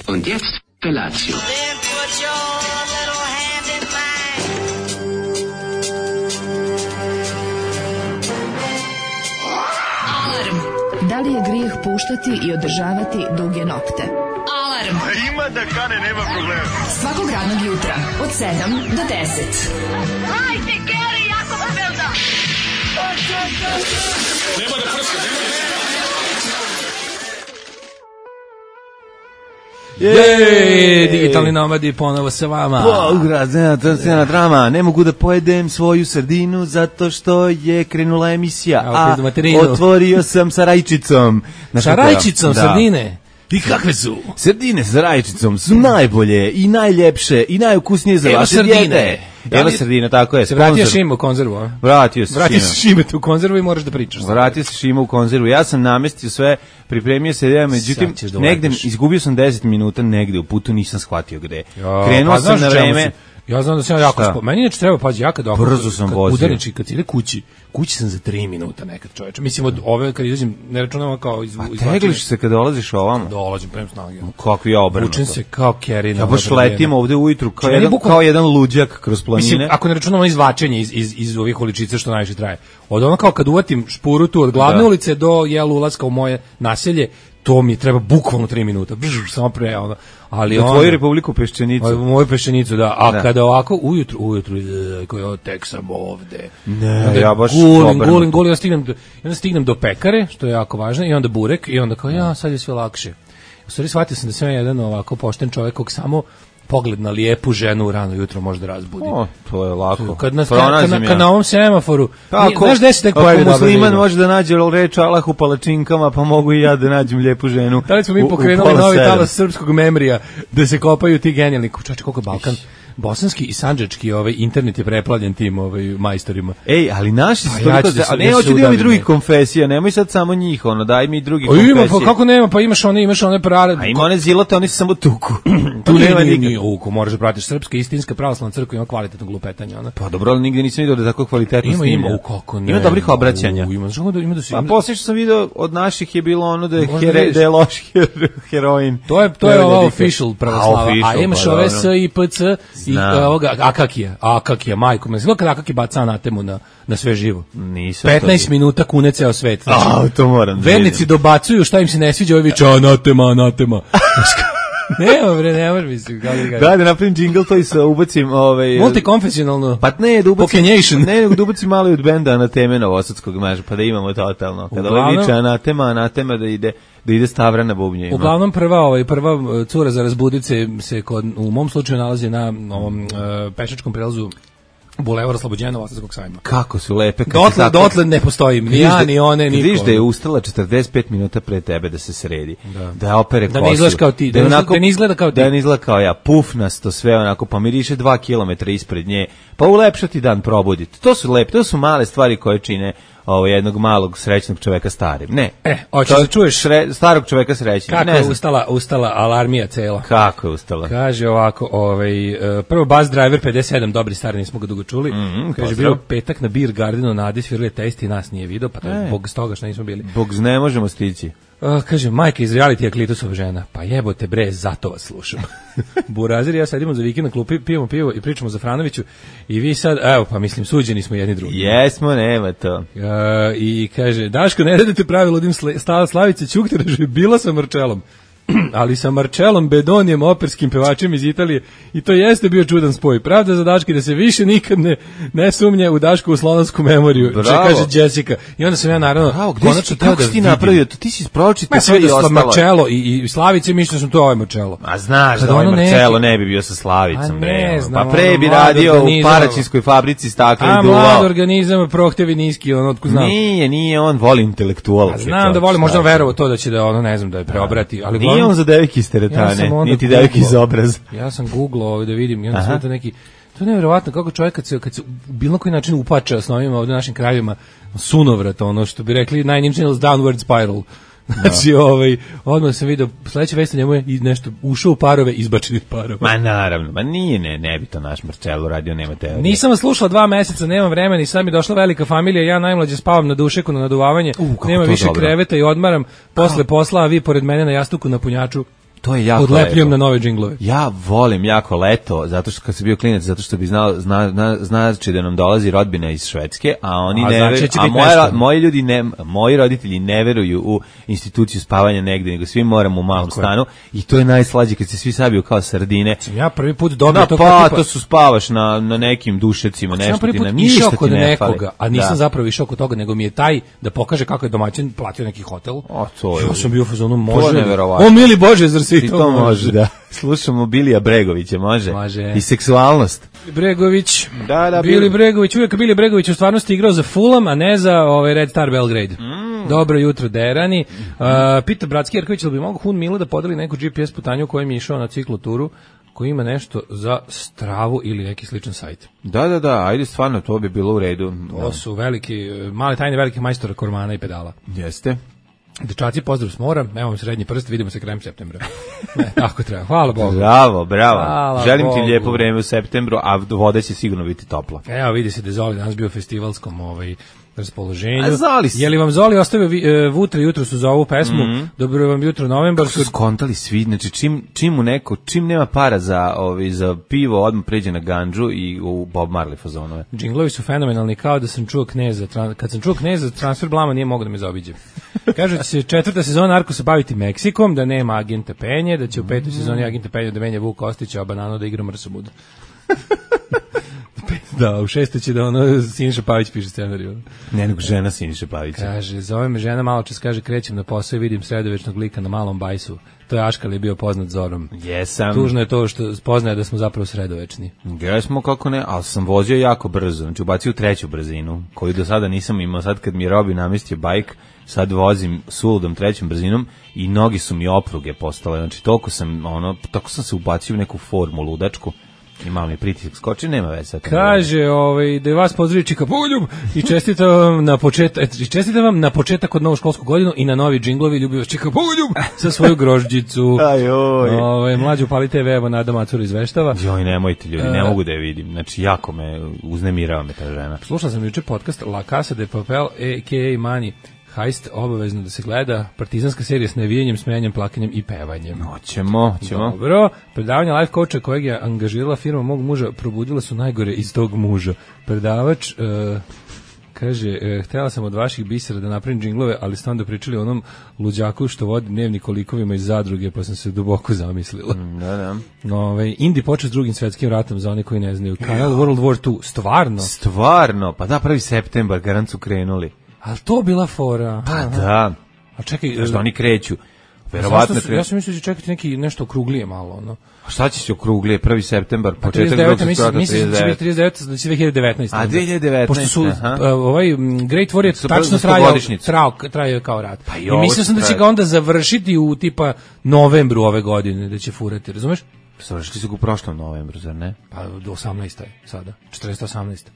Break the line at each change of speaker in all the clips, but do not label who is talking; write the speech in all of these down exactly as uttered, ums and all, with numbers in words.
Und jetzt Felatio.
Then put your little hand in mine.
Alarm. Da li je grijeh puštati i održavati duge nokte? Alarm.
Ima da kane, nema problema.
Svakog radnog jutra od sedam do deset.
Hajde, Geri, jako se velda.
Nema da prska, nema da
Jej, digitalni nomadi ponovo sa vama.
Pograzena trcena drama. Ne mogu da pojedem svoju sardinu zato što je krenula emisija.
Evo,
A
pizdu materinu.
otvorio sam sa rajčicom. Znaš
Sa
kako je?
rajčicom,
Da.
sardine. I kakve su?
Sardine sa rajčicom su najbolje i najljepše i najukusnije za
Evo
vaše
sardine.
dijete.
Da li-
Evo sardina, tako je.
Se vratio
sponsor.
Šima u konzervu, a?
Vratio se
Vratio
Šima.
se Šime tu u konzervu i moraš da pričaš.
Vratio se Šima u konzervu. Ja sam namestio sve, pripremio se da, međutim,
Sad ćeš da
negde,
uradiš.
izgubio sam deset minuta negde u putu, nisam shvatio gde.
Ja,
Krenuo
pa
sam
znaš
na
o čemu
vreme.
si? Ja znam da sam ja jako
Šta?
spo... Meni inače treba, pazi, ja kad ovako...
Brzo sam
kad
vozio.
Udarniči, kad ide kući, kući sam za tri minuta nekad, čoveče. Mislim, od ove, kad izađem, ne računamo kao iz, izvlačenje.
Tegliš se kada dolaziš ovamo.
Dolazim, prem snage.
Kakvi ja obrnuto.
Učim se kao Kerina.
Ja baš letim ovde ujutru kao,
Meni
jedan,
bukvalno-
kao jedan luđak kroz planine.
Mislim, ako ne računamo izvlačenje iz, iz, iz ovih uličica što najviše traje. Od ono kao kad uvatim špurutu od glavne
Da.
ulice do jel ulaska u moje naselje, to mi treba bukvalno tri minuta. Brž, samo pre, ono. Ali
Na
onda-
tvoju Republiku Peščenicu.
A, moju peščenicu, da. A
Da.
kada ovako ujutru, ujutru, e, koji tek sam ovde.
Ne,
Onda
ja baš
gulim,
obrnuto.
gulim, gulim, ja stignem, do, i onda stignem do pekare, što je jako važno, i onda burek, i onda kao, ja, sad je sve lakše. U stvari shvatio sam da sam ja jedan ovako pošten čovjek kog samo pogled na lijepu ženu rano jutro može da razbudi.
O, to je lako.
Kad na, kad,
Pronađem
na,
ja.
kad na ovom semaforu,
Kako-
ni- znaš gde se tek
ako
pojavi dobro
musliman
vino?
može da nađe reč Allah u palačinkama, pa mogu i ja da nađem lijepu ženu.
Da li smo
u-
mi
u
pokrenuli
pola
novi
sedam.
talas srpskog memrija da se kopaju ti genijalni, čoveče koliko je Balkan, bosanski i sandžački ovaj internet je preplavljen tim ovaj majstorima.
Ej, ali naši su
Pa ja
toliko...
ću da se-
a ne,
ja ću
hoću da imam i
udavim,
drugih
ne.
konfesija, nemoj sad samo njih, ono, daj mi i drugih
O, ima,
konfesija.
pa kako nema, pa imaš one, imaš one prare.
A ima one zilote, oni se samo tuku.
Tu
Tu
nema
nema
ni
nikak.
ni uko, moraš da pratiš srpska istinska pravoslavna crkva ima kvalitetnog lupetanja, ona.
Pa dobro, ali nigde nisam vidio da je tako kvalitetno
Ima,
snimljeno.
ima, u kako ne.
Ima dobrih obraćanja.
U, ima, znaš da ima da se...
A poslije što sam vidio od naših je bilo ono da je,
Možda
here,
vidiš.
da je loš her- heroin.
To je to je
Evo
ova
da
official
A,
pravoslava. A,
official,
imaš
pa
ove
dobro.
S i P C i
Znam.
e, ovoga Akakija. Akakija, majko me. Zelo kad Akaki baca anatemu na na sve živo.
Nisam
petnaest
to
minuta kune ceo svet. Znači,
A, to moram da
vernici
vidim.
dobacuju šta im se ne sviđa, ovi viču anatema, anatema. Nema bre, ne može mislim kako da
Da, da napravim džingl to i sa ubacim ovaj...
multikonfesionalno.
Pa ne, da ubacim...
Pokenjation.
Ne, nego da ubacim malo i od benda Anateme Novosadskog maža, pa da imamo totalno. Kada ovaj
Uglavnom-
viče Anatema, Anatema da ide, da ide Stavra na bubnjima.
Uglavnom prva ovaj prva uh, cura za razbudit se se kod u mom slučaju nalazi na ovom uh, pešačkom prelazu Bulevar Oslobođenja Novosadskog sajma.
Kako su lepe. kad
Dotle,
se tako-
dotle ne postoji ni ja, ni one, ni
Vidiš da je ustala četrdeset pet minuta pre tebe da se sredi.
Da.
Da je opere
Da ne
kosu.
izgledaš kao ti, da
je
ne izgleda-
onako-
da ne izgleda kao ti.
Da ne izgleda kao ja. Pufnasto sve onako, pa miriše dva kilometra ispred nje. Pa ulepšati dan probuditi. To su lepe, to su male stvari koje čine ovo jednog malog srećnog čoveka starim. Ne.
E, hoćeš
To-
da čuješ
šre- starog čoveka srećnim.
kako
Ne
je
znam.
ustala, ustala alarmija cela.
Kako je ustala?
Kaže ovako, ovaj, e, prvo Buzz Driver pedeset sedam, dobri stari, nismo ga dugo čuli.
Mhm,
Kaže,
pozdrav.
bio petak na Beer Gardenu, Nadi svirali Testi, nas nije video, pa to je
E.
bog s toga što nismo bili.
Bog ne možemo stići.
Uh, kaže, majka iz realitija Klitusova žena. Pa jebote bre, zato vas slušam. Burazir i ja sedimo za vikend na klupi, pijemo pivo i pričamo za Franoviću i vi sad, evo, pa mislim, suđeni smo jedni drugi.
Jesmo, nema to.
Uh, I kaže, Daško, ne radite pravi ludim stala Slavice Ćuktera, že bila sa Marčelom. Ali sa Marčelom Bedonijem, operskim pevačem iz Italije, i to jeste bio čudan spoj. Pravda za Daški da se više nikad ne, ne sumnje u Dašku u slonovsku memoriju, što
Bravo.
kaže Jessica. I onda sam ja naravno
Bravo, gde si
konačno
ti,
teo
kako
da
si ti
vidim.
napravio to? Ti si pročitao
Ma
sve
sve
i
da
ostalo.
Marčelo i, i Slavice, mislim da sam to ovaj Marčelo.
A znaš
Kad
da ovaj
ono neki-
Marcelo ne bi bio sa Slavicom,
A
bre.
ne
ono.
znam,
Pa pre
ono,
bi
mlad
radio u
organizam.
Paraćinskoj fabrici stakla
A
i
mlad
duvao.
organizam, prohtevi niski, ono, otko znam.
Nije, nije, on voli intelektual.
A znam da voli, možda verovo to da će da ono, ne znam, da je preobrati, ali
Nije
uglavnom-
on za devojke iz teretane,
Ja sam onda
nije ti devojke iz
googlao.
obraz.
Ja sam googlao ovaj da vidim i onda
Aha.
sam vidio neki, to je nevjerovatno kako čovjek kad se, kad se u bilo koji način upača s novima ovdje u našim krajevima, sunovrat, ono što bi rekli nine inch nails downward spiral. Znači, ovaj, odmah sam vidio, sledeća vest o njemu je i nešto, ušao u parove, izbačen iz parova.
Ma naravno, ma nije, ne, ne bi to naš Marcelo radio, nema teorije.
Nisam vas slušala dva meseca, nemam vremena i sad mi došla velika familija, ja najmlađe spavam na dušeku na naduvavanje,
U, kako
nema
to
više
dobro.
kreveta i odmaram posle posla, a vi pored mene na jastuku na punjaču.
To je jako
Odlepljujem
lepo.
na nove džinglove.
Ja volim jako leto, zato što kad sam bio klinac, zato što bi znao, zna, zna, znači da nam dolazi rodbina iz Švedske, a oni
A,
ne
znači
veruju,
će
a
biti
moja,
nešto.
moji ljudi ne, moji roditelji ne veruju u instituciju spavanja negde, nego svi moramo u malom
Tako je.
stanu i to je najslađe kad se svi sabiju kao sardine.
Ja prvi put dobio
Na
to kao
pa,
tipa-
to su spavaš na, na nekim dušecima,
Znači, ja
nešto
prvi
ti
put
ne, ništa
išao
ti
kod
ne fali.
nekoga, a nisam
Da.
zapravo išao kod toga, nego mi je taj da pokaže kako je domaćin platio neki hotel.
O, to je-
Ja sam bio u fazonu,
To
može.
je
li?
neverovatno.
O, mili Bože, zar svi
I to može, da. Slušamo Bilija Bregovića, može?
Može.
I seksualnost.
Bregović.
Da, da,
Bili
Bili-
Bregović, uvijek Bili Bregović u stvarnosti igrao za Fulham, a ne za ovaj Red Star Belgrade.
Mm.
Dobro jutro, Derani. Uh, Pita Bratski Jerković, ali bi mogo Hun Mile da podeli neku G P S putanju u kojem je išao na cikloturu, koji ima nešto za Stravu ili neki sličan sajt.
Da, da, da, ajde, stvarno, to bi bilo u redu.
To su veliki, male tajne velikih majstora kormana i pedala.
Jeste.
Dečaci, pozdrav s mora, evo vam srednji prst, vidimo se krajem septembra. Ne, tako treba, hvala Bogu.
Bravo, bravo.
Hvala
Želim
Bogu.
ti lijepo vreme u septembru, a voda će sigurno biti topla.
Evo vidi se da je Zoli danas bio u festivalskom ovaj, raspoloženju.
A Zoli si-
Je li vam Zoli ostavio vi, e, Vutra jutro su za ovu pesmu?
Mhm.
Dobro vam jutro novembar.
Su skontali svi, znači čim, čim mu neko, čim nema para za, ovi, za pivo, odmah pređe na gandžu i u Bob Marley fazonove.
Džinglovi su fenomenalni, kao da sam čuo Kneza. Tran- Kad sam čuo Kneza, transfer blama nije mogo da me zaobiđe. Kaže da će se četvrta sezona Narkosa baviti Meksikom, da nema agenta Penje, da će u petoj sezoni agenta Penje da menja Vuk Kostića, a Banano da igra Mrsobud. Da, u šestoj će da ono Siniša Pavić piše scenariju.
Ne, nego žena Siniše Pavića.
Kaže, zove me žena malo čas, kaže, krećem na posao i vidim sredovečnog lika na malom bajsu. To je Aškal je bio poznat Zorom.
Jesam.
Tužno je to što spoznaje da smo zapravo sredovečni.
Ja smo kako ne, ali sam vozio jako brzo, znači ubacio u treću brzinu, koju do sada nisam imao, sad kad mi je Robi namestio bajk, sad vozim suludom trećom brzinom i nogi su mi opruge postale, znači toliko sam, ono, toliko sam se ubacio u neku formu ludačku i malo mi je pritisak skoči, nema veze. sad.
Kaže, ovaj, da je vas pozdravio Čika Poljub i čestitam vam na početak, i čestitam vam na početak od novu školsku godinu i na novi džinglovi, ljubi vas Čika Poljub sa svoju grožđicu.
Ajoj.
Ovaj, mlađu pali te ve, evo Nada Macura izveštava.
Joj, nemojte ljudi, ne
E.
mogu da je vidim, znači jako me uznemirava me ta žena.
Slušao sam juče podcast La Casa de Papel, a k a. Money Heist, obavezno da se gleda, partizanska serija s navijanjem, smenjanjem, plakanjem i pevanjem.
Hoćemo, hoćemo.
Dobro, predavanje life coacha kojeg je angažirala firma mog muža probudila su najgore iz tog muža. Predavač e, kaže, e, htjela sam od vaših bisera da napravim džinglove, ali ste onda pričali o onom luđaku što vodi dnevnik o likovima iz zadruge, pa sam se duboko zamislila.
Da, da.
Ove, Indi počeo s drugim svetskim ratom, za one koji ne znaju. Kanal World War two, stvarno?
Stvarno, pa da, prvi septembar, garant su krenuli.
Ali to bila fora.
Pa
Aha.
da,
A čekaj,
znaš da oni kreću.
zašto
Verovatno
su-
kreću.
ja sam mislio da će čekati neki nešto okruglije malo, ono.
A šta će se okruglije, prvi septembar, početak
trideset deveta,
drugog
mislim,
svjetskog
mislim da će biti
trideset devete.
trideset deveta, da će dve hiljade devetnaeste.
A,
onda.
dve hiljade devetnaeste,
Pošto su,
aha.
uh, ovaj m, Great War je
Su
tačno
za
trajao,
stogodišnjicu.
trajao, trajao kao rat.
Pa i
I
ovo
mislio
će
sam da će
trajati.
ga onda završiti u tipa novembru ove godine, da će furati, razumeš?
Završili su ga u prošlom novembru, zar ne?
Pa do osamnaeste je sada, četrdeset osamnaeste.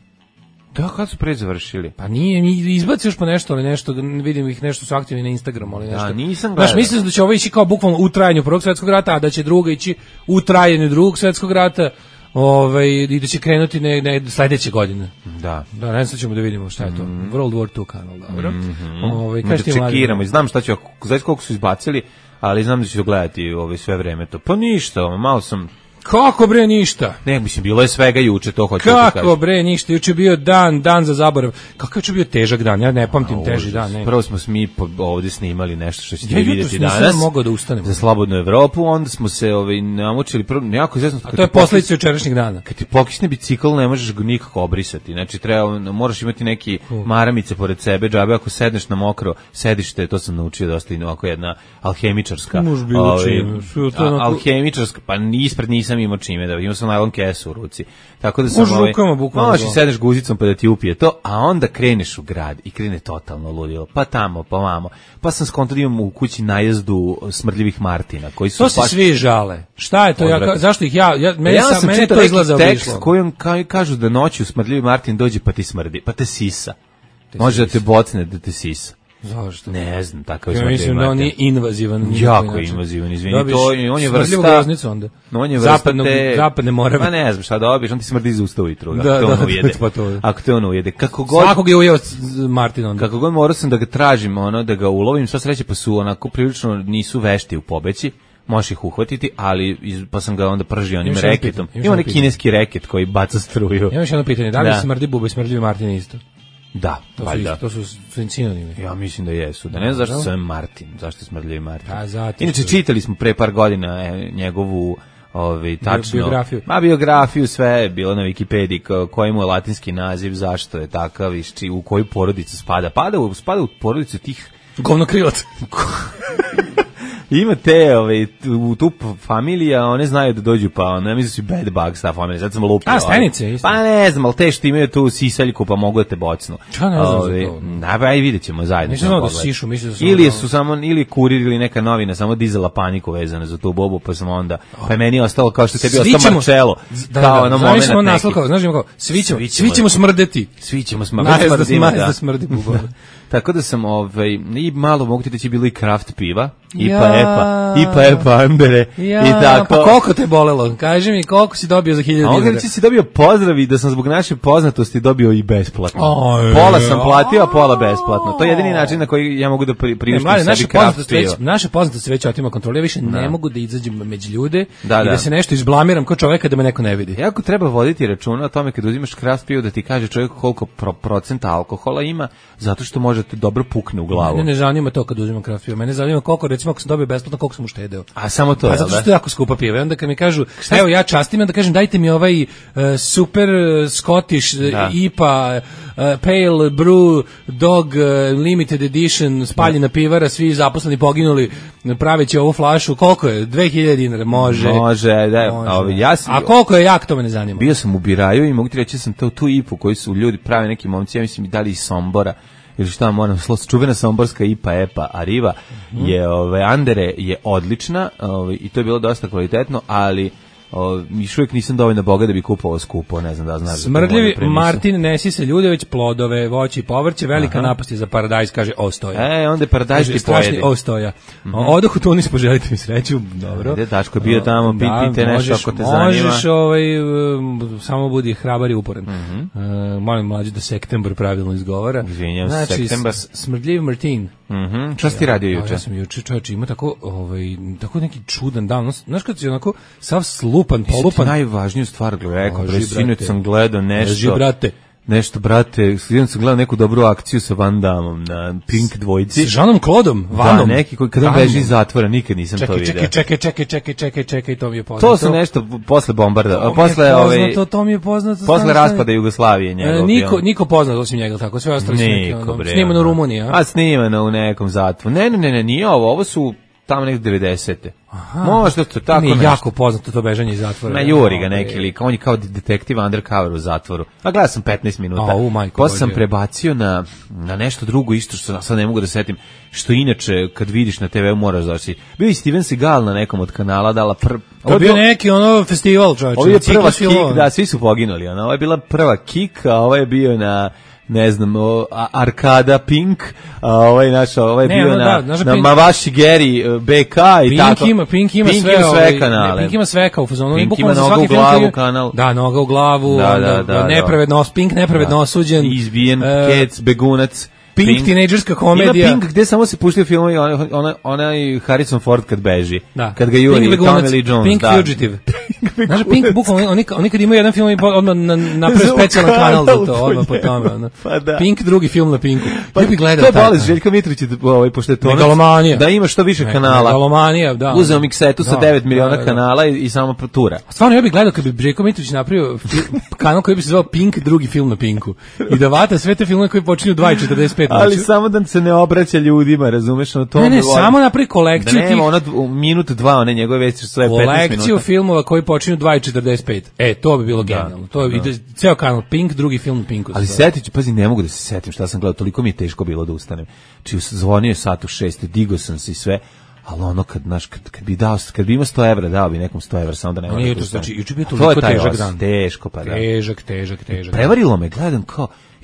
Da, kad su pre završili?
Pa nije, ni izbaci još po nešto, ali nešto, vidim ih nešto su aktivni na Instagramu, ali nešto.
nisam
Znaš,
gledao.
mislim da će ovo ići kao bukvalno u trajanju Prvog svjetskog rata, a da će druga ići u trajanju Drugog svjetskog rata, ovaj, i da će krenuti ne, ne, sledeće godine.
Da.
Da, ne sad ćemo da vidimo šta je to. World War two kanal, dobro. Ovaj,
Mi
kaži
da
ti mladi.
čekiramo i znam šta će, znaš koliko su izbacili, ali znam da ću gledati ovaj, sve vreme to. Pa ništa, malo sam,
Kako bre ništa?
ne, mislim, bilo je svega juče, to hoću da ti
Kako
kažem.
bre ništa? Juče je bio dan, dan za zaborav. Kakav je juče bio težak dan? Ja ne pamtim teži
Užas.
dan, ne.
Prvo smo mi po- ovdje snimali nešto što ćete
Ja jutros
vidjeti
nisam
danas.
mogao da ustanem.
Za slobodnu Evropu, onda smo se ovaj, namučili, prvo, jako izvesno.
A to je posljedica jučerašnjeg dana.
Kad ti pokisne bicikl, ne možeš ga nikako obrisati. Znači, treba, moraš imati neki maramice pored sebe, džabe, ako sedneš na mokro sedište, to sam naučio dosta i ovako jedna alhemičarska.
Može bilo
ovaj,
čime, sve to
a-
onako-
alhemičarska, pa ni ispred nisam imao čime, da imao sam najlon kesu u ruci. Tako da sam
Može
ovaj,
rukama, bukvalno.
možeš i sedneš guzicom pa da ti upije to, a onda kreneš u grad i krene totalno ludilo. Pa tamo, pa vamo. Pa sam skontao da imam u kući najezdu smrdljivih Martina, koji su
To se
baš-
svi žale. Šta je to? Ja,
Odvratno.
ka- zašto ih ja, ja mene,
ja
sam,
sam
mene
čitao
to
neki
izgleda
tekst
obišlo.
kojom ka, kažu da noću smrdljivi Martin dođe pa ti smrdi, pa te sisa. Može da te bocne, da te sisa.
Zašto?
Ne znam, takav je
Ja
smrdljivi
mislim da on
Martin.
nije invazivan. ni na
Jako
koji način.
invazivan, izvini,
Dobiješ
to je- on je
smrdljivu
vrsta-
groznicu onda.
On je vrsta
Zapadnog,
te...
zapadne Morave.
Pa ne znam šta dobiješ, on ti smrdi iz usta ujutru.
Da,
ako te on
da,
ujede.
pa to.
Ako te on ujede. Kako god...
Svakog je ujeo Martin onda.
Kako god morao sam da ga tražim, ono, da ga ulovim, sva sreće pa su onako prilično nisu vešti u pobeći, možeš ih uhvatiti, ali iz, pa sam ga onda pržio onim
Imaš jedno
reketom.
pitanje, imaš
Ima onaj
jedno pitanje.
kineski reket koji baca struju.
Imam još jedno pitanje, da li
Da.
smrdi buba i smrdljivi Martin isto?
Da,
To su,
valjda.
isto, to su su sinonimi.
Ja mislim da jesu. Da ne znam zašto se zove Martin, zašto je smrdljivi Martin.
Pa, zato
Inače,
što-
čitali smo pre par godina e, njegovu ovaj tačno
biografiju.
Ma biografiju sve je bilo na Wikipediji ko- koji mu je latinski naziv, zašto je takav i či- u koju porodicu spada. Pada u spada u porodicu tih
Govnokrilac.
ima te, ovaj, u tu familija, one znaju da dođu, pa ono, ja mislim da su i bad bugs ta familija, sad sam lupio.
A, stenice, isto.
Pa ne znam, ali te što imaju tu sisaljku, pa mogu da te bocnu.
Ja ne znam za
Ovaj,
to.
Na, pa i vidjet ćemo zajedno.
Nisam
ćemo
znao da
pogledati.
sišu, mislim da su
Ili
ono-
su samo, ili kurir ili neka novina, samo dizela paniku vezano za tu bobu, pa sam onda, pa je meni ostalo kao što tebi
Svi
ostao
ćemo-
Marcello,
Da,
kao
da,
ono
znaš
moment
samo
neki.
naslov kao, znaš ima kao, svi ćemo,
Svi
svi
ćemo-
ćemo smrdeti.
Svi ćemo smr-
Najezda
već smrdimo,
najezda
da.
smrdi buba.
Tako da sam ovaj i malo mogu ti reći bilo i kraft piva, i
Ja.
pa epa, i pa epa ambere
Ja,
i tako.
pa koliko te bolelo? Kaži mi, koliko si dobio za hiljadu
A on
dinara?
reći si dobio pozdrav i da sam zbog naše poznatosti dobio i besplatno.
Aj,
Pola sam platio, a pola besplatno. To je jedini način na koji ja mogu da pri,
Ne,
priuštim
mlade, naše
sebi kraft
poznatost već,
piva.
naše poznatost već otima kontrole, ja više ne mogu da izađem među ljude
Da,
i da
da.
se nešto izblamiram kao čoveka da me neko ne vidi.
Jako treba voditi računa o tome kad uzimaš kraft pivo da ti kaže čovjek koliko pro, procenta alkohola ima, zato što možete dobro pukne u glavu.
Mene ne zanima to kad uzimam kraft pivo. Mene zanima koliko, recimo, ako sam dobio besplatno, koliko sam uštedeo.
A samo to,
Pa
jel
zato
da?
što je jako skupa piva. I onda kad mi kažu, evo ja častim, onda kažem dajte mi ovaj uh, super uh, Scottish uh,
Da.
I P A, uh, Pale Brew, Dog uh, Limited Edition, spaljena pivara, svi zaposleni poginuli, praveći ovu flašu. Koliko je? dve hiljade dinara, može.
Može, da.
Može.
A, ovaj, ja sam,
A koliko je jak, to me ne zanima.
bio sam u Biraju i mogu ti reći da sam to tu ipu koji su ljudi pravi neki momci, ja mislim i dali iz Sombora, ili šta moram, slo- čuvena somborska I P A, E P A, Arriva, je, ove, Andere je odlična, ove, i to je bilo dosta kvalitetno, ali o, još uvijek nisam dovoljno boga da bi kupovao skupo, ne znam da znaš. za tu moju
Smrdljivi
premisu.
Martin nesi se ljude, već plodove, voće i povrće, velika napast je za paradajz, kaže Ostoja.
E, onda je paradajz ti
Kaže, strašni
pojedi.
Ostoja. Odoh u Tunis, poželite mi sreću, dobro.
Ajde, Daško je bio tamo, pi-
Da,
pite nešto
možeš-
ako te zanima. Mhm.
Možeš, ovaj, um, samo budi hrabar i uporan. Uh, molim mlađu da September pravilno izgovara.
Izvinjam se,
znači,
September.
s- smrdljiv Martin.
Mhm. Šta si ti radio
Ja,
juče?
ja sam juče, čovječe, ima tako, ovaj, tako neki čudan dan. Znaš kad si onako sav slupan,
Ti
polupan.
najvažniju stvar rekao,
Kaži,
bre, sinoć
brate.
sam gledao nešto.
Kaži, brate.
Nešto, brate, sinoć sam gledao neku dobru akciju sa Van Damme na Pink dvojici.
Sa Žanom Klodom, Vanom.
Da, neki koji kad on
Vanom.
beži iz zatvora, nikad nisam to
Čekaj,
vidio.
čekaj, čekaj, čekaj, čekaj, čekaj, čekaj, to mi je poznato.
To su nešto posle bombarda,
To mi je
posle ove
poznato, to mi je poznato.
posle
znaš,
raspada Jugoslavije njegov.
E, Niko,
film.
niko poznat osim njega, tako, sve ostali su neki,
Niko,
ono,
bre.
snimano u
ono.
Rumuniji, a?
A snimano u nekom zatvoru. Ne, ne, ne, ne, nije ovo, ovo su tamo nek devedesete. Možda to tako
mi je
nešto.
jako poznato to bežanje iz zatvora.
Na Juri ga neki lik, on je kao detektiv undercover u zatvoru. A gledao sam petnaest minuta.
A, u, majko
Posle sam
Božja.
prebacio na, na nešto drugo isto što sad ne mogu da setim. Što inače kad vidiš na te ve moraš zaći. Bio je Steven Seagal na nekom od kanala dala pr...
To je bio neki ono festival, čovječe.
Ovo je prva
ciklus filmova.
kik, da, svi su poginuli. Ono. Ovo je bila prva kik, a ovo je bio na ne znam, o, a, Arkada Pink, a ovaj naš, ovaj je
Ne,
bio
ono,
na,
da, znaš da
na
Pink-
Mavaši Geri B K i
Pink
tako.
ima, Pink ima
Pink
sve,
ima sve
ovaj,
kanale.
ne, Pink ima sve kao u fazonu.
Pink
Bukvalno
ima
za
noga
svaki
u
film
glavu
koji-
kanal.
Da, noga u glavu,
Da,
onda,
da, da,
nepravedno, Pink nepravedno osuđen.
Izbijen,
e,
kec, begunac.
Pink, tinejdžerska komedija.
Ima Pink gde samo se puštaju filmovi, onaj ona, onaj Harrison Ford kad beži.
Da.
Kad ga juri
Pink begunac,
Tommy Lee Jones.
Pink
da.
Fugitive. Znaš, Pink, bukvalno, oni, oni kad imaju jedan film, i odmah na, naprave
Zovu
specijalan kanal za
kanal
to,
po
odmah po
njemu.
tome. Ono.
Pa da.
Pink, drugi film na Pinku.
Pa,
Ja bih gledao
to je
taj
bolest
kanal.
Željko Mitrović, ovaj, pošto je to
Megalomanija.
da ima što više
Me-
kanala.
Megalomanija, da.
Uzeo miksetu sa
Da,
devet miliona
da, da, da.
kanala i, i samo tura.
Stvarno, ja bih gledao kad bi Željko Mitrović napravio fi- kanal koji bi se zvao Pink, drugi film na Pinku. I da vata sve te filmove koji počinju u dva i četrdeset pet
Ali
noću.
samo da se ne obraća ljudima, razumeš, ono to.
Ne, ne,
bi volio.
samo napravi
da
kolekciju
nema
tih
ono dv- minut dva, one njegove vesti što sve petnaest
kolekciju
minuta.
filmova koji počinju dva i četrdeset pet. E, to bi bilo genijalno. To ide ceo kanal Pink, drugi film na Pinku.
Ali
se zove.
setit ću, pazi, ne mogu da se setim šta sam gledao, toliko mi je teško bilo da ustanem. Či zvonio je sat u šest, digo sam se i sve, ali ono kad, znaš, kad, kad bi dao, kad bi imao sto evra, dao bi nekom sto evra, samo da ne mogu
Nije
da
to,
ustanem.
znači, juče je bio
A to je
toliko
taj
težak
os-
dan.
Teško, pa da.
Težak, težak, težak.
Prevarilo me, gledam kao,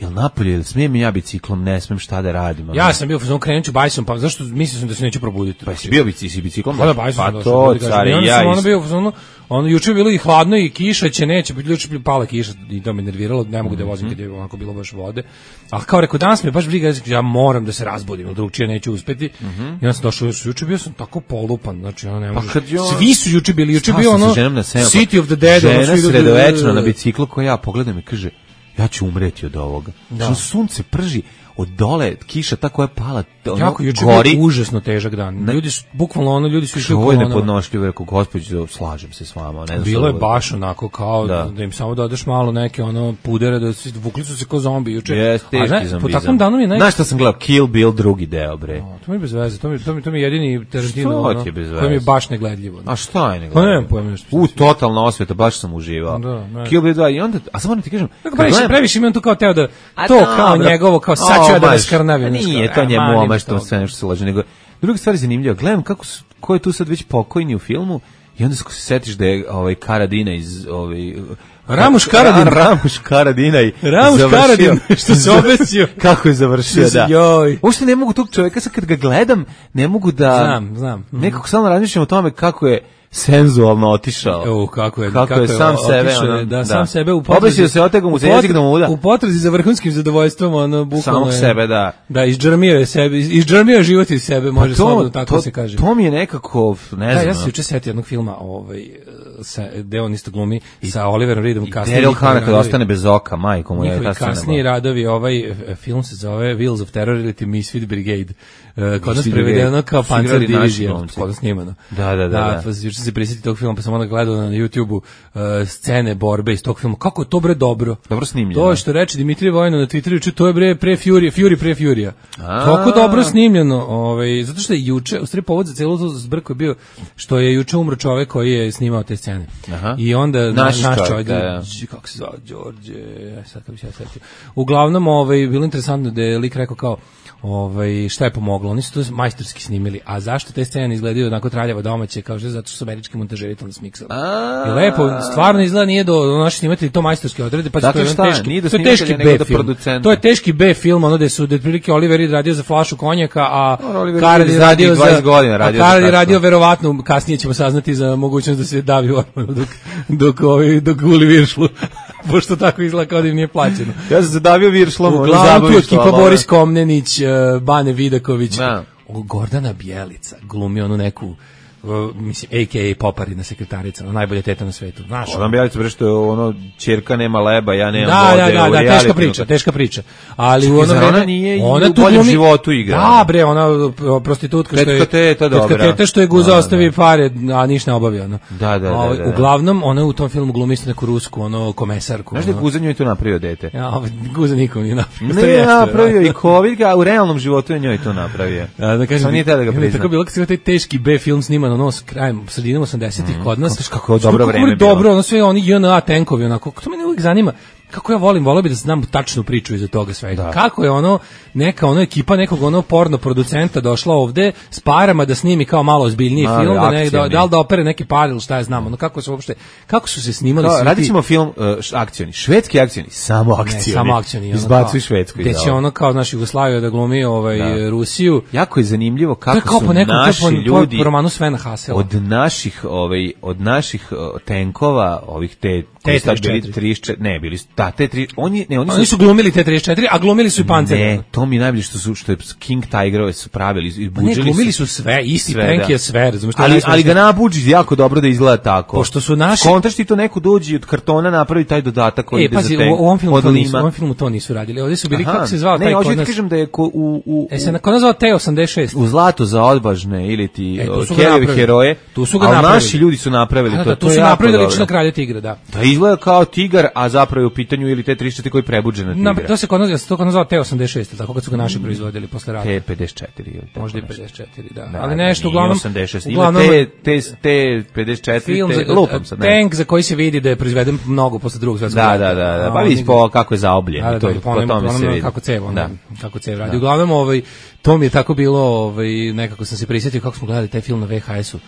jel napolje, jel smijem ja biciklom, ne smijem, šta da radim. ono.
Ja sam bio u fazonu krenut ću bajsom, pa zašto mislio sam da se neću probuditi.
Pa si bio bici, si biciklom?
Pa da, bajsom
pa
sam
to,
došao,
care,
I onda
ja
sam ono
isto.
bio u fazonu, ono, juče je bilo i hladno i kiša će, neće, juče je pala kiša i to me nerviralo, ne mogu da vozim kad je onako bilo baš vode. Ali kao rekao, danas me baš briga, ja moram da se razbudim, drugčije neću uspeti. I onda sam došao, juče bio sam tako polupan, znači ono ne može.
kad je ono-
Svi su juče bili, juče
Stao
bio
sam sa
ono
ženom na semafor.
City of the Dead, ono,
Žena
svi idu-
sredovečno na biciklu koja ja pogledam i kaže, ja ću umreti od ovoga.
Da.
Što sunce prži od dole, kiša ta koja je pala, ono,
Jako juče
gori.
bio užasno težak dan. Ljudi su bukvalno ono, ljudi su išli
Kaže, ovo je
ono-
nepodnošljivo, rekao, gospođo, slažem se s vama. Ne znam
Bilo
šta
je
ovo-
baš onako kao da.
Da.
im samo dodaš malo neke ono pudere, da se vukli su se kao zombi juče.
Jes,
A
teški
znaš, po
zombizam.
takvom danu mi je naj...
Znaš šta sam gledao? Kill Bill drugi deo, bre.
O, to mi je bez veze, to mi, to mi, to mi je jedini Tarantino,
Što
ono,
ti je bez
koji mi je
veze?
baš negledljivo.
A šta je nego?
Pa nemam pojma nešto.
U, totalna osveta, baš sam uživao.
Da, ne.
Kill Bill dva i onda, a samo da ti kažem,
Kako
kad
previše,
gledam-
previše imam tu kao teo da,
A
to
dobro.
kao njegovo, kao sad ću ja da
O,
me
baš.
skrnavim.
A
znaš,
Nije,
kao,
to
e,
njemu
mani me
omaš, to
toga.
sve nešto se laže. Nego, druga stvar je zanimljiva, gledam kako su, ko je tu sad već pokojni u filmu i onda se setiš da je ovaj Karadina iz ovaj
Ramuš Karadin.
Ra- Ramuš Karadinaj.
Ramuš
završio-
Karadin, što se obesio.
Kako je završio, da.
Joj.
Uopšte ne mogu tog čovjeka, sad kad ga gledam, ne mogu da...
Znam, znam. Mhm.
Nekako stalno razmišljam o tome kako je senzualno otišao.
Evo kako je,
Kako je sam
otišao
sebe,
je,
ono,
da,
da.
sam sebe u
Obesio
potrazi
se, otegao mu se
u pot-
jezik da mu uda.
U potrazi za vrhunskim zadovoljstvom, ono bukvalno
Samog
je-
sebe, da.
Da, izđermio je sebe, izđermio je život iz sebe, može
Pa
slobodno tako se kaže.
To mi je nekako, ne
Da,
znam.
ja sam se
ono.
juče setio jednog filma, ovaj sa gde on isto glumi sa Oliverom Reedom, kasnije
Daryl
njihovi
Hannah kad
radovi-
ostane bez oka, majko mu je
njihovi
ta scena.
kasniji radovi, ovaj e, film se zove Wheels of Terror ili ti Misfit Brigade. E, kod nas
Misfit
prevedeno
Brigade.
kao
Su
Panzer
igrali naši
Divizija,
glumci.
kod nas snimano.
Da, da, da, da.
Pa juče se prisjetio tog filma, pa sam onda gledao na YouTubeu e, scene borbe iz tog filma. Kako je to bre dobro?
Dobro snimljeno.
To je što reče Dimitrij Vojno na Twitteru, juče, to je bre pre Fury, Fury pre Furija.
A.
Kako dobro snimljeno, ovaj zato što je juče, u stvari povod za celu tu zbrku je bio što je juče umro čovjek koji je snimao te scene.
Aha.
I onda
Naš
naš,
čovjek,
čovjek,
da, da.
Đ- kako se zvao, Đorđe, aj sad kako bi se ja setio. Uglavnom, ovaj, bilo interesantno da je lik rekao kao, ovaj, šta je pomoglo, oni su to majstorski snimili, a zašto te scene izgledaju onako traljavo domaće, kao što je zato što su američki montažeri to smiksali.
A.
I lepo, stvarno izgleda nije do do naši snimatelji to majstorski odrede, pa
Dakle,
to je
šta
jedan
je?
teški,
Nije do
to je teški
snimatelja, nego
B
do
film.
producenta.
To je teški B film, ono gde su da otprilike Oliver Reed radio za flašu konjaka, a
Dobro, Oliver
Karad
Reed
je
zadnjih
radio za
dvadeset godina radio
a
za
Karad je
flašu.
radio verovatno, kasnije ćemo saznati za mogućnost da se davi u ormanu dok dok ovaj dok guli viršlu. Pošto tako izgleda kao da im nije plaćeno.
Ja sam zadavio viršlom. ono,
Uglavnom tu
zabavište,
ekipa
ali ono-
Boris Komnenić, eh, Bane Vidaković,
Da.
o, Gordana Bjelica glumi onu neku, eh, mislim, a k a poparina sekretarica, ona najbolja teta na svetu. Znaš,
Ona Bjelica, bre, što je ono, ćerka nema leba, ja nemam
da,
vode.
da, da,
u
da,
reality.
teška priča, teška priča. Ali u
Čekaj,
ono
zar
vreme
ona nije i
ona
u
tu
Boljem
glumi-
životu igra?
Da, bre, ona o, prostitutka što je
Tetka teta, dobra.
tetka teta što je guza
Da, da,
ostavi pare, a ništa ne obavio, ono.
Da, da, da,
Ovaj,
da, da.
Uglavnom ona u tom filmu glumi isto neku rusku, ono komesarku.
Znaš da je
ono.
Guza njoj to napravio dete?
Ja, ovaj, guza nikom nije napravio. To
Ne,
jeste,
napravio
da.
i COVID, a u realnom životu je njoj to napravio.
A, da kažem,
Samo nije tada da ga
ima
prizna.
Tako bilo kad se taj teški B film sniman ono s krajem sredinom osamdesetih kod nas.
Znaš kako je dobro
Kako
vreme
je
bilo.
dobro, ono sve oni J N A tenkovi onako. To mene uvijek zanima. Kako ja volim, voleo bi da znam tačnu priču iza toga svega. Kako je ono neka ono ekipa nekog ono porno producenta došla ovde s parama da snimi kao malo ozbiljniji
Mali,
film, da, ne, da,
akcioni.
da li da opere neki par ili šta je znam, ono kako su uopšte kako su se snimali
Da,
svi
radit
ti-
ćemo film uh, š- akcioni, švedski akcioni, samo
Ne,
akcioni.
samo akcioni. ono
Izbacuj
kao-
Švedsku iz
Gde će
ovoga.
ono kao naš Jugoslavija da glumi ovaj
Da.
Rusiju.
Jako je zanimljivo
To je
kako
kao
su
po nekom
naši
to je po-
ljudi
po romanu Svena Hasela.
od naših ovaj od naših uh, tenkova, ovih te koji su tad bili
T
trideset četiri, ne, bili su ta te tri, oni ne, oni su
Oni su glumili te trideset četiri, a glumili su i Pancer.
Ne, to mi je najbolje što su što je King Tigerove su pravili i
Pa ne,
budžili
glumili su sve, isti
sve,
tank
da.
je sve, razumiješ? to je
Ali,
najsmešnije.
ali ga nabuđi jako dobro da izgleda tako.
Pošto su naši-
Kontraš ti to neko dođi od kartona napravi taj dodatak koji
E,
ide
pazi,
za tank.
u, u ovom filmu
od
to nisu,
lima.
u ovom filmu to nisu radili. Ovdje su bili,
Aha.
kako se zvao
ne,
taj
hoću
kod
da
nas?
ti kažem da je ko, u, u,
E, se na kod nas zvao T osamdeset šest.
u Zlato za odvažne ili ti
E, tu
o,
su ga
Kellyjevi
napravili.
heroje.
Tu su ga
ali
napravili.
naši ljudi su napravili
Da,
to.
da,
to
tu
je
su
jako
napravili
dobro.
liči na kralja tigra, da.
Da izgleda kao tigar, a zapravo je u pitanju ili te trideset četiri koji je prebuđena
Na,
tigra.
to se kod nas, ja se to kod nas zvao T osamdeset šest, tako kad su ga naši proizvodili posle rata.
T pedeset četiri ili tako
Možda i
nešto.
pedeset četiri, da.
Da,
Ali
da,
nešto,
nije
uglavnom,
osamdeset šest. Ima
uglavnom,
te, te, te pedeset četiri,
film
te,
za,
lupam sad, ne.
tank za koji se vidi da je proizveden mnogo posle drugog svetskog
Da,
rata.
da, da, da.
A
Pa
oni-
vidiš po kako je zaobljen.
Da, da,
to,
da,
po
po onom-
tome
po
se
onom
vidi.
kako cev, ono,
Da.
kako cev radi. Uglavnom, ovaj, to mi je tako bilo, ovaj, nekako sam se prisjetio kako smo gledali taj film na V H S-u.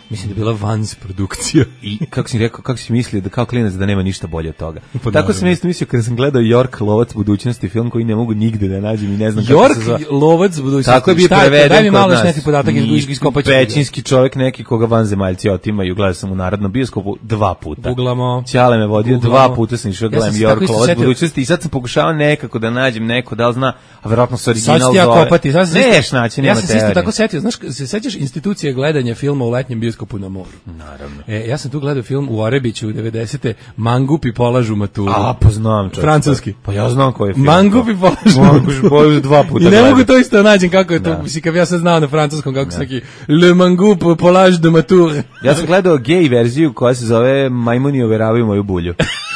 Mislim da je bila Vans produkcija.
I kako si rekao, kako si mislio da kao klinac da nema ništa bolje od toga.
Pa
Tako sam isto mislio kada sam gledao York Lovac budućnosti, film koji ne mogu nigde da nađem i ne znam kako se zove.
York Lovac budućnosti.
Tako je bio
Šta
preveden.
Daj mi malo
kod
još
nas.
neki podatak iz iskopaću.
Pećinski čovjek neki koga vanzemaljci otimaju. Gledao sam u Narodnom bioskopu dva puta.
Googlamo.
Ćale me vodio
Googlamo.
dva puta sam išao
Ja
gledam
sam se tako
York
isto
Lovac
setio.
budućnosti i sad sam pokušavao nekako da nađem neko da li zna, a verovatno se original
Sad
zove.
ću ti ja kopati. Sad sam
Neš
isto-
naći,
Ja
nema
sam se isto
teorije.
tako setio. Znaš, se sećaš institucije gledanja filma u letnjem bioskopu na moru?
Naravno.
E, ja sam tu gledao film u Orebiću u devedesete. Mangupi polažu maturu.
A, pa znam čovjek.
Francuski.
Pa ja znam koji je film.
Mangupi polažu
Mangupi polažu dva puta.
I ne
gledam.
mogu to isto da nađem kako je to.
Da.
Mislim, kad bi ja sad znao na francuskom kako se neki Le Mangup polage de mature.
Ja sam gledao gej verziju koja se zove Majmuni overavaju moju bulju.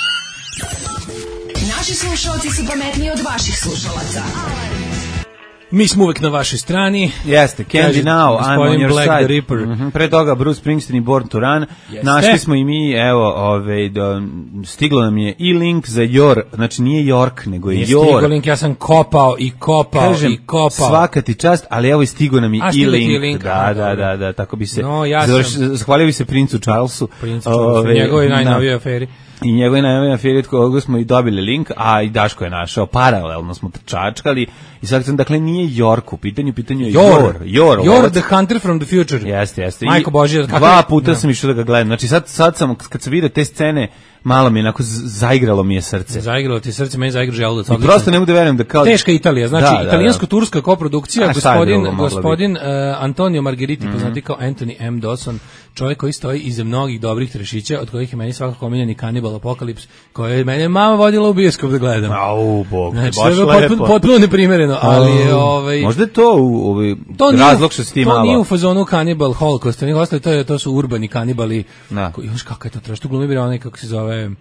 Naši slušalci su pametniji od vaših slušalaca.
Mi smo uvek na vašoj strani.
Jeste, Candy
Kaže,
Now, I'm on
gospodin
your
Black
side.
the Ripper.
Mhm, pre toga Bruce Springsteen i Born to Run.
Jeste.
Našli smo i mi, evo, ove, do, stiglo nam je i link za Your, znači nije York, nego je
Nije
Your.
stigo link, ja sam kopao i kopao
Kažem,
i kopao.
svaka ti čast, ali evo i stigo nam je
A,
i
stigo ti
link.
je link,
Da,
a,
da,
dobro.
da, da, tako bi se
No, ja
završ,
sam-
zahvalio bi se princu Charlesu.
Prince Charles,
Ove,
njegove
da.
najnovije aferi.
I njegove najnovije afere od koga smo i dobili link, a i Daško je našao, paralelno smo čačkali i sad sam, dakle, nije York u pitanju, u pitanju je
Your,
Your. Your,
You're
lovac.
the hunter from the future.
Jeste, jeste.
Majko
I
Božja, kako
dva
je-
puta
da.
sam išao da ga gledam. Znači sad, sad sam, kad sam vidio te scene, malo mi je onako z- zaigralo mi je srce.
Zaigralo ti srce, meni zaigrao želudac.
I
odlično.
prosto ne mogu da verujem da kao...
Teška Italija, znači
Da, da, da.
italijansko-turska koprodukcija,
A šta je
gospodin,
drugo moglo
gospodin uh, Antonio Margheriti,
Mhm.
poznati kao Anthony M. Dawson, čovjek koji stoji iza mnogih dobrih trešića, od kojih je meni svakako omiljeni Cannibal Apocalypse, koje je mene mama vodila u bioskop da gledam.
Au, bog,
Znači,
baš
to je
lepo.
potpuno, potpuno neprimereno, ali je ovaj...
Možda je to u, ovaj,
To nije,
razlog što si ti
to
malo...
nije u fazonu Cannibal Holocaust, oni ostali, to, je, to su urbani kanibali.
Da.
Koji, još kako je to trash, tu glumi bre onaj, kako se zove,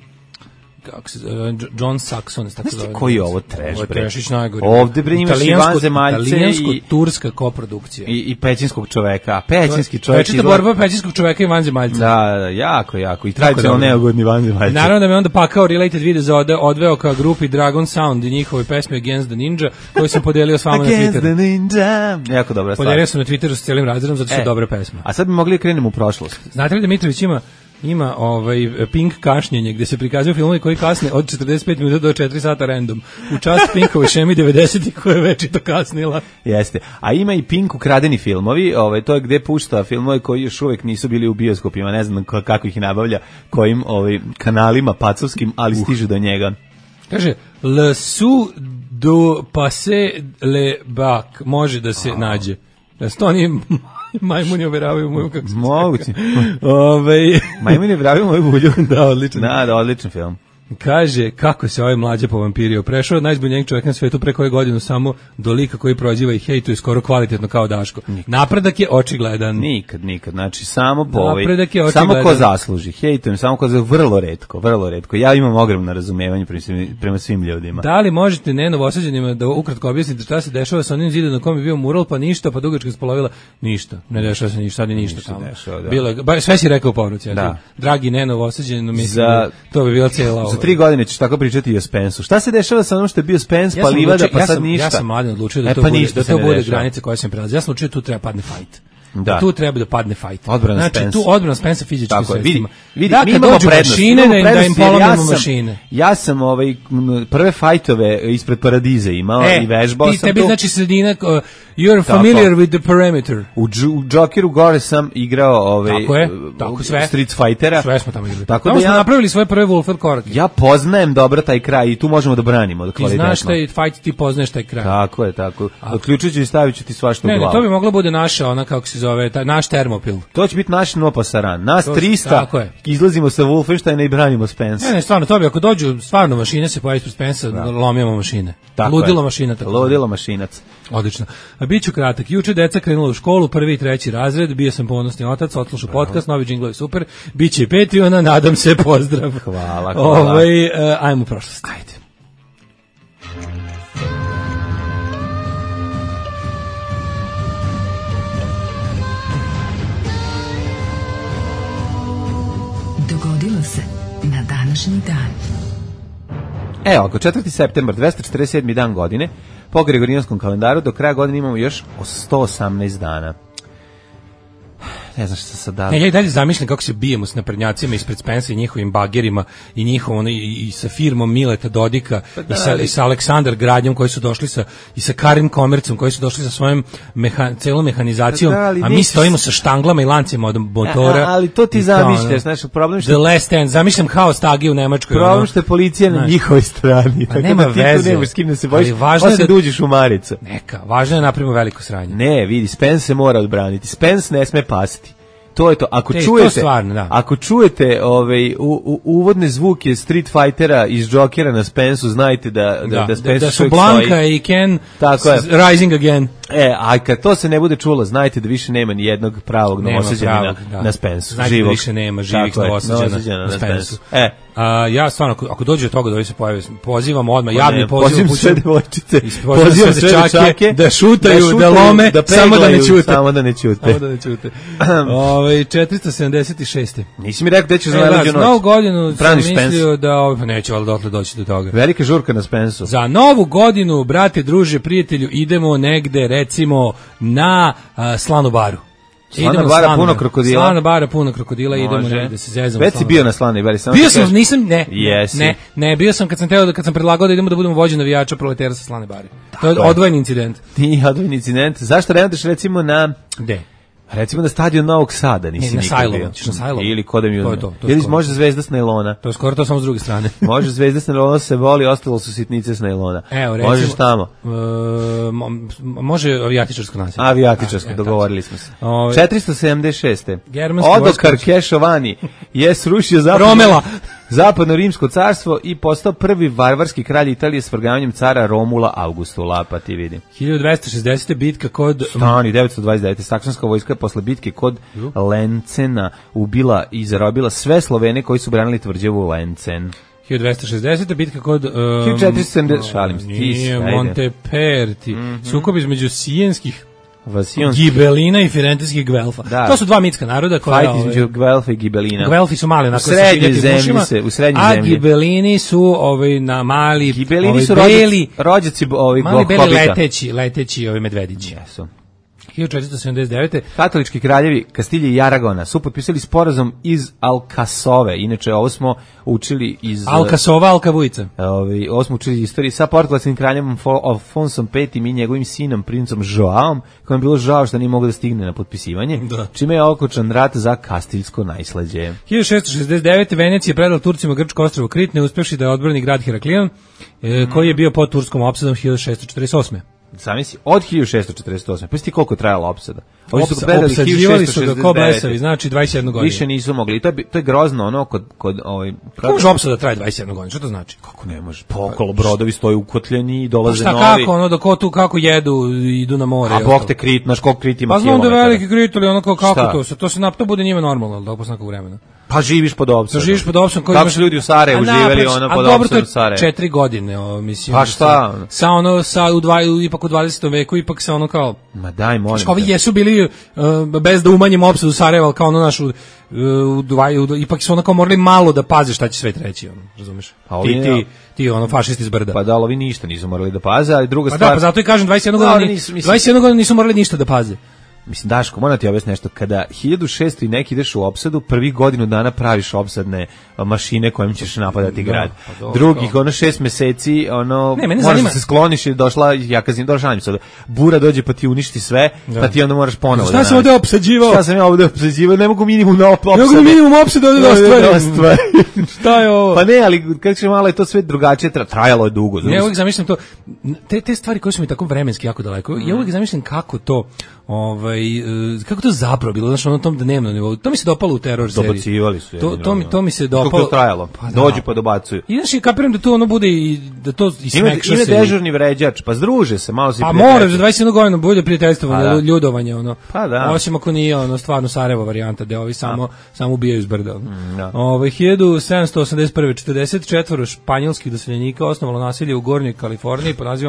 kako se zove, John Saxon, tako se
Znaš ti
zove.
koji je ovo trash,
Ovo je
bre?
trash najgori.
Ovde, bre, imaš i
Italijansko-
vanzemaljce i-
Italijansko-turska koprodukcija.
I, i pećinskog čoveka. A pećinski čovjek
Pečita
izgleda-
borba pećinskog čoveka i vanzemaljca.
Da, da, jako, jako. I tradicionalno
dobro.
neugodni vanzemaljci.
Naravno da me onda pakao Related video za ode, odveo ka grupi Dragon Sound i njihove pesme Against the Ninja, koju sam podelio s vama na
Against
Twitteru.
the ninja. Jako dobra stvar.
Podelio sam na Twitteru s cijelim razredom, zato su
E,
dobre pesme.
A sad bi mogli da krenemo u prošlost.
Znate li da Mitrović ima ima ovaj Pink kašnjenje gde se prikazuju filmovi koji kasne od četrdeset pet minuta do četiri sata random. U čast Pinkove šemi devedesetih koja je večito kasnila.
Jeste. A ima i Pink ukradeni filmovi, ovaj, to je gde pušta filmove koji još uvek nisu bili u bioskopima, ne znam ko- kako ih nabavlja, kojim ovaj, kanalima pacovskim, ali stižu do njega.
Kaže, le su do passe le bac može da se nađe. Da se to oni majmuni overavaju moju kako se
Moguće.
Ove,
Majmuni vravio moju bulju.
da, odlično.
Da, da, odličan film.
Kaže, kako se ovaj mlađe povampirio. Prešao od najzbiljnijeg čovjeka na svetu preko ove godinu samo do lika koji proziva i hejtuje skoro kvalitetno kao Daško. Napredak je očigledan.
Nikad, nikad. Znači, samo po ovaj,
Napredak je
samo ko
očigledan.
zasluži. Hejtujem, samo ko zasluži. Vrlo retko, vrlo retko. Ja imam ogromno razumevanje prema svim, prema svim ljudima.
Da li možete ne novosađenima da ukratko objasnite šta se dešava sa onim zidom na kom je bio mural, pa ništa, pa dugačka spolovila? Ništa. Ne dešava se ništa, sad je ništa,
Ništa
tamo.
dešava, da.
Bilo je, ba, sve si rekao u poruci.
Da.
Da. Dragi ne novosađeni, mislim,
Za-
da to bi bila cijela
Za tri godine ćeš tako pričati i o Spensu. Šta se dešava sa onom što je bio Spence,
Ja
pa
sam
livada,
odlučio-
pa
ja
sad
sam,
ništa?
Ja sam mladen odlučio da
E,
to
pa
bude,
ništa
da
se
to
ne
bude
dešava.
granice koje sam prelazio. Ja sam odlučio da tu treba padne fight.
Da.
Da. Tu treba da padne fight.
Odbrana
znači,
Spence.
tu odbrana Spensa fizičkim
Tako je, vidi,
sredstvima.
vidi,
da,
mi
kad
imamo
dođu
prednost.
mašine,
imamo
da im, da im
prednost, jer
polomimo
ja sam,
mašine.
Ja sam ovaj, m, prve fajtove ispred Paradize imao i vežbao
ti,
sam
tebi
tu.
znači sredina, uh, you're familiar with the perimeter.
U, Dž- u Jokeru gore sam igrao ovaj,
Tako je,
uh,
tako sve.
Street Fightera.
Sve smo tamo igrali.
Tako
Tamo
da
smo
ja,
napravili svoje prve Wolfer korake.
ja poznajem dobro taj kraj i tu možemo da branimo da
Ti
kvalitetno.
znaš taj fight, ti poznaš taj kraj.
Tako je, tako. Otključit ću i stavit ću ti svašta u
Ne, ne,
glavu.
to bi moglo bude naša, ona kako se zove, taj, naš termopil.
To će biti naš no pasaran. Nas
To-
trista,
tako je.
izlazimo sa Wolfensteina i branimo Spence.
Ne, ne, stvarno, to bi, ako dođu stvarno mašine se pojavi ispred Spensa, lomimo mašine.
Tako
Ludilo
je.
mašina. Tako
Ludilo mašinac.
Odlično. A biću kratak. Juče deca krenula u školu, prvi i treći razred, bio sam ponosni otac, odslušao podcast, novi džinglovi super, biće i Patreona, nadam se, pozdrav.
Hvala, hvala.
Ovaj, uh, ajmo u prošlost.
Ajde.
Dogodilo se na današnji dan.
Evo, ako četvrti septembar, dvesta četrdeset sedmi dan godine, po Gregorijanskom kalendaru, do kraja godine imamo još sto osamnaest dana. Ne znaš šta sad da.
Ne, ja i dalje zamišljam kako se bijemo s naprednjacima ispred Spensa i njihovim bagerima i njihovom ono, i, i sa firmom Mileta Dodika
Pa da,
i, sa,
ali-
i sa Aleksandar Gradnjom koji su došli sa i sa Karim Komercom koji su došli sa svojom meha, celom mehanizacijom,
Pa da, ali
a mi
nećeš-
stojimo sa štanglama i lancima od motora.
A, ali to ti
i
zamišljaš, znaš, problem što
The Last Stand, zamišljam haos Tagi u Nemačkoj.
problem
ono.
što je policija na
Znaš.
njihovoj strani.
Pa
tako
nema
da ti
veze.
tu nemaš s kim da se bojiš.
Ali važno je
osim
da-
da uđeš u maricu.
Neka, važno je da napravimo veliko sranje.
Ne, vidi, Spence se mora odbraniti. Spence ne sme pasti. To je to. Ako
Te, to
čujete,
stvarno, da.
ako čujete ovaj u, u, uvodne zvuke Street Fightera iz Jokera na Spensu, znajte da da da, Spence
da su
uvijek
Blanka
stoji.
i Ken
Tako je.
s- rising again.
E, a kad to se ne bude čulo, znajte da više nema ni jednog pravog
Nema
novosađenina
pravog, da.
na Spensu.
Znajte da
živog.
više nema živih
Tako je,
novosađena
novosađena
na
na
Spensu.
Spensu. E,
A, ja stvarno, ako, ako dođe do toga da ovi se pojave, pozivam odmah,
Pa
javni
ne,
poziv
pozivam sve
upućujem-
devojčice,
pozivam
pozivam
sve
sve
dečake
dečake
da šutaju, da lome, samo da ne
peglaju,
ćute.
Samo da ne ćute.
Samo da ne čute. Ove, četiristo sedamdeset šest.
Nisi mi rekao da ćeš za
E, da,
najluđu
za novu
noć.
godinu sam
Braniš
mislio
Spence.
da, ovaj, pa neće, ali dotle doći do toga.
Velika žurka na Spensu.
Za novu godinu, brate, druže, prijatelju, idemo negde, recimo, na a, Slanu baru.
Slana
Idemo na
bara,
Slanu
puno
baru.
krokodila.
Slana bara, puno krokodila, idemo
Može.
negde da se zezamo.
Već si
Slanu
bio
baru.
na Slanoj bari, samo
Bio
ti
sam,
kažem.
nisam, ne,
Jesi.
ne, ne, bio sam kad sam teo da, kad sam predlagao da idemo da budemo vođe navijača proletera sa Slane bari. To je odvojen incident.
Nije odvojen incident. Zašto ne odeš recimo na
Gde?
recimo na stadion Novog Sada, nisi
Ne, na
nikad
Sajlovo,
bio.
ćeš na Sajlovo.
Ili kod da mi
To je
uzme.
to, to je
Ili
skoro.
može Zvezda s nailona.
To je skoro to samo s druge strane.
Može Zvezda s nailona se voli, ostalo su sitnice s nailona.
Evo, recimo,
Možeš tamo.
E, mo- može avijatičarsko naselje.
Avijatičarsko,
A, e,
dogovorili smo se.
Ove-
četiristo sedamdeset šest.
Germanski
Odokar
vojskovođa.
Kešovani je srušio zapadno,
Romela.
zapadno rimsko carstvo i postao prvi varvarski kralj Italije s vrgavanjem cara Romula Augustula, pa ti vidi.
hiljadu dvesta šezdeset. bitka kod
Stani, devetsto dvadeset devet. Saksonska vojska je posle bitke kod Lencena ubila i zarobila sve Slovene koji su branili tvrđavu Lencen.
hiljadu dvesta šezdeset. bitka kod um,
hiljadu četiristo sedamdeset, šalim se, ti si,
Nije,
ajde.
Monteperti. Sukob između sijenskih
Vasionski
Gibelina i firentinskih Gvelfa.
Da.
To su dva mitska naroda koja
fight između Gvelfa i Gibelina.
Gvelfi su mali, onako
U srednjoj
sa šiljatim
zemlji
ušima,
se- u srednjoj
a
zemlji.
Gibelini su ovaj na mali,
Gibelini
ovaj,
su
beli,
rođaci, rođaci ovih
mali beli
hobita.
leteći, leteći ovi medvedići.
Jesu.
hiljadu četiristo sedamdeset devete.
Katolički kraljevi Kastilje i Aragona su potpisali sporazum iz Alkasove. Inače, ovo smo učili iz...
Alkasova, Alkavujica.
Ovi, ovo smo učili iz istorije sa portugalskim kraljem Alfonsom petim i njegovim sinom, princom Joaom, kojem je bilo žao što nije mogao da stigne na potpisivanje,
Da.
čime je okočan rat za kastiljsko najsleđe.
hiljadu šessto šezdeset devete. Venecija je predala Turcima grčko ostrvo Krit, ne uspevši da je odbrani grad Heraklion, e, koji je bio pod turskom opsadom hiljadu šessto četrdeset osme.
Sami si od hiljadu šessto četrdeset osme. Pa si ti koliko je trajala opsada? Ovi su ga
Opsa-
predali
opsađivali su ga ko
1669.
blesavi, znači dvadeset jednu godinu.
Više nisu mogli. I to je, bi- to je grozno ono kod... kod ovaj,
Kako može opsada da traje dvadeset jednu godinu? Što to znači?
Kako ne može? Pa okolo brodovi stoje ukotljeni i dolaze
Šta,
novi.
kako, ono, dok ko tu, kako jedu, idu na more.
A
jel
bog
to?
te Krit, znaš koliko Krit ima
Pa znam da je
kilometara.
veliki Krit, ali ono kao kako
Šta?
to se, to se nap, to bude njima normalno, ali da posle nekog vremena.
Pa živiš pod opsadom.
Da živiš pod opsadom koji
Kako
imaš-
su ljudi u Sarajevu
A
živeli
napraviš-
ono
a
pod
dobro, to
opsadom
je
Sarajeva?
četiri godine, o, mislim.
Pa šta?
Sa, sa ono, sa, u dva, u- ipak u dvadesetom veku, ipak sa ono kao,
Ma daj, molim
što ovi
te.
jesu bili, uh, bez da umanjimo opsadu Sarajeva, ali kao ono našu, uh, u dva, u, ipak su ono kao morali malo da paze šta će svet reći, ono, razumeš?
A ovi
Ti,
ne-
ti, ti, ono, fašisti iz brda.
Pa da, ali ovi ništa nisu morali da paze, ali druga
Pa
stvar...
da, pa zato i kažem dvadeset jednu
Da,
godinu,
ali
ni-
nisu, mislim-
dvadeset jednu godinu nisu morali ništa da paze.
Mislim, Daško, moram ti objasniti nešto. Kada hiljadu šesto i neki ideš u opsadu, prvi godinu dana praviš opsadne a, mašine kojim ćeš napadati
Da,
grad.
pa dobro,
Drugih,
to.
ono šest meseci, ono,
Ne, mene
moraš
zanima-
da se skloniš i došla, ja kazim, došla mi sad, bura dođe pa ti uništi sve,
Da.
pa ti onda moraš ponovo
Šta
da
sam ovde
nađeš.
opsađivao?
Šta sam ja ovde opsađivao? Ne mogu minimum na op- opsade.
Ne mogu minimum opsade ovde da
Da
ostvarim.
ostvarim.
Šta je ovo?
Pa ne, ali kako će malo je to sve drugačije, tra- trajalo je dugo.
Ja uvijek zamišljam to, te, te stvari koje su mi tako vremenski jako daleko, ja uvijek zamišljam kako to, ovaj, e, kako to zapravo bilo, znaš, ono tom dnevnom nivou. To mi se dopalo u teror seriji.
Dobacivali su.
To, to, mi, to mi se
Kako
dopalo.
je trajalo?
Pa da.
Dođu pa dobacuju.
I znaš, i kapiram da to ono bude i da to i
Ima,
smekša
ima
se.
dežurni vređač, pa združe se, malo se
Pa
prijatelji.
mora, za dvadeset jednu godinu bude prijateljstvovanje,
Pa da.
ljudovanje, ono.
Pa da.
Osim ako nije, ono, stvarno Sarajevo varijanta, gde ovi samo, samo ubijaju iz brda. ono.
da.
Ovaj, hiljadu sedamsto osamdeset prve. četrdeset četiri španjolskih doseljenika osnovalo naselje u Gornjoj Kaliforniji pod nazivom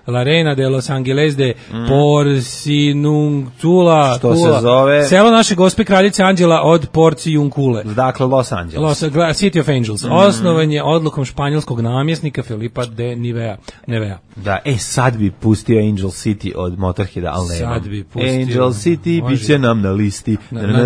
La Reina de Los Angeles de Porciuncula,
Što se zove?
Selo naše gospe kraljice Anđela od Porciuncule.
Dakle, Los Angeles.
Los, City of Angels. Mm. Osnovan je odlukom španjolskog namjesnika Filipa de Nivea. Nevea.
Da, e, sad bi pustio Angel City od Motorheada, ali nema.
Sad bi pustio.
Angel City
Može.
bit će nam na listi.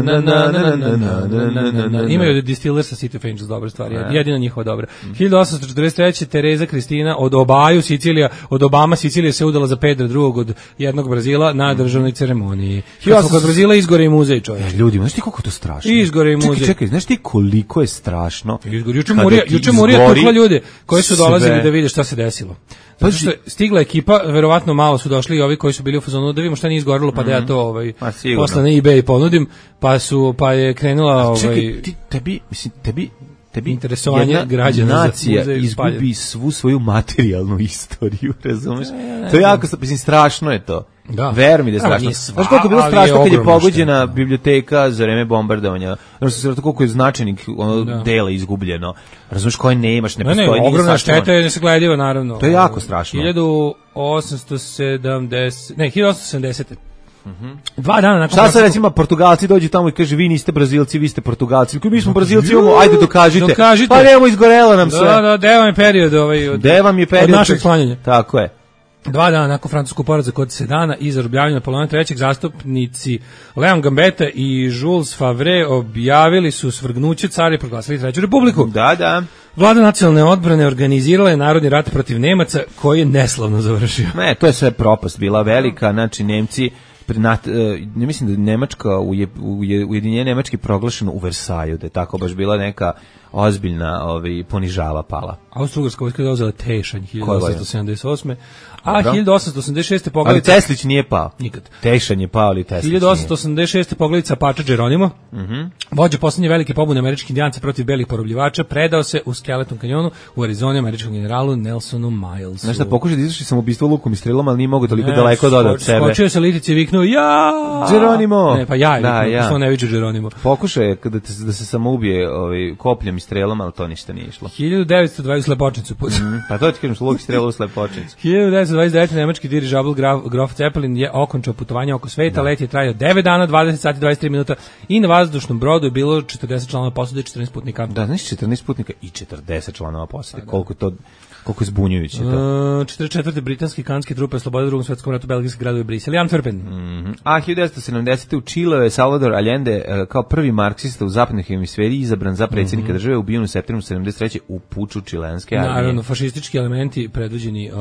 Imaju od Distillers City of Angels dobre stvari, jedina njihova dobra. hiljadu osamsto četrdeset treće. Tereza Kristina od Obaju Sicilija, od Obama Sicilija se udala za Pedra drugog od jednog Brazila na državnoj ceremoniji. Kad kod Brazila izgore i muzej, čovječe.
Ljudi, znaš ti koliko je to strašno?
Izgore i muzej.
Čekaj, čekaj, znaš ti koliko je strašno?
Izgore. Juče Murija, juče Murija tukla ljude koji su dolazili da vide šta se desilo. Zato što je stigla ekipa, verovatno malo su došli i ovi koji su bili u fazonu da vidimo šta nije izgorilo, pa da ja to ovaj posle na eBay ponudim, pa su pa je krenula ovaj
čekaj, ti tebi, mislim, tebi tebi
interesovanje građana
nacija za izgubi svu svoju materijalnu istoriju, razumeš? To je jako, mislim, strašno je to. Da. Ver mi da je strašno. Znaš koliko je bilo strašno kad je pogođena biblioteka za vreme bombardovanja? Znaš se koliko je značajnih ono, da. dela izgubljeno. Razumeš koje nemaš, ne postoji.
Ne, ne, ogromna šteta je nesaglediva, naravno.
To je jako strašno.
hiljadu osamsto sedamdeset Ne, hiljadu osamsto sedamdesete Mm-hmm. Dva dana nakon.
Šta sad recimo Portugalci dođu tamo i kaže vi niste Brazilci, vi ste Portugalci. Koji mi smo Brazilci, imamo, ajde dokažite. dokažite. Pa nemo izgorelo nam sve.
Da, da, devam je period ovaj od,
devam je period
od našeg sklanjanja.
Tako je.
Dva dana nakon francuskog poraza kod Sedana i zarobljavanja Napoleona trećeg zastupnici Leon Gambetta i Jules Favre objavili su svrgnuće cara i proglasili Treću republiku.
Da, da.
Vlada nacionalne odbrane organizirala je narodni rat protiv Nemaca koji je neslavno završio.
Ne, to je sve propast bila velika, znači Nemci Nat, ne mislim da je Nemačka uje, uje, ujedinjenje Nemački proglašeno u Versaju, da je tako baš bila neka ozbiljna ovaj, ponižava pala.
Austro-Ugarska vojska je zauzela Tešanj hiljadu osamsto sedamdeset osme A hiljadu osamsto osamdeset šeste poglavica...
Ali Teslić nije pao.
Nikad.
Tešanj je pao, ali Teslić
hiljadu osamsto osamdeset šeste poglavica Pača Geronimo,
mm-hmm.
vođa posljednje velike pobune američkih indijanca protiv belih porobljivača, predao se u Skeleton kanjonu u Arizoni američkom generalu Nelsonu Milesu.
Znaš šta, pokušaj da izvrši samoubistvo lukom i strelom, ali nije mogu toliko ne, daleko da ode od sebe.
Skočio se litici i viknuo, ja!
Geronimo!
Ne, pa ja je
da,
viknuo,
ja.
što ne viđe Geronimo.
Pokušaj da, te, da se samoubije ovaj, kopljem i strelom, ali to ništa nije išlo.
hiljadu devetsto dvadeset slepočnicu put.
Mm, pa to ti kažem, luk i strelu u slepočnicu.
hiljadu devetsto dvadeset devete nemački dirižabl Graf, Grof Zeppelin je okončao putovanje oko sveta, da. Let je trajao devet dana, dvadeset sati, dvadeset tri minuta i na vazdušnom brodu je bilo četrdeset članova posade i četrnaest putnika.
Da, znači četrnaest putnika i četrdeset članova posade. Da. Koliko to koliko je zbunjujuće to.
Uh, četrdeset četvrte britanski kanadske trupe oslobodile u Drugom svetskom ratu belgijski gradovi Brisel i Antwerpen.
Mm-hmm. A hiljadu devetsto sedamdesete u Čileu je Salvador Allende kao prvi marksista u zapadnoj hemisferi izabran za predsjednika mm-hmm. države, ubijen u septembru sedamdeset treće u puču čilenske armije.
Naravno, fašistički elementi predvođeni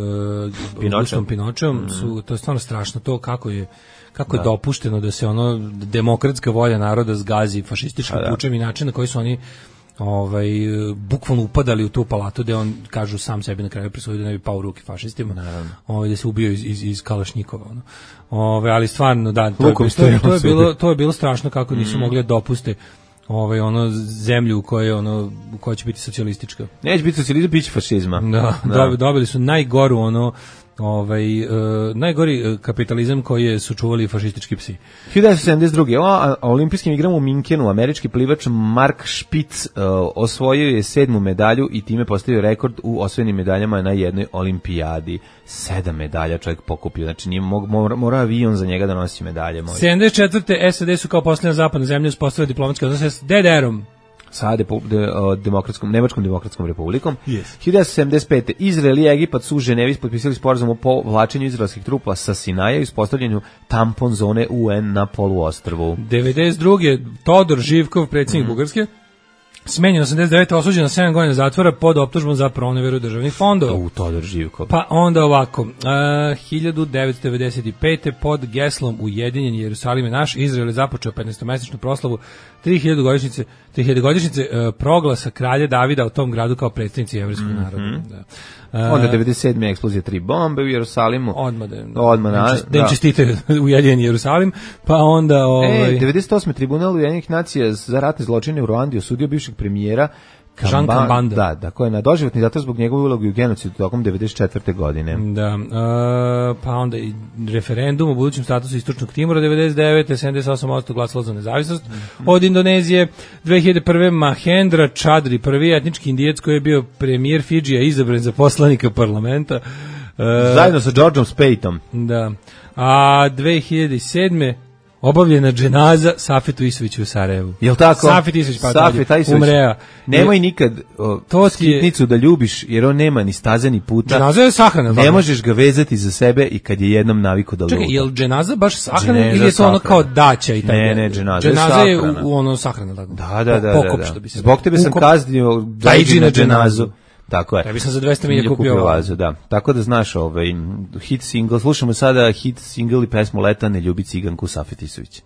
uh, Pinočom Pinočom mm-hmm. su, to je stvarno strašno, to kako je kako je da. dopušteno da se ono demokratska volja naroda zgazi fašističkim da. pučem i način na koji su oni ovaj bukvalno upadali u tu palatu gde on kažu sam sebi na kraju presudio da ne bi pao u ruke fašistima. Naravno. Ovaj da se ubio iz iz, iz Kalašnjikova ono. Ovaj ali stvarno da to, je, to, to je bilo to je bilo strašno kako nisu mm. mogli da dopuste ovaj ono zemlju u kojoj ono u kojoj će biti socijalistička.
Neće biti socijalizam, biće fašizma.
Da, da. Dobili su najgoru ono ovaj uh, najgori kapitalizam koji je su čuvali fašistički psi.
hiljadu devetsto sedamdeset druge O olimpijskim igrama u Minkenu američki plivač Mark Spitz uh, osvojio je sedmu medalju i time postavio rekord u osvojenim medaljama na jednoj olimpijadi. Sedam medalja čovjek pokupio, znači nije mora, mora avion za njega da nosi medalje. Moj.
sedamdeset četvrte S A D su kao posljednja zapadna zemlja uspostavili diplomatske odnose s D D R-om.
Sa de, de, demokratskom, Nemačkom demokratskom republikom.
Yes.
hiljadu devetsto sedamdeset pete Izrael i Egipat su u Ženevi potpisali sporazum o povlačenju izraelskih trupa sa Sinaja i uspostavljanju tampon zone U N na poluostrvu.
devedeset druge Todor Živkov, predsjednik mm. Bugarske, smenjen osamdeset devete osuđen na sedam godina zatvora pod optužbom za proneveru državnih fondova.
U Todor Živkov.
Pa onda ovako, uh, hiljadu devetsto devedeset pete pod geslom Ujedinjen Jerusalim je naš, Izrael je započeo petnaestomesečnu proslavu tri hiljade godišnjice, tri hiljade godišnjice uh, proglasa kralja Davida u tom gradu kao predstavnici jevrejskog mm-hmm. naroda. Da. Uh,
onda devedeset sedme eksplozija tri bombe u Jerusalimu.
Odmah da,
odmah na,
da im čestite Ujedinjen Jerusalim, pa onda ovaj
e, devedeset osme Tribunal Ujedinjenih nacija za ratne zločine u Ruandi osudio bivšeg premijera
Jean Kambanda.
Da, da, koji je na doživotni zatvor zbog njegove uloge u genocidu tokom devedeset četvrte godine.
Da, uh, pa onda i referendum o budućem statusu Istočnog Timora devedeset devete sedamdeset osam posto glasalo za nezavisnost mm-hmm. od Indonezije. dve hiljade prve Mahendra Chaudhry, prvi etnički indijac koji je bio premijer Fidžija, izabran za poslanika parlamenta. E,
Zajedno sa Georgeom Spathom.
Da. A dve hiljade sedme obavljena dženaza Safetu Isoviću u Sarajevu.
Jel tako?
Safet Isović pa
Safet Isović.
umrea.
Nemoj nikad o,
To ti je-
skitnicu da ljubiš, jer on nema ni staze ni puta.
Dženaza je sahrana.
Ne možeš ga vezati za sebe i kad je jednom naviko da luta.
Čekaj, je li dženaza baš sahrana
Dženaza
ili je to ono
sahrana.
kao daća i tako?
Ne, ne, dženaza je
Dženaza je u,
sahrana.
u ono sahrana. Tako.
Da, da, da.
Pokop,
da,
što
da.
bi se
Zbog tebe sam
Ukop.
kaznio
Dajđi na
na dženazu.
dženazu.
Tako je.
Ja bi sam za dvesta milja
Milja
kupio
vazu, da. Tako da znaš, ovaj, hit single, slušamo sada hit single i pesmu Leta, ne ljubi ciganku Safet Isović.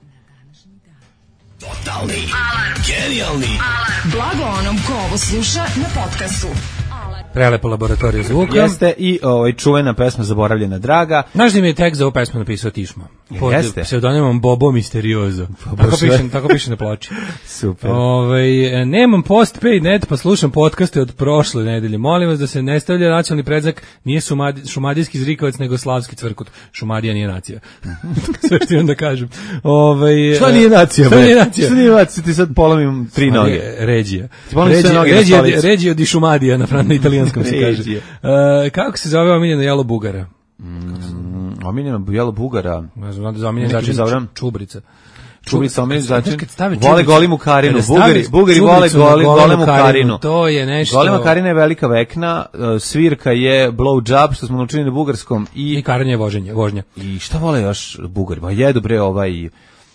Totalni alarm. Genijalni alarm.
Blago onom ko ovo sluša na podcastu.
Prelepo laboratoriju zvuka.
Jeste i ovaj, čuvena pesma Zaboravljena draga.
Znaš da mi je tekst za ovu pesmu napisao Tišma? Pod
Jeste.
pseudonimom Bobo Misteriozo. Tako
baš
piše,
ne.
tako piše na ploči.
Super.
Ovaj, nemam postpaid net, pa slušam podcaste od prošle nedelje. Molim vas da se ne stavlja nacionalni predznak, nije šumadi, šumadijski zrikovac, nego slavski cvrkut. Šumadija nije nacija. Sve što imam da kažem. Ovaj,
Šta nije nacija,
Šta
bre?
nije nacija?
Šta nije nacija? Ti sad polomim tri noge.
Je Regija.
Ti pomisliš sve noge na
Regija,
stolici.
Regija di Šumadija, na, fran- na italijanskom se kaže.
Regija.
E, kako se zove omiljena jelo Bugara?
Omiljeno Jelo Bugara.
Ne znam, da zamijenjen
Neki
začin
zabran?
čubrica.
Čubrica omiljen začin.
Kad stave
Vole
čubricu-
goli mukarinu.
kada stave
Bugari, Bugari vole
čubricu na
goli,
golemu
gole mukarinu.
To je nešto...
Golema karina je velika vekna, uh, svirka je blow job, što smo naučili na bugarskom.
I
I,
karanje je voženje, vožnja.
i šta vole još Bugari? Ma jedu bre ovaj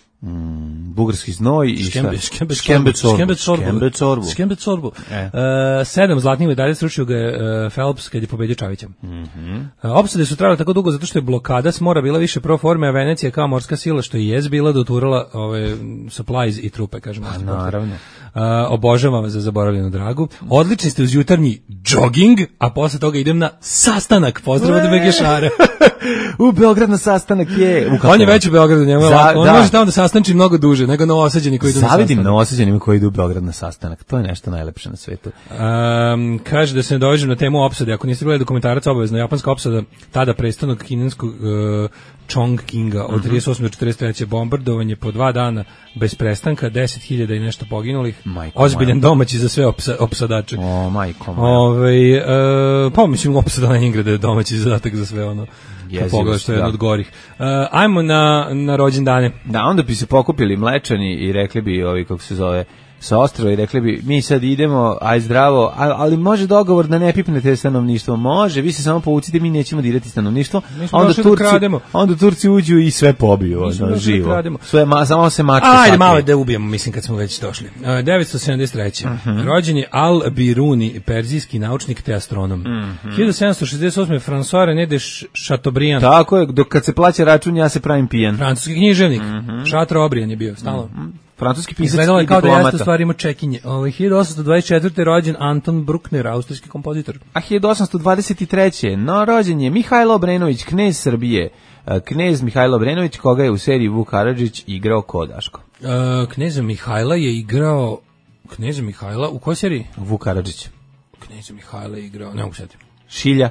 mm, bugarski znoj i šta?
Škembe, škembe,
Škembe corbu.
Škembe corbu.
Škembe corbu.
Škembe corbu.
E.
E, sedam zlatnih medalja srušio ga je uh, Phelps kad je pobedio Čavića. Mm opsade su trajale tako dugo zato što je blokada s mora bila više pro forme, a Venecija kao morska sila što i jest bila doturala ove supplies i trupe, kažemo.
Naravno.
Uh, obožavam vas za zaboravljenu dragu. Odlični ste uz jutarnji jogging, a posle toga idem na sastanak. Pozdrav od Begešara.
U Beograd na sastanak je. U
On je već u Beogradu, njemu je
Za-
lako. On
da.
može tamo da sastanči mnogo duže nego novosađeni koji idu na
Zavidim
sastanak.
novosađenima koji idu u Beograd na sastanak. To je nešto najlepše na svetu.
Um, kaže da se ne dovežem na temu opsade. Ako niste gledali dokumentarac, obavezno japanska opsada tada prestanog kineskog uh, Chong Kinga od trideset osme do četrdeset treće bombardovanje po dva dana bez prestanka, deset hiljada i nešto poginulih.
Majko
Ozbiljan
moja.
domaći za sve opsa, opsadače.
O, majko moja.
Ove, uh, pa mislim opsada Leningrada je domaći zadatak za sve ono. Kad
Jezivo,
pogledaš, to je jedno
da.
od gorih. Uh, ajmo na, na rođendane.
Da, onda bi se pokupili mlečani i rekli bi, ovi, kako se zove, sa ostrova i rekli bi, mi sad idemo, aj zdravo, a- ali može dogovor da ne pipnete stanovništvo, može, vi se samo povucite, mi nećemo dirati stanovništvo,
Mi smo
a onda
došli da
Turci,
krademo.
onda Turci uđu i sve pobiju,
Mi smo
ono,
došli da
živo.
krademo.
Sve, ma, samo se mačke
Ajde
sakriju.
malo da ubijemo, mislim, kad smo već došli. Uh, devetsto sedamdeset treće.
Mhm.
Rođen je Al-Biruni, perzijski naučnik te astronom.
Mhm.
hiljadu sedamsto šezdeset osme. François René de Chateaubriand,
Tako je, dok kad se plaća račun, ja se pravim pijan.
francuski književnik.
Mhm.
Charles Aubry je bio, stalno.
Francuski pisac
Izgledalo je
i
kao da jeste u
diplomata.
stvari ima čekinje. Ovaj, hiljadu osamsto dvadeset četvrte. rođen Anton Bruckner, austrijski kompozitor.
A hiljadu osamsto dvadeset treće. No, rođen je Mihajlo Obrenović, knez Srbije. E, Knez Mihajlo Obrenović, koga je u seriji Vuk Karadžić igrao ko Daško.
Uh, Kneza Mihajla je igrao... Kneza Mihajla, u kojoj seriji?
Vuk Karadžić.
Kneza Mihajla je igrao, ne mogu setiti.
Šilja.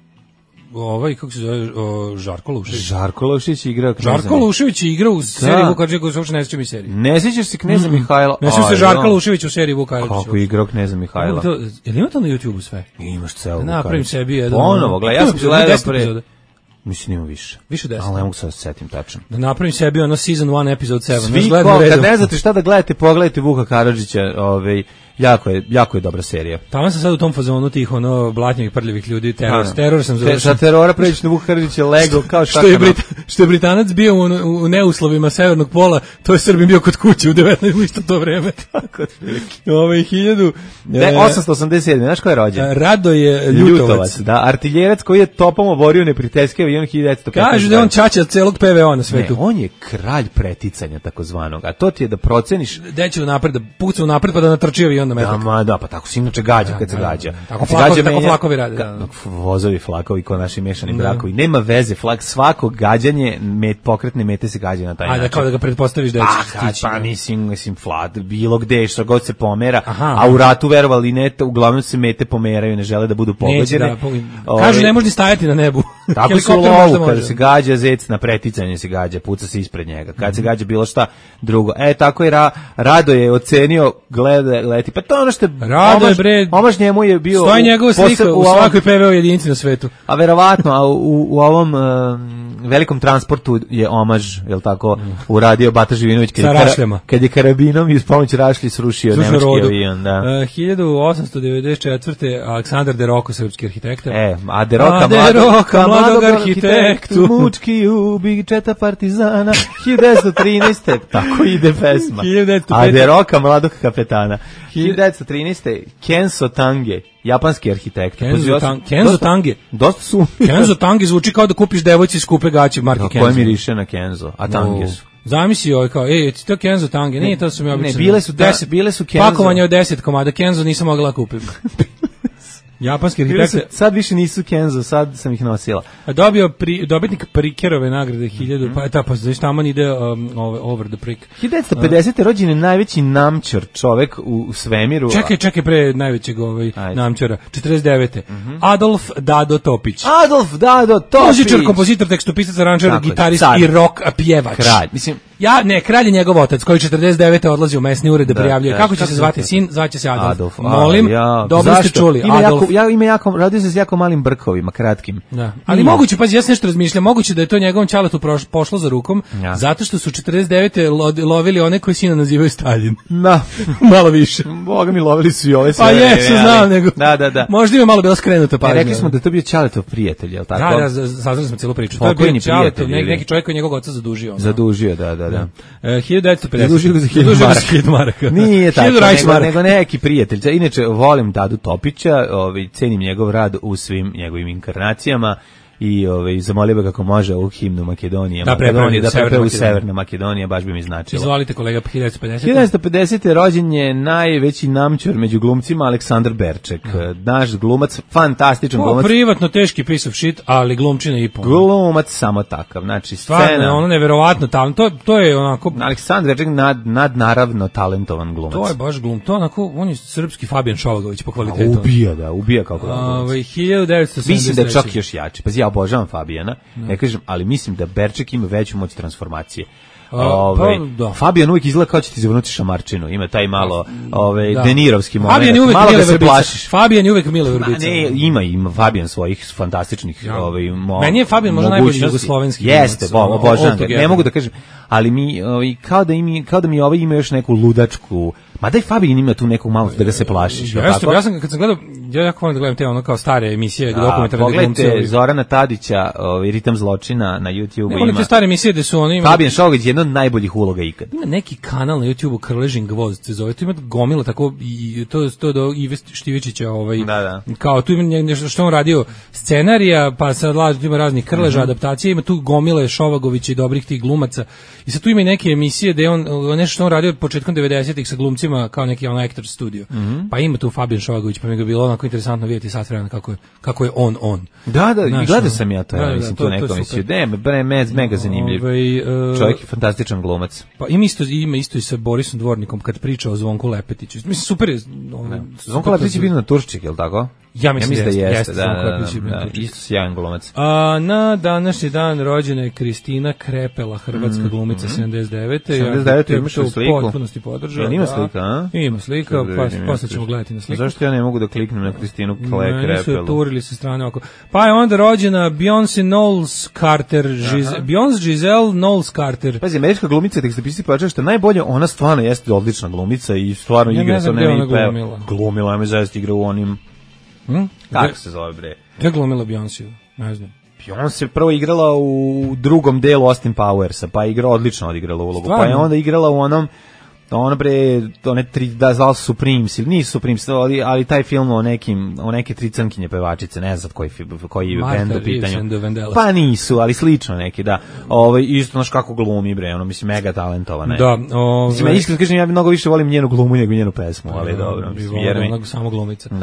Ovaj, kako se zove, o, Žarko Lušević.
Žarko Lovšić je igrao kneza.
Žarko Lušević je igrao u seriji Vukaradžić, koji se uopšte ne sjećam iz serije.
Ne sjećaš se kneza Mihajla?
Ne sjećam se
Aj,
Žarka
no.
Lušević u seriji Vukaradžić.
Kako je igrao kneza Mihajla?
To, jel ima to na YouTubeu sve?
Imaš ceo
Da napravim
Vukarađić.
sebi jedan...
Ponovo, gledaj, ja sam
Ima
gledao
deset
pre...
epizoda.
Mislim, ima više.
Više od deset.
Ali ne mogu sad da se setim tačno.
Da napravim sebi ono season one episode seven.
Svi ko, kad ne znate šta da gledate, pogledajte Vuka Karadžića, ovaj, jako je, jako je dobra serija.
Tamo sam sad u tom fazonu tih ono blatnjivih prljavih ljudi, teror,
Ano.
teror sam
Te,
završio.
sa terora preći na Vuka Karadžića lego kao
Što je,
šakana.
Brit, što je Britanac bio u, u neuslovima severnog pola, to je Srbin bio kod kuće u devetnaestom isto to vreme. Tako Ove hiljadu...
Ne, osamsto osamdeset sedam. Znaš ko je rođen?
Rado je Ljutovac.
Da, artiljerac koji je topom oborio neprijateljski avion hiljadu devetsto petnaeste.
Kažu da je on čača celog P V O na
Ne,
svetu.
on je kralj preticanja takozvanog, a to ti je da proceniš.
Deće napred, da puca u napred pa da natrči avion na
Da,
metak.
ma, da, pa tako se inače gađa kad se
da,
gađa.
da. Tako
Kad se
flakovi-
gađa
tako
menja-
flakovi rade, da, da.
Ka- Vozovi, flakovi, ko naši mešani
Da.
brakovi. Nema veze, flak, svako gađanje, met, pokretne mete se gađa na taj
A da
način.
kao da ga pretpostaviš da
Pa,
će
kad,
stići.
pa mislim, mislim, flat, bilo gde, što god se pomera,
Aha.
a u ratu verovali ne, to uglavnom se mete pomeraju, ne žele da budu
Neće
pogođene.
da, po-
Ovaj,
kažu ne može ni stajati na nebu.
Tako su u
Helikopter možda
lovu, kada
može.
se gađa zec na preticanje se gađa, puca se ispred njega. Kad se gađa bilo šta drugo. E, tako je Ra, Rado je ocenio, gleda, leti. Pa to je ono što je...
Rado je,
omaž-
bre,
Omaž njemu je bio...
Stoji njegova
posle-
slika u
ovom-
svakoj P V O jedinici na svetu.
A verovatno, a u, u ovom um, velikom transportu je omaž, jel tako, uradio Bata Živinović kad,
Sa
je, kara-
rašljama.
kad je karabinom i uz pomoć rašlji srušio
Slušaj
nemački
rodu.
avion. Da.
Uh, hiljadu osamsto devedeset četvrte. Aleksandar De Rocco, srpski arhitekta.
E, a de Roka,
A de
mladog,
Roka, mladog arhitektu.
mučki ubi četa partizana, hiljadu devetsto trinaeste tako ide pesma.
hiljadu devetsto
A
pete.
de Roka, mladog kapetana. hiljadu devetsto trinaeste Kenzo Tange, japanski arhitekta.
Kenzo
Pazi,
Tan- Kenzo
dosta-
Tange.
Dosta su...
Kenzo Tange zvuči kao da kupiš devojci skupe gaće marke
Na
Kenzo.
koje miriše na Kenzo, a Tange su.
Zamisli ovaj kao, ej, ti to Kenzo Tange, nije to su mi
Ne,
obično.
bile su da- bile su Kenzo.
Pakovanje od deset komada, Kenzo nisam mogla kupiti. Japanski
Bile su-
arhitekta
sad više nisu Kenzo, sad sam ih nosila.
dobio pri, dobitnik Prikerove nagrade hiljadu, pa ta pa znači tamo ide um, over, over the prick.
hiljadu devetsto pedesete rođen je najveći namćor čovek u svemiru.
Čekaj, čekaj pre najvećeg ovaj
Ajde.
namćora, četrdeset devete Adolf Dado Topić.
Adolf Dado Topić.
Muzičar, kompozitor, tekstopisac, aranžer,
Tako je,
gitarist
car.
i rock pjevač.
Kralj. Mislim,
Ja, ne, kralj je njegov otac koji četrdeset devete odlazi u mesni ured da,
Da,
prijavljuje.
da,
Kako će
kako
se
se
zvati
zove?
sin? Zvaće se Adolf.
Adolf. a,
Molim,
ja.
dobro ste
Zašto?
čuli.
Ima
Adolf.
jako, ja, ima jako, rodio se s jako malim brkovima, kratkim.
Da. Ali
Ima.
moguće, pazi, ja sam nešto razmišljam, moguće da je to njegovom ćaletu proš- pošlo za rukom,
Ja.
zato što su četrdeset devete lo- lovili one koji sina nazivaju Stalin.
Da.
Malo više.
Boga mi lovili su i ove sve.
Pa jesu,
ali-
znam, nego.
Da, da, da.
Možda ima malo bila skrenuta
E,
pažnja.
rekli smo da je to bio Ćaletov prijatelj, je li tako?
Da, da, za- saznali smo cijelu priču. To je bio
Pokojni
ćaletov,
prijatelj,
nek,
ili?
neki čovjek koji je njegovog oca zadužio. ono.
Zadužio, da, da, da.
E, hiljadu devetsto pedeset
Zadužio ga za hiljadu
Zadužio ga
maraka.
za hiljadu maraka.
Nije tako,
Hiljadu
nego,
Reichsmaraka.
nego neki prijatelj. Inače, volim Dadu Topića, ovaj, cenim njegov rad u svim njegovim inkarnacijama i ovaj, zamolio bih kako može u himnu Makedonije.
Da prepravi
Makedonije, da
u Severnu
prepravi u
Makedoniju.
Severna Makedonija, baš bi mi značilo.
Izvolite kolega, hiljadu devetsto pedeset
hiljadu devetsto pedesete rođen je najveći namćor među glumcima Aleksandar Berček. Naš glumac, fantastičan
O,
glumac.
privatno teški piece of shit, ali glumčina i pol.
Glumac samo takav. Znači,
Stvarno,
scena.
ono neverovatno tamo. To, to je onako...
Aleksandar Berček nad, nadnaravno talentovan glumac.
To je baš glum. To je onako, on je srpski Fabijan Šovagović po
A,
kvalitetu.
ubija, da, ubija kako da.
Ovaj, hiljadu devetsto sedamdeset treće
Mislim da je čak još jači. Pazi, ja obožavam Fabijana, ne kažem, ali mislim da Berček ima veću moć transformacije.
A,
Ove,
pa, da.
Fabijan uvijek izgleda kao će ti zavrnuti šamarčinu, ima taj malo ove,
Da.
denirovski moment,
Fabijan je uvek
malo
Mile
ga se
Vrbica.
plašiš.
Fabijan je uvek Mile
Ma
Vrbica.
ne, ima, ima Fabijan svojih fantastičnih
Ja.
ovaj, mo,
Meni je Fabijan možda najbolji
mogućnosti.
jugoslovenski
Jeste,
glumac,
bo,
ono,
obožavam ga,
altogether.
ne mogu da kažem, ali mi ovaj, kao da ima, kao da mi ovaj ima još neku ludačku, mada i Fabijan ima tu nekog malo da ga se plašiš. jel
Jeste,
tako?
ja sam kad sam gledao, ja jako volim da gledam te ono kao stare emisije,
A,
dokumentarne glumce.
pogledajte
ovi.
Zorana Tadića, ovaj, Ritam zločina na YouTubeu
Ne volim
ima.
te stare emisije gde su oni imali-
Fabijan Šogović je jedna od najboljih uloga ikad.
Ima neki kanal na YouTubeu Krležin gvozd se zove. Tu ima gomila tako i to to do Ive Štivičića ovaj
Da, da.
kao tu ima nešto što on radio scenarija, pa sad lažu ima raznih Krleža adaptacije, ima tu gomile Šovagovića i dobrih tih glumaca. I sad tu ima i neke emisije gde on nešto što on radio početkom devedesetih sa glumcima kao neki on actor studio. Pa ima tu Fabijan Šovagović, pa mi ga je bilo onako interesantno vidjeti sat vremena kako je kako je on on.
Da, da,
Znaš,
i gledao
ono,
sam ja to,
da,
ja,
da,
mislim,
to-
tu
to je
neku
super.
emisiju. Ne, bre, me, mega zanimljiv.
Ovaj, e,
Čovjek je fantastičan glumac.
Pa ima isto, ima isto i sa Borisom Dvornikom kad priča o Zvonku Lepetiću. Mislim, super je. ono,
Zvonko
super
Lepetić je
to-
bio na Turščik, je li tako?
Ja mislim da jeste, jeste,
da,
Zvonko
da,
Lepetić je bio
da,
na
da,
Turščiku.
isto sjajan glumac.
A na današnji dan rođena je Kristina Krepela, hrvatska glumica sedamdeset devete
sedamdeset devete
ja
imaš
to
li
u
sliku?
potpunosti podržao.
Jel ima
da.
slika, a?
Ima slika,
Sad da
pa
vidim,
posle
ja
ćemo
to-
gledati na sliku.
Zašto ja ne mogu da kliknem na Kristinu Kle
Meni su je
Krepelu?
turili sa strane oko. Pa je onda rođena Beyoncé Knowles Carter, Giz- Beyoncé Giselle Knowles Carter.
Pazi, američka glumica, tekstopisci pojačava što je najbolje, ona stvarno jeste odlična glumica i stvarno
Ja ne
igra,
znam
to
gde
nema
ona
i peva.
glumila.
Glumila, ja me zaista igra u onim,
Hm?
kako se zove bre?
Gde je glumila Beyoncé? Ne znam.
Beyoncé se prvo igrala u drugom delu Austin Powersa, pa je igra odlično odigrala ulogu. Pa je
Stvarno?
onda igrala u onom ono bre, one tri, da zvali su Supremes, ili nisu Supremes, ali, ali taj film o nekim, o neke tri crnkinje pevačice, ne znam koji, fi- koji
Martha
band u
Reeves
pitanju.
and the Vandellas.
Pa nisu, ali slično neki, da. Ovaj isto znaš kako glumi bre, ono mislim mega talentovana je.
Da,
Mislim, ja
ovaj
iskreno kažem, ja mnogo više volim njenu glumu nego njenu pesmu, ali dobro,
bi
mislim,
volao
jer mi...
onog samo glumica.
Da.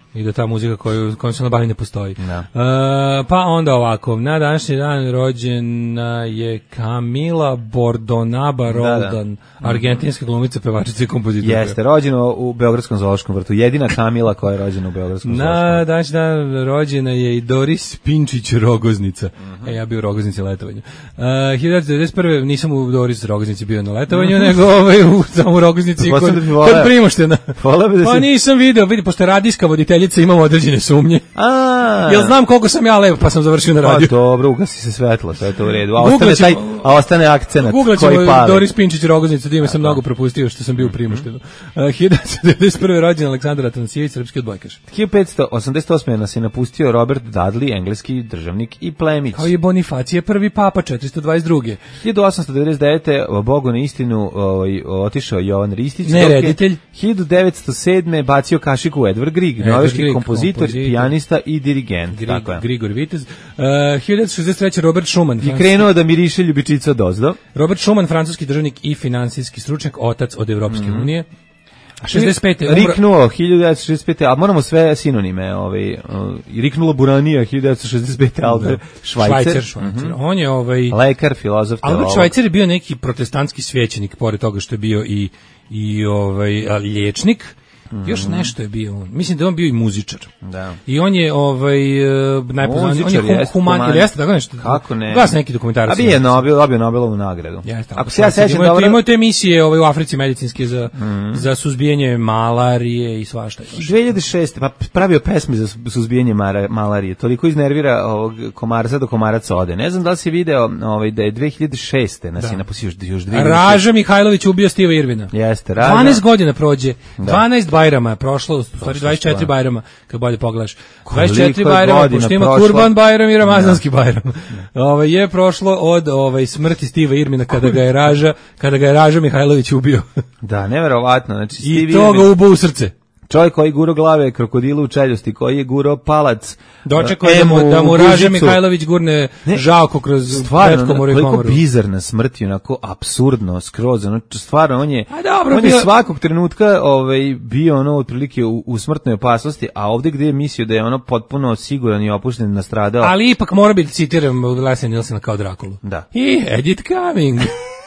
i da ta muzika koju kojom se na Bali ne postoji.
Da.
Uh, pa onda ovako, na današnji dan rođena je Camila Bordonaba Roldan,
da, da.
argentinska glumica, pevačica i kompozitorka.
Jeste, rođena u Beogradskom zoološkom vrtu. Jedina Kamila koja je rođena u Beogradskom zoološkom vrtu.
Na današnji dan rođena je i Doris Pinčić Rogoznica. Uh-huh. E, ja bio u Rogoznici letovanju. Uh, hiljadu devetsto devedeset prve nisam u Doris Rogoznici bio na letovanju, uh-huh. nego ovaj, u, samo u Rogoznici kod, kod Primoštena. Da pa si... nisam video, vidi, pošto je radijska voditeljica, imamo određene sumnje.
A,
jel znam koliko sam ja lepo, pa sam završio na radiju.
Pa dobro, ugasi se svetlo, sve je to u redu. A ostane, taj, a ostane akcenat koji pali.
Doris Pinčić Rogoznica, da ima sam mnogo propustio što sam bio u Primoštenu. Uh, hiljadu devetsto devedeset prve rođen Aleksandar Atanasijević, srpski odbojkaš.
hiljadu petsto osamdeset osme nas je napustio Robert Dudley, engleski državnik i plemić.
Kao je Bonifacije, prvi papa, četiristo dvadeset druge.
hiljadu osamsto devedeset devete Bogu na istinu ovaj, otišao Jovan Ristić.
Ne, reditelj.
hiljadu devetsto sedme bacio kašiku Edvard Grieg, norveški kompozitor, kompozitor, pijanista i dirigent.
Grig,
tako je.
Grigor Vitez. Uh, hiljadu šezdeset treće Robert Schumann.
I krenuo da miriše ljubičica dozdo.
Robert Schumann, francuski državnik i finansijski stručnjak, otac od Evropske mm. unije. A šezdeset pete
Riknuo hiljadu devetsto šezdeset pete, a moramo sve sinonime, ovaj Riknulo Buranija hiljadu devetsto šezdeset pete Albert Schweitzer,
Schweitzer, Schweitzer. Mm-hmm. On je ovaj
lekar, filozof,
Albert Schweitzer je bio neki protestantski svećenik, pored toga što je bio i i ovaj liječnik. Mm. Još nešto je bio on. Mislim da je on bio i muzičar.
Da.
I on je ovaj najpoznatiji, on je human, ili jeste tako nešto?
Kako ne?
Glas neki dokumentarac.
A bio je Nobel, dobio Nobelovu nagradu.
Jeste.
Ako se ja sećam dobro,
imao te emisije ovaj u Africi medicinske za mm. za suzbijanje malarije i svašta.
dve hiljade šeste pa pravio pesme za suzbijanje malarije. Toliko iznervira ovog komarca do komarac ode. Ne znam da li si video ovaj da je dve hiljade šeste nas je napustio još još dve hiljade šeste.
Raža Mihajlović ubio Stiva Irvina.
Jeste, Raža.
dvanaest godina prođe. dvanaest Bajrama je prošlo, u stvari dvadeset četiri Bajrama, kad bolje pogledaš. dvadeset četiri Bajrama, pošto ima Kurban Bajram i Ramazanski Bajram. Ovaj je prošlo od ovaj smrti Stiva Irvina kada ga je Raža, kada ga je Raža Mihajlović ubio.
Da, neverovatno, znači
Steve I to ga ubio u srce.
Čovjek koji guro glave krokodilu u čeljusti, koji je guro palac.
Dočekao je da mu, da mu Raža Mihajlović gurne ne, žalko kroz petkomoru i komoru.
Koliko bizarna smrt, onako apsurdno, skroz. Ono, stvarno, on je,
dobro,
on je bio... svakog trenutka ovaj, bio ono otprilike u, u smrtnoj opasnosti, a ovdje gdje je mislio da je ono potpuno siguran i opušten nastradao.
Ali ipak mora biti, citiram Leslie Nielsena kao Drakulu.
Da.
He had it coming.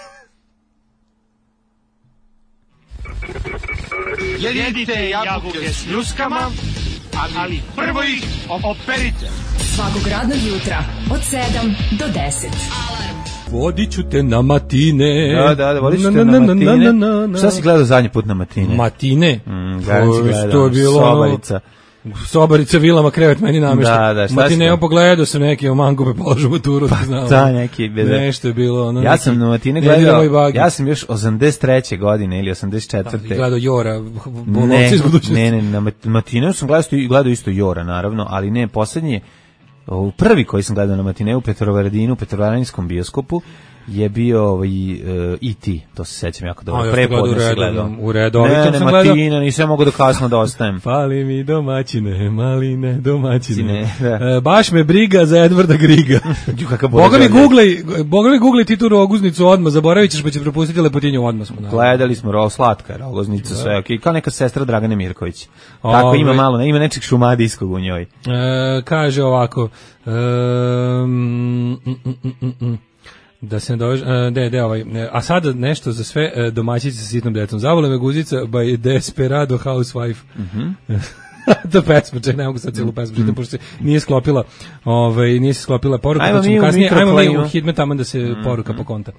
Jedite jabuke s ljuskama, ali prvo ih operite.
Svakog radnog jutra od sedam do deset.
Vodit ću te na matine.
Da, da, da, vodit ću te na matine. Šta si gledao zadnji put na matine?
Matine?
Mm, Garanci gledao,
to je bilo
Sobarica.
Sobarica vilama krevet meni namešta.
Da, da, šta
Matine, pogledao sam neke o mangume položu maturu.
Pa
znao,
da, neki. Bede.
Nešto je bilo. Ono,
ja
neki,
sam na Matine gledao, ja sam još osamdeset treće godine ili osamdeset četvrte
Da, gledao Jora,
ne, iz budućnosti. Ne, ne, na Matine sam gledao, gledao isto Jora, naravno, ali ne, posljednje, prvi koji sam gledao na Matine u Petrovaradinu, u Petrovaradinskom bioskopu, je bio ovaj E T, to se sećam jako dobro. Prepodne se gledao.
U redovitom
ne, ne,
sam
gledao.
Matina,
nisam mogao do kasno da ostajem.
Fali mi domaćine, maline domaćine.
Da.
E, baš me briga za Edvarda Griga. Boga mi googlej, Boga mi googlej ti tu roguznicu odmah, zaboravit ćeš pa će propustiti lepotinju odmah smo. Naravno.
Gledali smo ro slatka, roguznica, sve okej, okay. Kao neka sestra Dragane Mirković. Tako Ove, ima malo, ne, ima nečeg šumadijskog u njoj.
E, kaže ovako, e, mm, mm, mm, mm. Da se ne dovež, de, de, ovaj, a sada nešto za sve domaćice sa sitnom decom. Zavole me guzica by Desperado Housewife.
Mhm.
Da pesma, ček, ne mogu sad cijelu pesmu čitam, pošto se nije sklopila, ovaj, nije se sklopila poruka,
ajmo
pa ćemo kasnije, ajmo mi u hitme tamo da se mm-hmm. poruka po konta.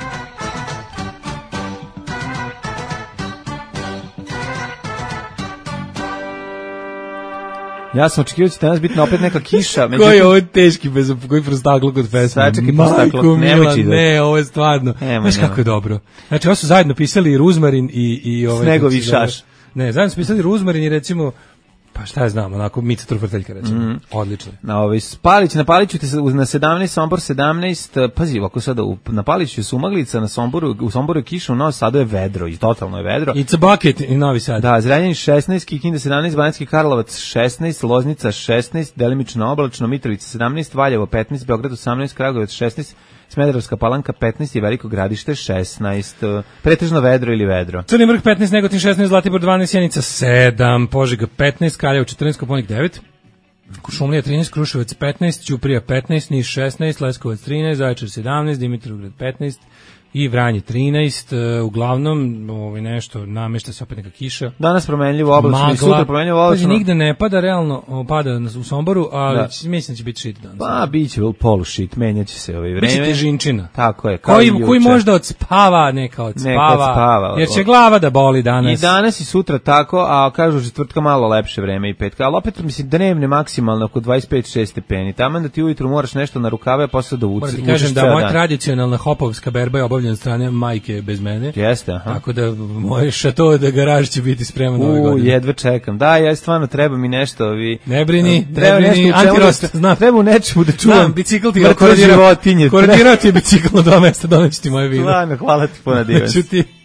Ja sam očekivao da će danas biti opet neka kiša.
Međutim... Koji je ovo teški bez koji prostakluk od pesme?
Sačekaj prostakluk, nemoj čitati.
Ne, ovo je stvarno. Znaš kako je dobro. Znači, ovo su zajedno pisali Ruzmarin i... i ovaj,
Snegovi šaš.
Ne, zajedno su pisali Ruzmarin i recimo... Pa šta ja znam, onako Mica Trufrteljka recimo. Mm. Odlično.
Na ovaj Spalić, na Paliću te na sedamnaest, Sombor sedamnaest. Pazi, ovako sada u, na Paliću je sumaglica, na Somboru, u Somboru je kiša, u Novom Sadu je vedro i totalno je vedro.
It's a bucket i Novi Sad.
Da, Zrenjanin šesnaest, Kikinda sedamnaest, Banatski Karlovac šesnaest, Loznica šesnaest, delimično oblačno, Mitrovica sedamnaest, Valjevo petnaest, Beograd osamnaest, Kragujevac šesnaest, Smederevska Palanka petnaest i Veliko Gradište šesnaest. Pretežno vedro ili vedro.
Crni vrh petnaest, Negotin šesnaest, Zlatibor dvanaest, Sjenica sedam, Požega petnaest, Kraljevo četrnaest, Koponik devet, Kuršumlija trinaest, Kruševac petnaest, Ćuprija petnaest, Niš šesnaest, Leskovac trinaest, Zaječar sedamnaest, Dimitrovgrad petnaest i Vranje trinaest. Uglavnom, ovaj nešto, namešta se opet neka kiša.
Danas promenljivo oblačno i sutra promenljivo oblačno.
Pazi, nigde ne pada, realno pada u Somboru, ali da. Mislim da će biti shit danas.
Pa, bit će polu shit, menjaće se ovaj vreme.
Biće težinčina.
Tako je. Kao
koji, koji možda odspava, neka odspava, neka odspava, jer će glava da boli danas.
I danas i sutra tako, a kažu četvrtka malo lepše vreme i petka, ali opet mislim dnevne maksimalno oko dvadeset pet šest stepeni. Taman da ti ujutru moraš nešto na rukave, a posle da učiš.
Moram ti kažem da moja tradicionalna hopovska berba je obavljena od strane majke bez mene.
Jeste, aha.
Tako da moje šato da garaž će biti spreman ove godine.
U, jedva čekam. Da, ja stvarno treba mi nešto, ovi.
Ne brini,
treba
ne brini, antirost,
znam. Treba u nečemu da čuvam.
Znam, bicikl ti
ga koordirao.
Koordirao ti je bicikl na dva mesta, doneći ti moje vino.
Stvarno, hvala ti puno, divas.
Ću ti.
E,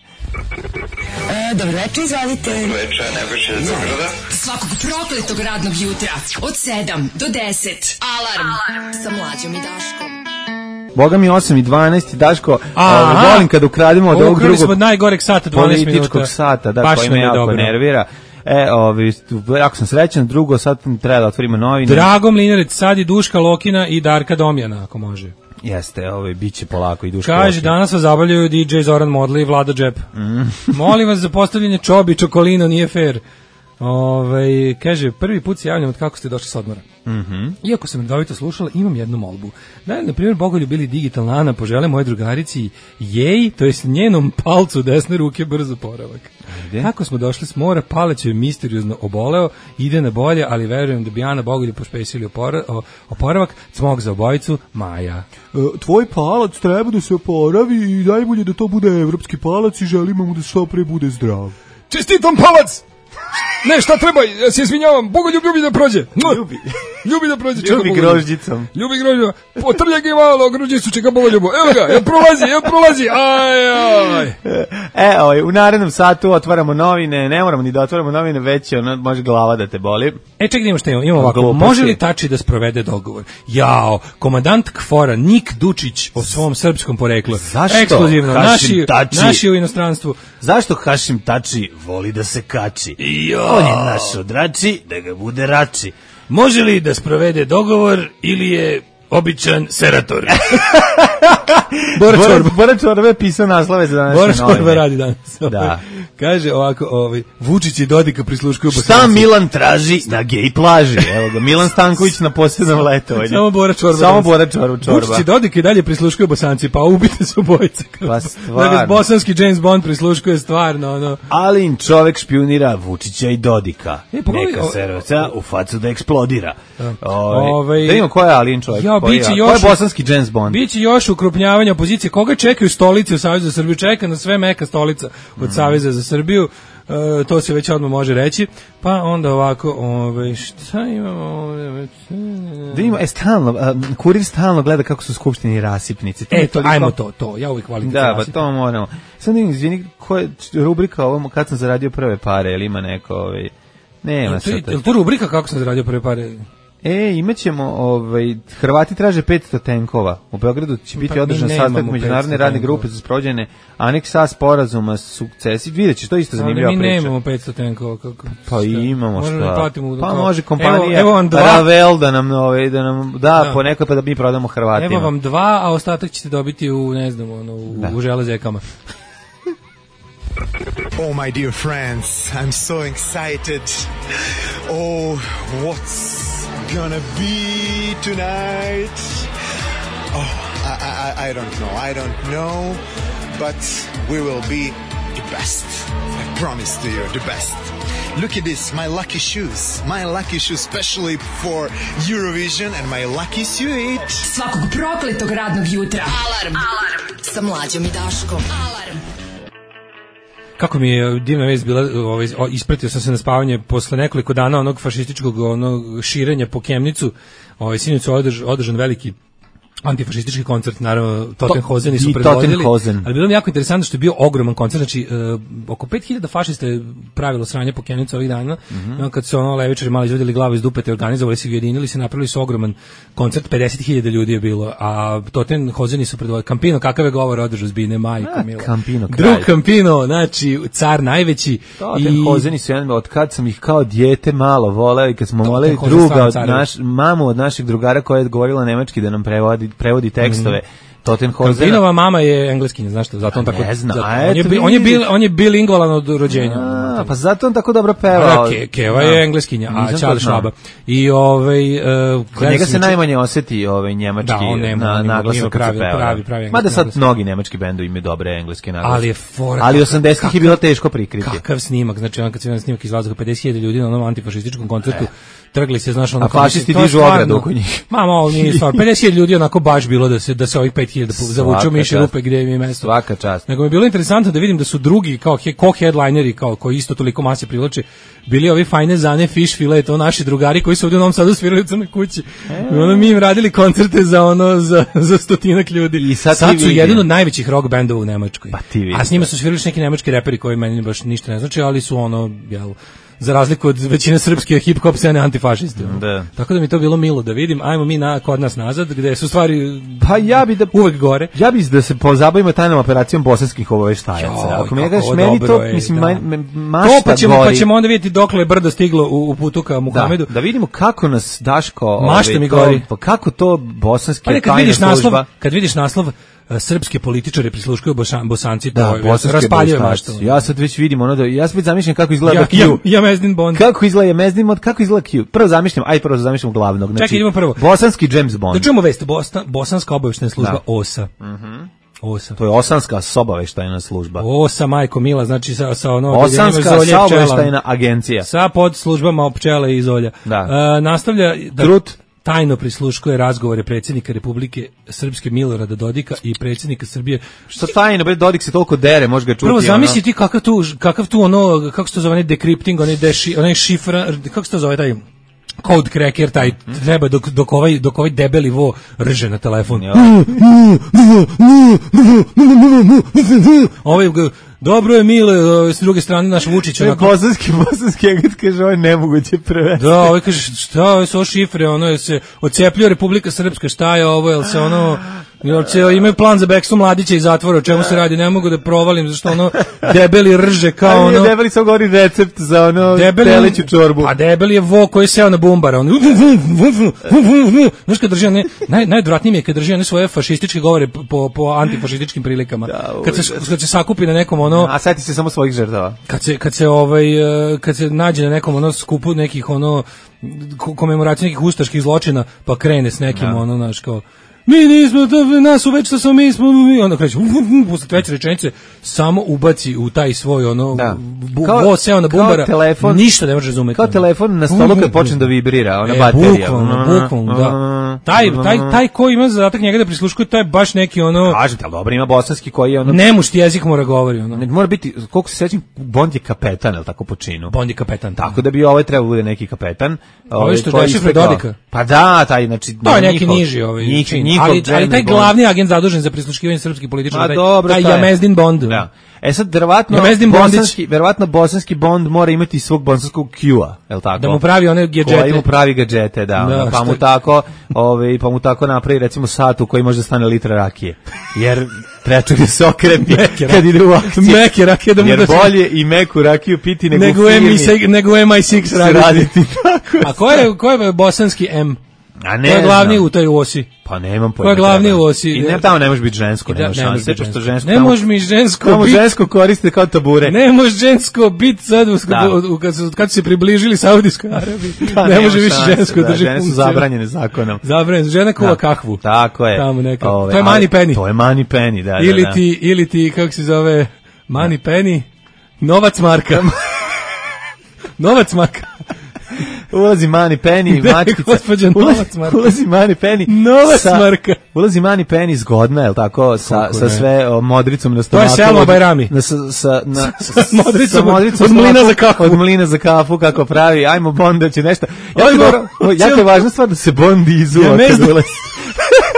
dobro večer, izvalite.
Dobro večer, Nebojša iz Beograda.
Svakog prokletog radnog jutra od sedam do deset. Alarm, Alarm. Sa Mlađom i Daškom.
Boga mi osam i dvanaest, Daško, ovaj, volim kad ukrademo od ovog drugog
smo od najgoreg sata, dvanaest
političkog
minuta.
sata, da, koji me jako dobro nervira. E, ovaj, jako sam srećan, drugo sad treba da otvorimo novine.
Drago Mlinarec, sad i Duška Lokina i Darka Domjana, ako može.
Jeste, ovaj, bit će polako i Duška
Kaže,
Lokina.
danas vas zabavljaju D J Zoran Modli i Vlado Džep. Mm. Molim vas za postavljanje Čobi, Čokolino, nije fair. Ove, kaže, prvi put se javljam od kako ste došli s odmora.
Mm-hmm.
Iako sam redovito slušala, imam jednu molbu. Da je, na primjer, Bogoljubili digitalna Ana požele moje drugarici jej, to jest njenom palcu desne ruke brzo oporavak. Ajde. Kako smo došli s mora, palec je misteriozno oboleo, ide na bolje, ali verujem da bi Ana Bogoljub pospešili opora, oporavak, cmog za obojicu, Maja.
E, tvoj palac treba da se oporavi i najbolje da to bude evropski palac i želimo mu da što pre bude zdrav.
Čestitam palac! Ne, šta treba, ja se izvinjavam, Bogoljub ljubi da prođe. No,
ljubi.
Ljubi da prođe.
Ljubi grožđicom.
Ljubi grožđicom. Potrljaj ga malo, grožđicu čeka Bogoljubu. Evo ga, ja prolazi, ja prolazi. Aj, aj.
E, ovaj, u narednom satu otvaramo novine, ne moramo ni da otvaramo novine, već ono, može glava da te boli.
E, čekaj, imamo šta imamo, imamo ovako. Gluposti. Može li Tači da sprovede dogovor? Jao, komandant Kfora, Nik Dučić, o svom srpskom poreklu.
Zašto?
Ekskluzivno, naši, naši u inostranstvu.
Zašto Hašim Tači voli da se kači? Jo. On je naš odrači, da ga bude rači.
Može li da sprovede dogovor ili je običan serator?
Bora Čorba. Bora Čorba je pisao naslove za današnje novine.
Bora Čorba radi danas.
Da.
Kaže ovako, ovaj, Vučić i Dodika prisluškuju Bosanci.
Šta Milan traži na gej plaži? Evo ga, Milan Stanković na posebnom letovanju.
Samo Bora Čorba.
Samo Bora Čorba.
Vučić i Dodik i dalje prisluškuju Bosanci, pa ubite su bojice.
Pa stvarno.
Da bosanski James Bond prisluškuje stvarno, ono.
Alin čovek špijunira Vučića i Dodika.
E, pogledaj,
neka serca u facu da eksplodira.
Da,
Ove,
Ove,
da imamo ko je Alin čovek?
Ja,
koji,
biće
je,
još,
ko je bosanski James Bond?
Biće još ukrupnjavanja opozicije. Koga čekaju stolice u Savezu za Srbiju? Čeka na sve meka stolica od mm. Saveza za Srbiju. Uh, to se već odmah može reći. Pa onda ovako, ovaj, šta imamo ovdje?
Da imamo, e, stalno, uh, kurir stalno gleda kako su skupštini rasipnici.
E, to, ajmo to, to, ja uvijek volim.
Da, pa to moramo. Sad imam, izvini, ko je rubrika ovom, kad sam zaradio prve pare, ili ima neko, ovaj, nema sad.
Je li to rubrika kako sam zaradio prve pare?
E, imaćemo, ovaj, Hrvati traže petsto tenkova. U Beogradu će biti pa, održan sastanak međunarodne radne grupe za sprovođenje aneksa sporazuma sukcesiji. Vidjet ćeš, to isto zanimljiva priča.
Mi nemamo petsto tenkova. Kako,
pa i imamo šta.
Da
pa može kompanija
evo, evo dva,
Ravel da nam, ovaj, da nam da, da po nekoj pa da mi prodamo Hrvatima.
Evo vam dva, a ostatak ćete dobiti u, ne znam, ono, u, u železekama.
Oh, my dear friends, I'm so excited. Oh, what's gonna be tonight? Oh, I, I, I don't know, I don't know, but we will be the best. I promise to you, the best. Look at this, my lucky shoes. My lucky shoes specially for Eurovision and my lucky suit.
Svakog prokletog radnog jutra. Alarm. Alarm. Sa Mlađom i Daškom. Alarm.
Kako mi je divna vest bila, ovaj, ispratio sam se na spavanje posle nekoliko dana onog fašističkog onog širenja po Kemnicu. Ovaj, sinoć je održ, održan veliki antifašistički koncert, naravno Tottenhozeni su
i
predvodili,
Tottenhausen.
ali bilo mi jako interesantno što je bio ogroman koncert, znači uh, oko pet hiljada fašista je pravilo sranje po Kenicu ovih dana, mm-hmm. i on kad su ono levičari malo izvodili glavu iz dupete, organizovali se, ujedinili se, napravili su ogroman koncert, pedeset hiljada ljudi je bilo, a Tottenhozeni su predvodili. Campino, kakav je govor održao zbine, majko
A,
mila.
Campino,
Drug Campino, znači car najveći.
Tottenhozeni su jedan, od kad sam ih kao dijete malo voleo i kad smo
To-
voleli
Tottenhausen
druga, od
stvarno
naš, mamu od naših drugara koja je govorila nemački da nam prevodi, prevodi tekstove. Mm. Tottenhausena.
Campinova mama je engleskinja, znaš što, zato on
A
tako
ne znam,
zato-
a
on je
eto
bi- on je
vidiš.
bil on je bilingvalan od rođenja.
A, pa zato on tako dobro peva.
Da, Ke, Keva je engleskinja, a
Nisam to
Charles
znao.
Švaba. I ovaj uh,
Kod njega se najmanje oseti ovaj njemački
Da, on nema,
na
on ima-
naglasak
ima
kad se
pravi-
peva.
pravi- pravi
Mada sad
engleski
mnogi nemački bendovi imaju dobre engleske naglase.
Ali je fora.
Ali osamdesetih je bilo teško prikriti.
Kakav snimak, znači on kad se vidio snimak iz vazduha, pedeset hiljada ljudi na onom antifašističkom koncertu, trgli se, znaš, ono
A fašisti
to je
dižu
stvarno-
ogradu oko njih.
Ma, malo nije stvar. pedeset hiljada ljudi onako baš bilo da se da se ovih pet hiljada zavuče u
Svaka
miši
čast.
rupe gde im je mesto.
Svaka čast.
Nego mi je bilo interesantno da vidim da su drugi kao he, co-headlineri kao koji isto toliko mase privlače bili ovi fajne Zane Fish Filet, to naši drugari koji su ovdje u Novom Sadu svirali u Crnoj kući. I ono mi im radili koncerte za ono za za stotinak ljudi.
I sad
sad
ti
su
vidi.
jedan od najvećih rock bendova u Nemačkoj.
Pa ti vidi.
A s njima su svirali još neki nemački reperi koji meni baš ništa ne znači, ali su ono jel za razliku od većine srpske hip-hop scene antifašisti. ono.
Da.
Tako da mi to bilo milo da vidim. Ajmo mi na kod nas nazad, gde su stvari
Pa ja bi da
uvek gore.
Ja bih da se pozabavimo tajnom operacijom bosanskih obaveštajaca.
Joj,
Ako mi
kako
kažeš
ovo
meni
dobro
to
je,
mislim
da.
ma, ma,
To
mašta
pa ćemo,
gori.
pa ćemo onda vidjeti dokle je brdo stiglo u, u putu ka Muhamedu.
Da, da vidimo kako nas Daško
Mašta
ovaj,
mi
to-
gori.
Pa kako to bosanski
Pa ne, kad
tajna
vidiš naslov,
služba.
kad vidiš naslov e, srpske političare prisluškuju Bosan, Bosanci, to
Da,
je
bosanski
raspaljuje
obaveštajac.
mašta.
Ja sad već vidim ono da ja sad već zamišljam kako izgleda
Ja, ja,
Q.
ja Mezdin Bond.
Kako izgleda Mezdin Bond, kako izgleda Q. Prvo zamišljam, aj prvo zamišljam glavnog. Znači,
Čekaj, idemo prvo.
Bosanski James Bond.
Da čujemo vest, Bosna, Bosanska obaveštajna služba
Da.
O S A. O S A.
To je osanska sobaveštajna služba.
O S A, majko mila, znači sa, sa ono...
Osanska
zolje pčela.
saobaveštajna agencija.
Sa pod službama o pčele i zolja.
Da.
E, nastavlja da
Trut.
tajno prisluškuje razgovore predsjednika Republike Srpske Milorada Dodika i predsjednika Srbije.
Što tajno, bre, Dodik se toliko dere, može ga čuti.
Prvo
ono.
zamisli ti kakav tu, kakav tu ono, kako se to zove, onaj decrypting, onaj, deši, onaj šifra, kako se to zove taj code cracker, taj treba dok, dok, ovaj, dok ovaj debeli vo rže na telefon.
Ja.
Ovaj, ga- dobro je Mile, ovaj, s druge strane naš Vučić.
To je
onako-
bosanski, bosanski, ja kad kaže, ovo je nemoguće prevesti.
Da, ovaj kaže, šta, ovo su ovo šifre, ono, je se ocepljuje Republika Srpska, šta je ovo, jel se ono, jel se imaju plan za bekstvo mladića iz zatvora, o čemu se radi, ne mogu da provalim, zašto ono, debeli rže kao
Ali je
ono,
debeli sam govori recept za ono
debeli,
teleću čorbu.
a debeli je vo koji je seo na bumbara, ono, znaš kad drži one, naj, najodvratnije mi je kad drži one svoje fašističke govore po, po antifašističkim prilikama, kad se, kad se sakupi na nekom ono,
A seti se samo svojih žrtava.
kad se kad se ovaj eh, kad se nađe na nekom ono skupu nekih ono ko- komemoracije nekih ustaških zločina pa krene s nekim ono naš kao mi nismo to nas u već što smo mi smo mi onda kreće posle treće rečenice samo ubaci u taj svoj ono
Da.
bu,
Kao-
vo seo na
kao
bumbara
telefon-
ništa ne može razumeti
Kao telefon na stolu kad počne da vibrira, ona
E,
baterija.
bukvalno, bukvalno, da. Taj, taj, taj ko ima zadatak njega da prisluškuje, taj je baš neki ono,
Kažete, ali dobro, ima bosanski koji je ono...
nemušti jezik mora govori, ono.
Ne, mora biti, koliko se sećam, Bond je kapetan, ali tako po činu.
Bond je kapetan.
Tako da bi ovaj trebao bude neki kapetan.
Ovaj što
koji
dešifre
isto kao-
Dodika?
Pa da, taj, znači...
To je neki
njihov-
niži ovaj
njih-
čin.
njihov
ali, ali
James
taj
Bond.
glavni agent zadužen za prisluškivanje srpskih političara,
Ma
taj,
dobro,
taj
to je.
Jamezdin Bond.
Da. E sad, verovatno,
Jamezdin Bondić.
bosanski, verovatno bosanski Bond mora imati svog bosanskog Q-a, je li tako?
Da mu pravi one gadžete.
Koji mu pravi gadžete, da.
Da,
ono, pa
što-
mu tako, ovaj, pa mu tako napravi recimo sat u koji može da stane litra rakije. Jer treba čak da se okrepni
Meke
kad ide u akciju.
Meke rakije da mu
Jer
da se-
bolje i meku rakiju piti nego,
nego
u firmi
M I šest, nego M I šest
se
raditi.
raditi. Tako
A ko je, ko je bosanski M?
A ne
Ko je glavni
znam.
u toj osi?
Pa nemam pojma.
Ko je glavni
treba.
u osi?
I ne, tamo ne može biti žensko,
Da,
nema
ne može
šanse,
biti
pošto
žensko.
žensko...
Ne
tamo-
može mi žensko
Tamo
biti.
žensko koriste kao tabure.
Ne može žensko biti sad u,
Da.
u, kad, su, kad su se približili Saudijskoj Arabiji.
Pa,
ne
nema
može više
šanse,
žensko
da,
drži
žene su
funkciju.
zabranjene zakonom.
Zabranjene, žena kuva
Da.
kahvu.
Tako je.
Tamo neka.
Ove,
To je
ali-
Money Penny.
To je Money Penny, da,
Ili
da, da.
ti, ili ti, kako se zove, Money Penny, novac marka. Novac marka.
Ulazi Money Penny,
Gde je
mačkica.
gospođa
Ulazi-
Novac Marka?
Ulazi Money Penny.
Novac
sa-
Marka.
Ulazi Money Penny zgodna, je li tako? Sa,
Kako
sa
ne?
sve o, modricom na
To je
stomaku.
Selma
od-
Bajrami.
Na, sa, sa, na,
Sa modricom
sa
od-
modricom
od mlina
stomaku,
za kafu.
Od mlina za kafu, kako pravi. Ajmo Bonda će nešto. Jako,
Ajmo.
dobro, jako je važna stvar da se Bond izuva
Ja ne
kad
znam.
ulazi.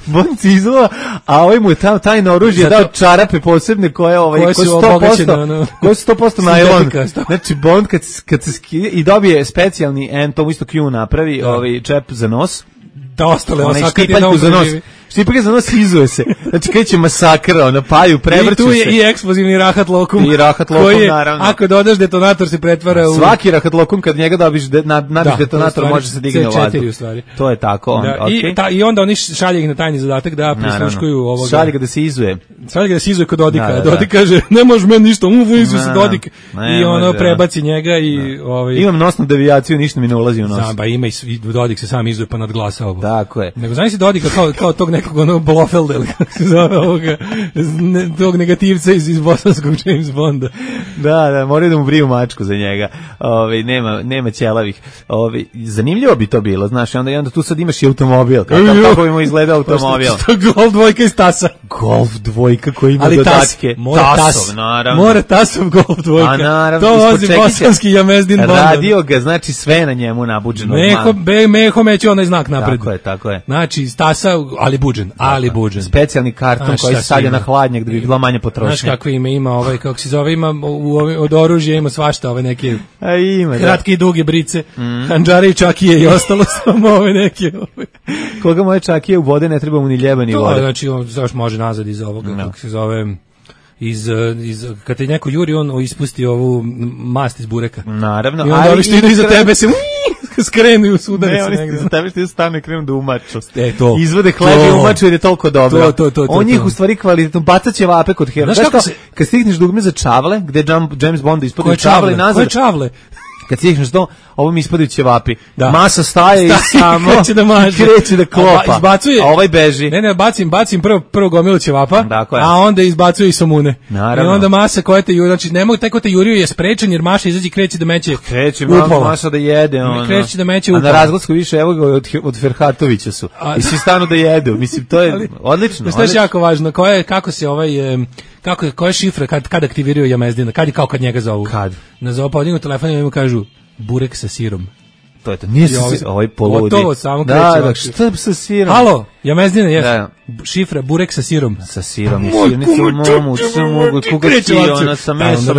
Bond cizula, a ovaj mu je tam tajno oružje dao čarape posebne koje ovaj
koje
koje
su
su sto posto
obogaćene, ono.
koje su sto posto najlon.
Sintetika, sto.
Znači Bond kad kad se skine i dobije specijalni en to mu isto Q napravi, ovaj čep za nos.
Da ostale
Onaj
osakati
štipaljku za nos. Štipaljka za nos izuje se. Znači kreće masakr, ona paju, prevrću
se. I tu je
se.
i eksplozivni rahat lokum.
I rahat lokum,
koji je,
naravno.
Ako dodaš detonator se pretvara u...
Svaki rahat lokum kad njega dobiš de, na, nabiš
da,
detonator može se digne u vazduh.
u stvari.
To je tako. On,
da,
okay.
i, ta, I onda oni šalje ih na tajni zadatak da prisluškuju ovoga.
Šalje ga da se izuje.
Šalje ga da se izuje kod Dodika.
Da, da, da.
Dodik kaže, ne može meni ništa, um, izuje se
Da,
Dodik.
ne,
I ono
može,
prebaci njega i... Ovaj,
imam nosnu devijaciju, ništa mi ne ulazi u nos.
Znam, ba ima i, i Dodik se sam izuje pa nadglasa ovo.
Tako je.
Nego znaš si Dodika kao, kao tog nekog ono Blofelda ili kako se zove ovoga, ne, tog negativca iz, iz bosanskog James Bonda.
Da, da, moraju da mu briju mačku za njega. Ove, nema, nema ćelavih. Ove, zanimljivo bi to bilo, znaš, i onda, i onda tu sad imaš i automobil. Kako, kako bi mu izgledao automobil?
Što Golf dvojka iz Tasa.
Golf dvojka koji ima
ali
dodatke.
Tas, mora
Tasov,
Tas,
naravno.
Mora Tasov Golf dvojka.
A naravno.
To vozi bosanski Jamezdin Bonda.
Radio ga, znači sve na njemu nabuđeno.
Meho, be, meho meće onaj znak napred.
Tako je, tako je.
Znači, iz Tasa, ali buđen, ali buđen.
Specijalni karton znaš, koji se stavlja na hladnjak da bi bila manje potrošnje.
Znaš kakve ime ima, ovaj, kako se zove, ima u, u, od oružja ima svašta, ove neke
A ima,
kratke
da.
i duge brice, mm. handžare i čakije i ostalo samo ove neke. Ove.
Koga moje čakije u vode ne treba mu ni ljeba ni vode.
Znači, on još može nazad iz ovoga, no. Kako se zove... Iz, iz, kad te neko juri, on ispusti ovu mast iz bureka.
Naravno.
I onda ovi što idu iza tebe se skrenu i usudari
ne,
se
negde. Ne, oni za tebe što idu stanu i krenu da umaču.
E, to.
Izvode hleb i umaču jer je toliko dobro.
To, to, to, to,
on njih
to.
u stvari kvalitetno bacat će vape kod hera. Znaš kako se... Kad stigneš dugme za čavle, gde James Bond ispadaju čavle nazad.
Koje čavle?
Kad stigneš to, ovo mi ispadaju ćevapi.
Da.
Masa staje i samo
kreće da maže.
Kreće da klopa.
A, izbacuje,
a ovaj beži.
Ne, ne, bacim, bacim prvo, prvo gomilu ćevapa,
dakle.
a onda izbacuje i somune.
Naravno.
I onda masa koja te juri, znači ne mogu taj ko te jurio je sprečen jer maša izađe kreće da meće
kreće
upola.
Maša da jede. Ono.
Kreće da meće upola.
A na razglasku više, evo ga od, od Ferhatovića su. A, I svi stanu da jedu. Mislim, to je ali, odlično.
To je jako važno. Ko je, kako se ovaj... Kako, koja je šifra kad, kad aktiviraju Jamezdina? Kad je kao kad njega zovu?
Kad?
Na zovu podignu telefon i mu kažu burek sa sirom.
To je to. Nije sa
ovaj,
ovaj poludi.
Gotovo, samo
da,
kreće.
Da, šta sa sirom?
Halo, Jamezdine, jes.
Da.
Šifra, burek sa sirom.
Sa sirom i sirnicom, momu, mogu, kuga si, ona sa mesom.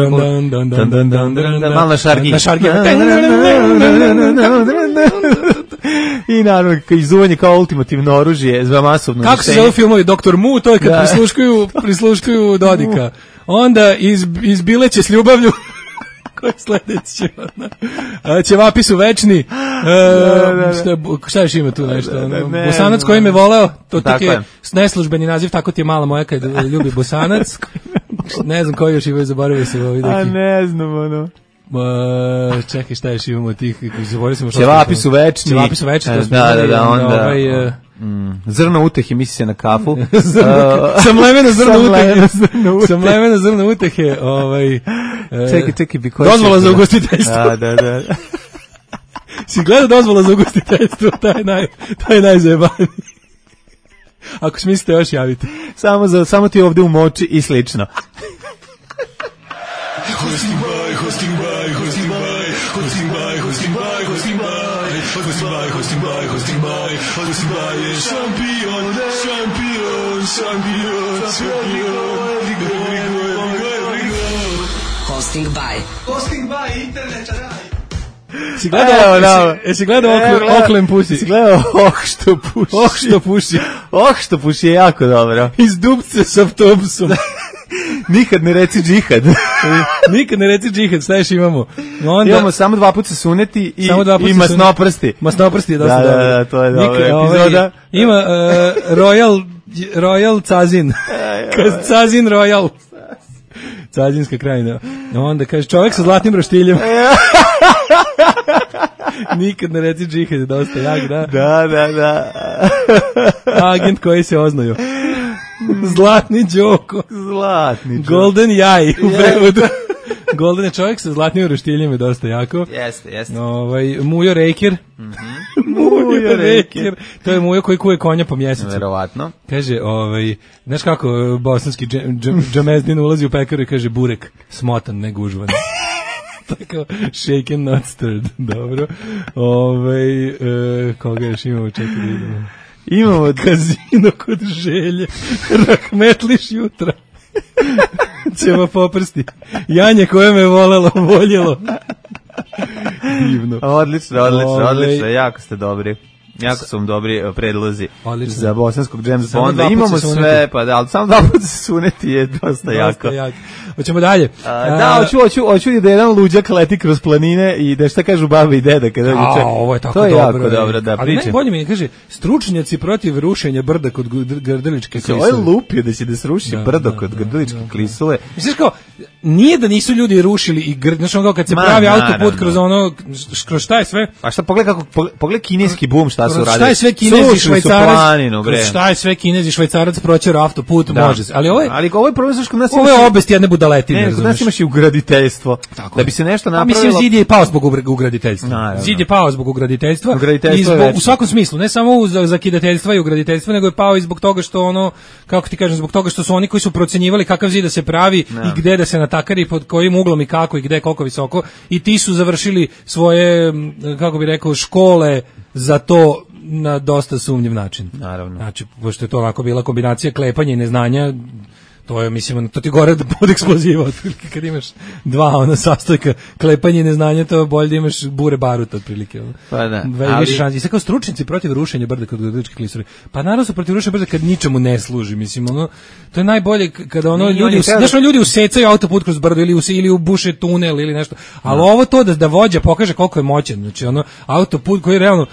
Malo na šargi.
Na šargi.
I naravno, izuvanje kao ultimativno oružje za masovno.
Kako se zove filmovi? Doktor Mu, to je kad prisluškuju, prisluškuju Dodika. Onda iz, izbileće s ljubavlju. Ko je sledeći? Ćevapi su večni. E, da, da, da. Šta, šta još ima tu nešto? Da, da, ne, Bosanac koji me voleo, to tako je neslužbeni naziv, tako ti je mala moja kad ljubi Bosanac. Ne znam koji još ima, zaboravio se ovo.
A ne znam, ono.
Uh, čekaj, šta još imamo tih, zaboravio sam.
Ćevapi su večni.
Ćevapi su večni, to smo
da, da, da, onda,
ovaj, uh,
Mm, zrno utehe, misli se na kafu.
Sam levena zrno utehe. Sam levena zrno utehe. Ovaj,
čekaj, čekaj, bi koji
dozvola za ugostiteljstvo.
Da, da, da.
Si gleda dozvola za ugostiteljstvo, taj naj, taj najzajebaniji. Ako smislite, još javite.
Samo, za, samo ti ovde u moči i slično.
Hosting by, hosting by, hosting by, hosting by, hosting by, hosting by, hosting by, hosting by, hosting by, hosting by je šampion, šampion, šampion, šampion,
hosting by.
Hosting by, internet raj.
Si gledao,
no.
Jesi gledao Oakland Pussy?
Si gledao Oh što puši.
Oh što puši.
Oh što puši je jako dobro.
Iz dupce s autobusom.
Nikad ne reci džihad.
Nikad ne reci džihad, šta još imamo? Onda,
imamo samo dva puta suneti i,
puta
i masnoprsti.
Masnoprsti je dosta
da,
dobro.
Da, da, to je dobro
Ovaj,
epizoda.
ima uh, Royal, Royal Cazin. Cazin Royal. Cazinska krajina. Onda kaže, čovjek sa zlatnim roštiljem. Nikad ne reci džihad, je dosta jak, da?
Da, da, da.
Agent koji se oznaju. Zlatni Đoko.
Zlatni Đoko.
Golden Jaj u prevodu. Golden je čovjek sa zlatnim roštiljem, je dosta jako.
Jeste, jeste.
Ovaj, Mujo Rejker.
Mm-hmm.
Mujo Rejker. To je Mujo koji kuje konja po mjesecu.
Verovatno.
Kaže, ovaj, znaš kako bosanski Jamezdin ulazi u pekaru i kaže burek, smotan, ne gužvan. Tako, shaken, not stirred. Dobro. Ove, e, koga još imamo, čekaj da idemo.
Imamo
Kazino kod Želje. Rahmetliš jutra. Ćemo poprsti. Janje koje me volelo, voljelo. Divno.
Odlično, odlično,
Ove...
odlično. Jako ste dobri. Jako su vam dobri predlozi
odlično.
Za bosanskog James
Samo
Bonda. Imamo sve, pa da, ali samo dva puta se suneti je dosta, dosta jako.
jako. Hoćemo dalje.
A, da, hoću, hoću, hoću da jedan luđak leti kroz planine i da šta kažu baba i deda kada dođe.
A, ovo je tako
to je
dobro.
jako dobro, da
ali
pričam.
najbolje mi je, kaže, stručnjaci protiv rušenja brda kod Grdeličke klisule.
Ovo je lupio da će da se ruši
da,
brdo
da,
kod
da,
Grdeličke
da,
klisule.
Misliš kao, nije da nisu ljudi rušili i grd, znaš ono kao kad se Ma, pravi naravno. autoput kroz ono, kroz šta je sve?
A šta, pogledaj kako, pogledaj kineski bum šta su radili.
Šta je sve Kinezi, Švajcarac, šta je sve Kinezi, Švajcarac proćer autoput, da. može se. Ali ovo je,
ali ovo je problem, kod nas
ovo je obest jedne budaletine.
Ne, kod nas imaš i ugraditeljstvo. Tako da bi se nešto napravilo.
A mislim, zid je pao zbog ugraditeljstva.
Naravno.
Zid je pao zbog ugraditeljstva.
Ugraditeljstvo
I zbog, u svakom smislu, ne samo u zakidateljstva i ugraditeljstva, nego je pao i zbog toga što ono, kako ti kažem, zbog toga što su oni koji su procenjivali kakav zid da se pravi ne. i gde da se natakari, pod kojim uglom i kako i gde koliko visoko, i ti su završili svoje, kako bi rekao, škole za to na dosta sumnjiv način.
Naravno.
Znači, pošto je to ovako bila kombinacija klepanja i neznanja, to je, mislim, to ti gore od eksploziva, otprilike, kad imaš dva ona sastojka, klepanje i neznanje, to je bolje da imaš bure baruta, otprilike.
Pa da.
Ali... Više šansi. I sad kao stručnici protiv rušenja brda kod Grdeličke klisure. Pa naravno su protiv rušenja brda kad ničemu ne služi, mislim, ono, to je najbolje kada ono Ni, ljudi, znaš, kada... ljudi usecaju autoput kroz brdo ili, ili u buše tunel ili nešto, ali no. ovo to da, da vođa pokaže koliko je moćan, znači ono, autoput koji je realno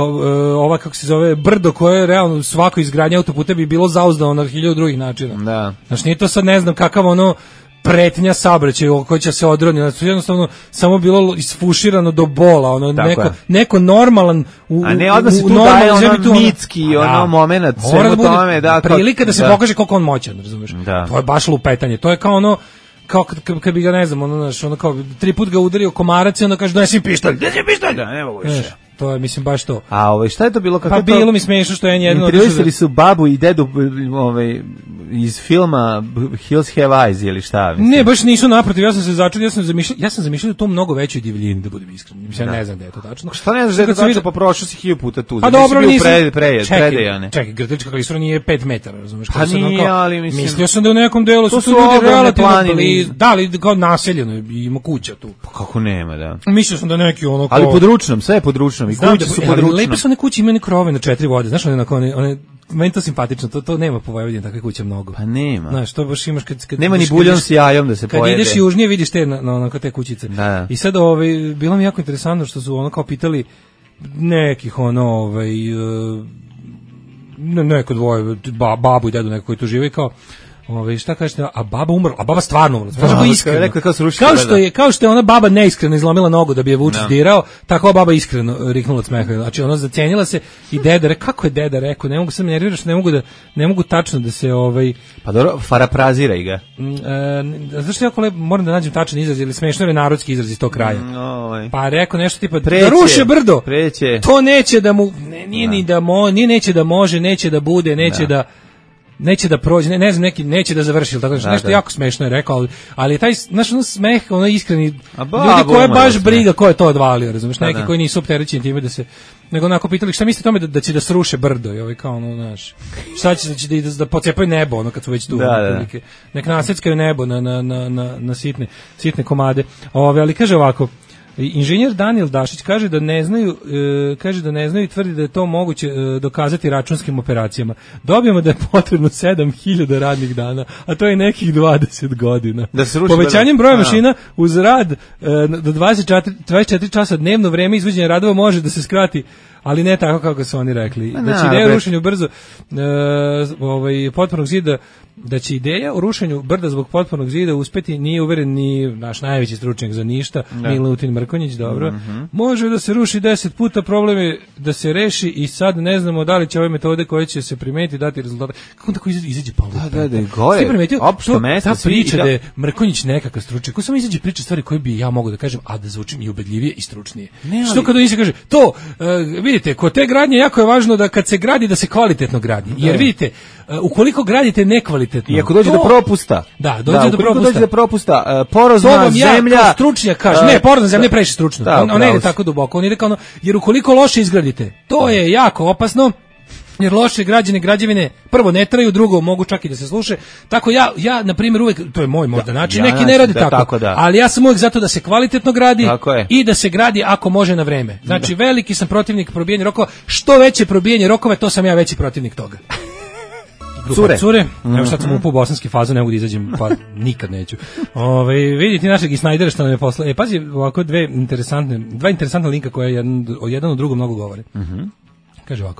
ova, kako se zove, brdo koje je realno svako izgradnje autoputa bi bilo zauzdano na hiljadu drugih načina.
Da.
Znači nije to sad ne znam kakav ono pretnja saobraćaja koji će se odroniti, znači jednostavno samo bilo isfuširano do bola, ono neko, neko normalan u,
a ne odmah se tu daje ono mitski ono moment svemu tome, da,
prilika da se da. pokaže koliko on moćan, razumiješ, to je baš lupetanje, to je kao ono kao kad, kad bi ga ne znam, ono, znaš, ono kao tri put ga udario komarac i onda kaže donesi pištolj, donesi pištolj, da, ne mogu više. To je, mislim, baš to.
A ovaj, šta je to bilo? Kako
pa bilo to... mi smiješno što je jedno...
Intervjuisali su babu i dedu ovaj, iz filma Hills Have Eyes ili šta? Mislim.
Ne, baš nisu naprotiv, ja sam se začudio, ja sam zamišljao, ja sam zamišljao to mnogo većoj divljini, da budem iskren. Mislim, ja ne znam da je to tačno.
Šta ne znaš da je to tačno, vidio... pa prošao si hilju puta tu.
Pa dobro, nisam...
Pre, pre,
čekaj, čekaj, Grdelička klisura nije pet metara, razumiješ?
Pa nije, kao, ali mislim...
Mislio sam da u nekom delu
to
su tu ljudi relativno blizu. Da, ali kao naseljeno je, ima kuća tu.
Pa kako nema, da.
Mislio sam da neki ono kao...
Ali područnom, sve je područnom. I kuće su područnom.
Lepe su one kuće, imaju krove na četiri vode, znaš, one, one, one meni to simpatično, to, to nema po Vojvodini takve kuće mnogo.
Pa nema.
Znaš, to baš imaš kad... kad
nema ni buljon s jajom da se
kad
pojede.
Kad ideš južnije vidiš te, na, na, na te kućice.
Da.
I sad, ovaj, bilo mi jako interesantno što su ono kao pitali nekih, ono, ovaj, ne, neko dvoje, ba, babu i dedu neko koji tu žive, kao, Ove, šta kažete, a baba umrla, a baba stvarno umrla. Znači, kao iskreno.
Rekao, kao,
kao što je, kao što je ona baba neiskreno izlomila nogu da bi je Vučić no. dirao, tako baba iskreno riknula od smeha. Znači, ona zacenila se i deda rekao, kako je deda rekao, ne mogu se nerviraš, ne mogu da ne mogu tačno da se ovaj
pa dobro, farapraziraj ga.
E, zašto ja kole moram da nađem tačan izraz ili smešno je narodski izraz iz tog kraja.
Mm, ovaj.
Pa rekao nešto tipa
preće,
da ruše brdo.
Preće.
To neće da mu ne, nije no. ni da mo, ni neće da može, neće da bude, neće no. da neće da prođe, ne, ne znam, neki neće da završi, tako da, nešto da. jako smešno je rekao, ali, ali taj naš ono smeh, ono iskreni ljudi koje baš briga ko je to odvalio, razumiješ, neki da. koji nisu opterećeni time da se, nego onako pitali šta mislite tome da, da će da sruše brdo i ovaj kao ono, znaš, šta će, da će da, da pocepaju nebo, ono kad su već tu,
da,
ono,
da.
nek naseckaju nebo na, na, na, na, na sitne, sitne komade, ove, ali kaže ovako, inženjer Daniel Dašić kaže da ne znaju, e, kaže da ne znaju i tvrdi da je to moguće e, dokazati računskim operacijama. Dobijamo da je potrebno sedam hiljada radnih dana, a to je nekih dvadeset godina.
Da se
povećanjem broja mašina uz rad e, do dvadeset četiri, dvadeset četiri časa dnevno vreme izvođenja radova može da se skrati, ali ne tako kako su oni rekli. Da će ideja o rušenju brzo e, ovaj, potpornog zida, da će ideja o rušenju brda zbog potpornog zida uspeti, nije uveren ni naš najveći stručnjak za ništa, da. Milutin Mrkonjić, dobro. Mm-hmm. Može da se ruši deset puta, problem je da se reši i sad ne znamo da li će ove metode koje će se primetiti dati rezultate. Kako tako izađe Pavlo?
Da, da, da, gore. Ti primetio, opšto mesto,
ta priča da je Mrkonjić nekakav stručnjak. Ko samo izađe priča stvari koje bi ja mogu da kažem, a da zvučim i ubedljivije i stručnije. Ne, ali... Što kad oni se kaže, to, uh, vidite, kod te gradnje jako je važno da kad se gradi, da se kvalitetno gradi. Jer da. vidite, uh, ukoliko gradite nekvalitetno,
i ako dođe to, do propusta,
da, dođe da, do propusta,
dođe do propusta, uh, porozna zemlja,
ja stručnjak kaže, uh, ne, porozna zemlja je previše stručno. Da, on, on ne ide tako duboko, on ide kao ono, jer ukoliko loše izgradite, to je jako opasno. jer loše građene građevine prvo ne traju, drugo mogu čak i da se sluše. Tako ja ja na primjer uvek, to je moj možda način,
ja,
neki ne rade
da,
tako,
tako da.
ali ja sam uvek zato da se kvalitetno gradi i da se gradi ako može na vreme. Znači da. Veliki sam protivnik probijanja rokova, što veće probijanje rokova, to sam ja veći protivnik toga. Cure. Cure. Evo sad sam upao u bosanski fazu, ne mogu da izađem, pa nikad neću. Ove, vidite našeg i Snajdera što nam je posla. E, pazi, ovako dve interesantne, dva interesantna linka koja jedan, jedan od drugom mnogo govore.
Mhm.
Kaže ovako.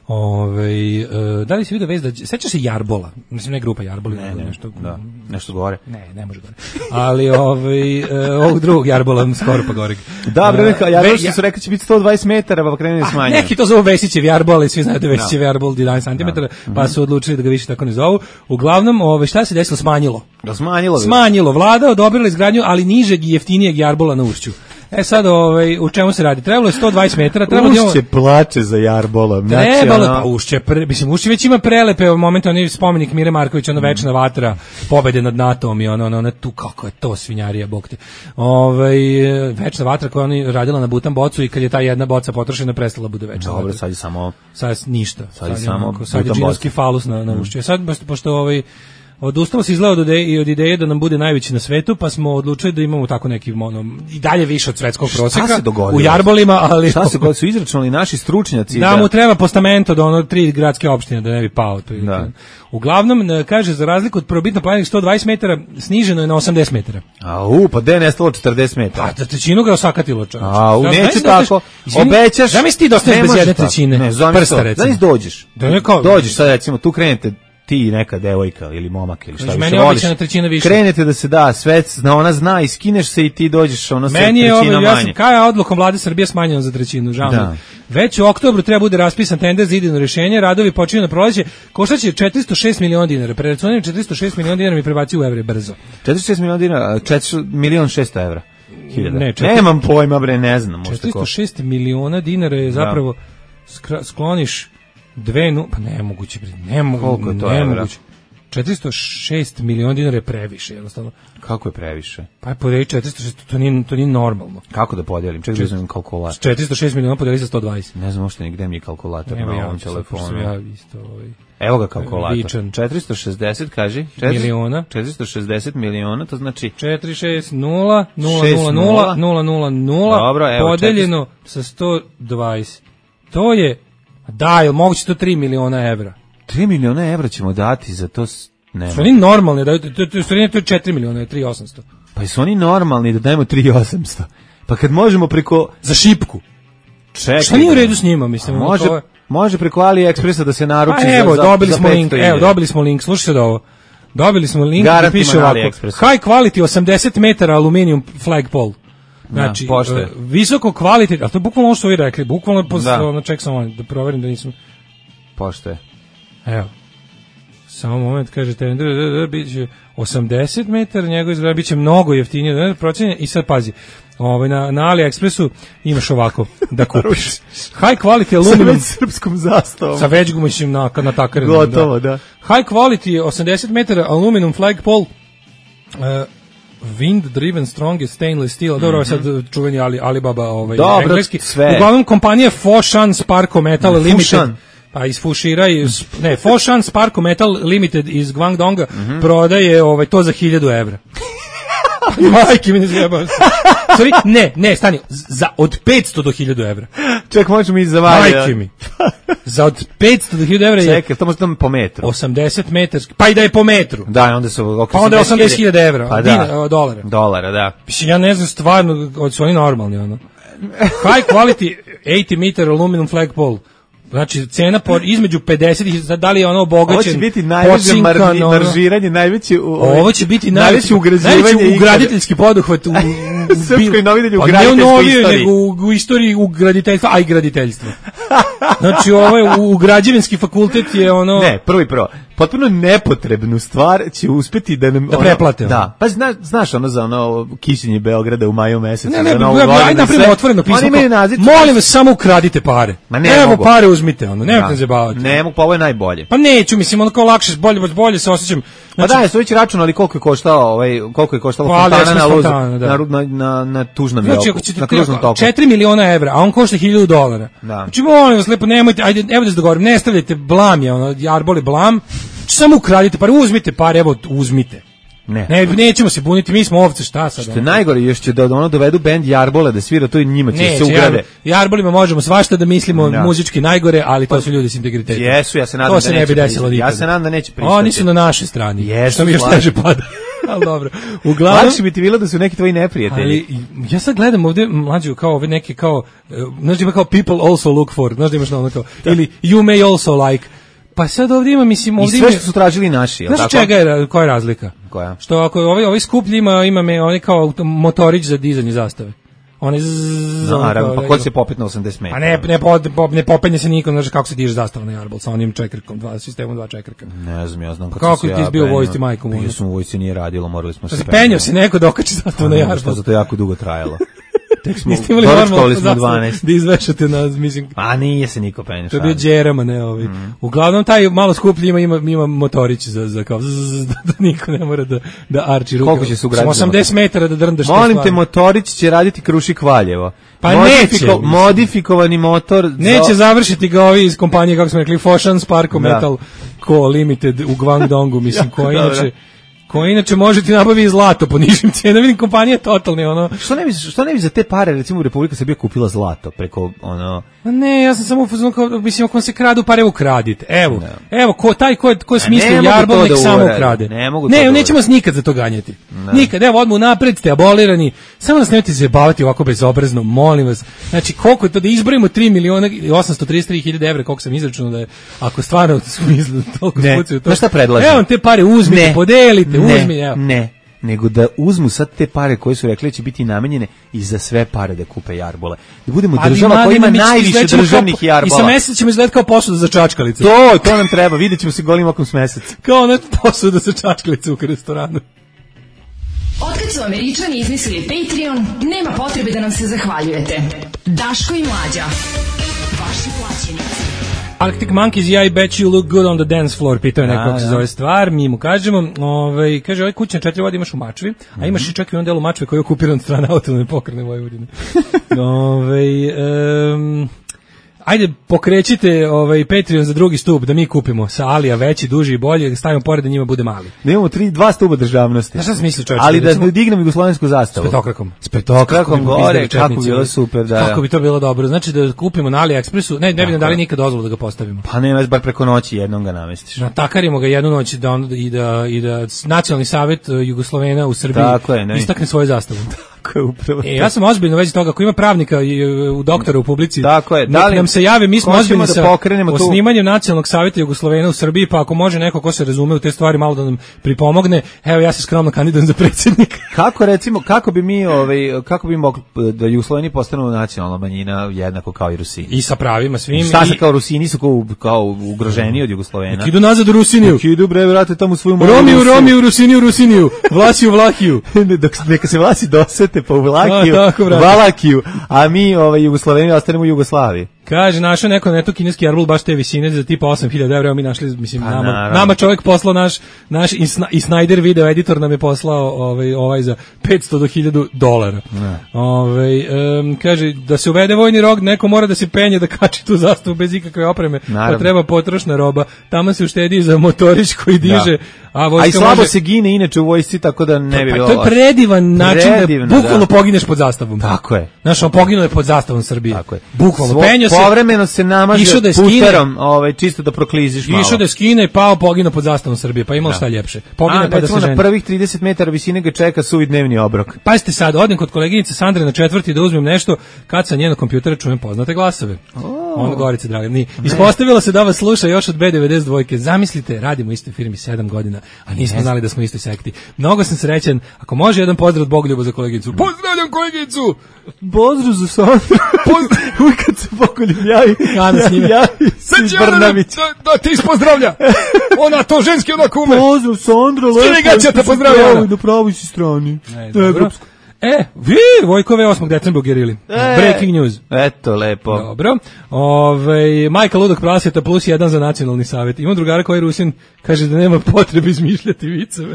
Ove, e, da li si vidio vez da sećaš se Jarbola? Mislim ne grupa Jarboli,
ne, ne,
nešto
da, nešto gore.
Ne, ne može gore. Ali ovaj e, ovog drugog Jarbola skoro pa gore.
Da, bre, neka Jarbol što su rekli će biti sto dvadeset metara, pa krenuli smanjeno.
Neki to zovu Vesićev Jarbol, i svi znaju da je Vesićev Jarbol jedanaest centimetara, pa su odlučili da ga više tako ne zovu. Uglavnom, ovaj šta se desilo, smanjilo.
Da smanjilo.
Smanjilo, vlada odobrila izgradnju, ali nižeg i jeftinijeg Jarbola na Ušću. E sad, ovaj, u čemu se radi? Trebalo je sto dvadeset metara.
Ušće plače za Jarbolom.
Trebalo je, pa Ušće, pre, mislim, Ušće već ima prelepe momente, onaj spomenik Mire Marković, ono večna vatra, pobede nad NATO-om i ono, ono, ono, tu, kako je to svinjarija, bog te. Ovaj, večna vatra koja oni radila na butan bocu i kad je ta jedna boca potrošena, prestala bude večna.
Dobro, sad je samo...
Sad je ništa.
Sad je samo
onako, sad je džinovski falus na, na Ušće. Sad, pošto ovaj... Odustalo se izgleda od ideje, i od ideje da nam bude najveći na svetu, pa smo odlučili da imamo tako neki ono, i dalje više od svetskog proseka u Jarbolima, ali
šta se god su izračunali naši stručnjaci
da, da mu treba postamento do ono tri gradske opštine da ne bi pao to.
Da.
Uglavnom kaže za razliku od prvobitno planiranih sto dvadeset metara sniženo je na osamdeset metara.
A u pa de nestalo četrdeset metara.
Pa da trećinu ga osakatilo čovjek.
A u neće tako. Obećaš.
Da mi ti dostaneš bez jedne trećine.
Ne, prsta recimo. Znaš dođeš.
Da ne kao
dođeš sad recimo tu krenete ti i neka devojka ili momak ili šta više voliš.
Meni je običana trećina više.
Krenete da se da, sve zna, ona zna i skineš se i ti dođeš ono sve trećina manje. Meni je, ja sam
kao odlukom vlade Srbije smanjeno za trećinu, žao mi. Već u oktobru treba bude raspisan tender za idejno rješenje, radovi počinju na proleće, koštaće četiristo šest miliona dinara. Preračunavamo četiristo šest miliona dinara mi prebaci u evre brzo.
četiristo šest miliona dinara, četiri miliona šesto evra.
Ne, četiri,
nemam pojma bre, ne znam.
četiristo šest miliona dinara je zapravo skra, skloniš dve nu, pa nemoguće, nemoguće, nemoguće. četiristo šest miliona dinara je previše, jednostavno.
Kako je previše?
Pa je podeli četiristo šest, to nije, to nije normalno.
Kako da podijelim? Čekaj da uzmem kalkulator.
četiristo šest miliona podeli sa sto dvadeset.
Ne znam uopšte nigde mi je kalkulator
Evo
na
ja,
ovom telefonu.
Ja isto, ovaj.
Evo ga kalkulator. četiristo šezdeset, kaži?
Miliona.
četiristo šezdeset miliona, to znači...
četiri šest nula nula nula nula nula nula nula podeljeno sa sto dvadeset. To je, da, je moguće to tri miliona evra.
tri miliona evra ćemo dati za to... Ne,
su oni normalni, da, to, to, to, to je četiri miliona, tri osamsto.
Pa su oni normalni da dajemo tri osamsto. Pa kad možemo preko...
Za šipku.
Čekaj.
Šta nije u redu s njima, mislim?
Može,
to je...
može preko AliExpressa da se naruči
pa evo,
za,
dobili
za
smo link, evo, dobili smo link, slušaj sad ovo. Dobili smo link
Garant
i piše ovako. High quality osamdeset metara aluminium flagpole. Znači,
ja,
uh, visoko kvalitet, a to je bukvalno ovo što vi rekli, bukvalno po, da. Ono, ček samo da proverim da nisam...
Pošto je.
Evo. Samo moment, kažete, bit će osamdeset metara, njegov izgleda bit će mnogo jeftinije, procenje, i sad pazi, ovaj, na, na AliExpressu imaš ovako, da kupiš. High quality aluminum.
Sa već srpskom zastavom.
Sa već gumićim na, na takarenom.
Gotovo, da.
da. High quality osamdeset metara aluminum flagpole, uh, wind driven strongest stainless steel. Mm-hmm. Dobro, sad čuveni Ali, Alibaba ovaj,
dobro,
engleski.
Sve.
Uglavnom kompanija Foshan Sparko Metal
no,
Limited.
Foshan.
Pa iz Fushira, iz, ne, Foshan Sparko Metal Limited iz Guangdonga mm-hmm. prodaje ovaj, to za hiljadu evra. Majke mi ne zjebao. Sorry, ne, ne, stani, za od petsto do hiljadu evra.
Ček, možemo i za valje.
Majke mi. Za od petsto do hiljadu evra je...
Čekaj, to možda po metru.
osamdeset metarski, pa i da je po metru.
Da, onda su...
Pa onda je osamdeset hiljada evra,
pa
dina,
da.
dolara.
Dolara, da.
Mislim, ja ne znam stvarno, su oni normalni, ono. High quality osamdeset metar aluminum flagpole. Znači, cena por, između pedeset i da li je ono obogaćen...
Ovo će biti najveće marži, maržiranje, najveće... U,
ovo će biti
najveće ugrađivanje...
Najveći ugraditeljski poduhvat u...
u srpskoj novinelju u
graditeljskoj
istoriji.
Pa ne u novijoj, nego u, u istoriji ugraditeljstva, a i graditeljstva. Znači, ovo je u građevinski fakultet je ono...
Ne, prvi pro. potpuno nepotrebnu stvar će uspeti da nam...
Da
ono,
preplate.
Da, pa zna, znaš ono za ono kišenje Beograda u maju mesecu.
Ne, ne,
za Novu
ja, ja,
godinu,
ajde napravimo
sve.
otvoreno pismo.
Oni imaju naziv.
Molim vas, samo ukradite pare.
Ma ne
Evo
mogu.
pare uzmite, ono, nemojte
Da.
se zabavati.
Ne mogu, pa ovo je najbolje.
Pa neću, mislim, ono kao lakše, bolje, bolje se osjećam.
Pa da, jesu već računali koliko je koštao, ovaj, koliko je koštalo
Pa, ali
fontana
jesmo
na luzu,
fontana, da.
na, na, na, na tužnom
Znači,
joku,
ako ćete
na kružnom toku.
četiri miliona evra, a on košta hiljadu dolara.
Da.
Znači, molim vas, lepo, nemojte, ajde, evo da se dogovorim, ne stavljajte blam, je ono, jarbol je blam, samo ukradite pare, uzmite pare, evo, uzmite.
Ne.
Ne, nećemo se buniti, mi smo ovce, šta sad?
Što je najgore, još će da ono dovedu bend Jarbole da svira, to i njima će
Ne,
se ugrade.
jarbolima možemo svašta da mislimo
Da.
muzički najgore, ali to su ljudi s integritetom.
Jesu, ja se nadam
to
da
se ne
neće
bi desilo
pristati.
nikada.
Ja se nadam da neće pristati.
Oni su na našoj strani.
Jesu,
što mi još
slažem.
teže pada. Ali dobro. Uglavnom,
Lakše bi ti bilo da su neki tvoji neprijatelji.
ali ja sad gledam ovde mlađu kao ove neke kao, eh, znaš da ima kao people also look for, znaš da imaš na ono kao, ili you may also like. Pa sad ovdje ima, mislim,
I
ovdje
sve
ima-
što su tražili naši, je li
Znaš
tako?
čega je, ra- koja je razlika?
Koja?
Što ako ovaj, ovaj skuplji ima, ima me, oni kao auto- motorić za dizanje zastave. Oni zzz, ono
Naravno,
kao-
pa ko će se popet na osamdeset
A
metara?
ne, ne, po, po, ne popenje se nikom, znaš kako se diže zastava na jarbol, sa onim čekrkom, dva, sistemom dva čekrka.
Ne znam, ja znam kad
Kako
sam se
ti
ja
bio u
penjao.
vojsci, majko moja?
Bio sam u vojsci, nije radilo, morali smo se
Se penjao se neko da okači zastavu na
Što
jarbol.
za to jako dugo trajalo. Tek smo,
Niste imali
doručkovali
normalno
smo
zastavu
dvanaest.
da izvešate na, mislim,
A nije se niko penjao.
to je bio Đerama, ne ovaj. Uglavnom, taj malo skuplji ima, ima, ima motorić za, za kao, zzz, da, da niko ne mora da, da arči ruke.
Koliko će se ugraditi
Samo
za
osamdeset metara da drndaš. te
Molim
stvari.
te, motorić će raditi Krušik Valjevo.
Pa
Modifiko-
neće, mislim.
Modifikovani motor.
Neće
za...
završiti ga ovi iz kompanije, kako smo rekli, Foshan Sparko
Da.
Metal Co Limited u Guangdongu, mislim, koji
Jako
inače,
dobro.
koji inače može ti nabavi i zlato po nižim cijenama, vidim kompanija je totalni, ono,
Što ne bi što ne bi za te pare recimo Republika Srbija kupila zlato preko ono
Ma ne, ja sam samo u fazonu kao, mislim, ako vam se kradu pare, ukradite. Evo, evo, ko, taj ko, je- ko je
ne
smislio
mogu
jarbol,
to
nek
da
samo
urade.
ukrade.
Ne mogu to
Ne,
da
nećemo
urade.
vas nikad za to ganjati. Nikad, evo, odmah unapred ste abolirani, samo nas nemojte zajebavati ovako bezobrazno, molim vas. Znači, koliko je to, da izbrojimo tri miliona i osamsto trideset tri hiljade evra, koliko sam izračunao da je, ako stvarno smislu toliko
Ne.
spucaju to.
Znaš šta predlažem?
Evo vam te pare, uzmite,
Ne.
podelite,
ne,
uzmi, evo.
Ne, nego da uzmu sad te pare koje su rekli da će biti namenjene i za sve pare da kupe jarbole. Da budemo
Ali
država koja
Mladine,
ima
mi
najviše
izlećemo
državnih
kao-
jarbola.
I sa meseca ćemo izgledati kao posuda za čačkalice.
To, to nam treba, vidjet ćemo se golim okom s meseca.
Kao ono posuda za čačkalice u restoranu.
Otkad su Američani izmislili Patreon, nema potrebe da nam se zahvaljujete. Daško i Mlađa. Vaši plaćenici.
Arctic Monkeys, yeah, I bet you look good on the dance floor, pitao je neko
Da,
kako se
da.
zove stvar, mi mu kažemo, ovaj, kaže, ovaj kućan četiri vode imaš u Mačvi, a imaš i čak i on delu Mačve koji je okupiran od strane autonomne pokrajine Vojvodine. ovaj, em, ajde, pokrećite ovaj Patreon za drugi stup da mi kupimo sa Alija veći, duži i bolji, stavimo pored da njima bude mali.
Da imamo tri, dva stuba državnosti.
Znaš šta sam mislio, čovječe?
Ali da
Recimo-
dignemo jugoslovensku zastavu.
S petokrakom.
S petokrakom
bi
gore,
izdali
kako bi
četnici,
bilo
ali-
super, da.
Kako bi to bilo dobro. Znači da kupimo na AliExpressu, ne, ne bi nam dali nikad dozvolu da ga postavimo.
Pa ne, bar preko noći jednom ga namestiš.
Natakarimo ga jednu noć da on, i da i da Nacionalni savet uh, Jugoslovena u Srbiji
Tako je, ne.
istakne svoju zastavu.
Tako je upravo.
E, ja sam ozbiljno u vezi toga, ako ima pravnika i, uh, u doktora u publici,
Tako je, da
nek
li-
nam se jave, mi smo
hoćemo
ozbiljni
da
sa
pokrenemo tu-
osnivanjem Nacionalnog saveta Jugoslovena u Srbiji, pa ako može neko ko se razume u te stvari malo da nam pripomogne, evo ja se skromno kandidujem za predsjednika.
Kako recimo, kako bi mi, ovaj, kako bi mogli da Jugosloveni postanu nacionalna manjina jednako kao i Rusi?
I sa pravima svim.
Šta se
i-
kao Rusi nisu kao, kao ugroženi od Jugoslovena?
Nek idu nazad u Rusiniju.
Nek idu bre, vrate tamo u svoju malu
Romiju,
Rusiju.
Romiju, Rusiniju, Rusiniju, Vlasiju, Vlahiju.
Dok neka se Vlasi dosete po Vlakiju,
A, tako, brate.
Valakiju, a mi ovaj Jugosloveni ostanemo u Jugoslaviji.
Kaže, našao neko neto kineski jarbol baš te visine za tipa osam hiljada evra, evo mi našli, mislim,
Pa,
nama,
naravno.
nama čovjek poslao naš, naš i, Sna, i Snyder video editor nam je poslao ovaj, ovaj za petsto do hiljadu dolara. Ovaj, em, kaže, da se uvede vojni rog, neko mora da se penje da kači tu zastavu bez ikakve opreme,
Naravno.
pa treba potrošna roba. Tamo se uštedi za motorić koji diže, a
A i
vojska
slabo
može...
se gine inače u vojsci, tako da ne bi
Pa
bilo
to je
loše.
predivan način
Predivno,
da bukvalno
da.
pogineš pod zastavom.
Tako je.
Znaš, on poginuo je pod zastavom Srbije.
Tako je.
Bukvalno,
Svo-
penjao se,
Povremeno se namaže
išao da je skine.
puterom, ovaj, čisto da prokliziš malo.
išao da je skine i pao, poginuo pod zastavom Srbije, pa imalo šta ljepše. Pogine
A,
pa da
recimo
se ženi.
na prvih trideset metara visine ga čeka suvi dnevni obrok.
Pazite sad, odem kod koleginice Sandre na četvrti da uzmem nešto, kad sa njenog kompjutera čujem poznate glasove. Onda Gorica, draga. Ni. Ispostavilo se da vas sluša još od B devedeset dva. Zamislite, radimo u istoj firmi sedam godina, a nismo znali da smo u istoj sekti. Mnogo sam srećan. Ako može jedan pozdrav od Bogoljuba za koleginicu. Pozdrav pozdravljam kolegicu.
Pozdrav za Sandru. Uvijek kad se pokoljem javi,
Ana s njime.
javi
Sad
si
će ona da,
Brnabić.
da, da ti ispozdravlja. Ona to ženski onako ume.
Pozdrav Sandra, lepo.
Skini gaća, te pozdravljam.
Na pravoj si strani.
E, dobro. E, vi, Vojkove osmog decembra u Gerili.
E,
Breaking news.
Eto, lepo.
Dobro. Ove, Majka Ludok Praseta plus jedan za nacionalni savjet. Imam drugara koji je Rusin, kaže da nema potrebe izmišljati viceve.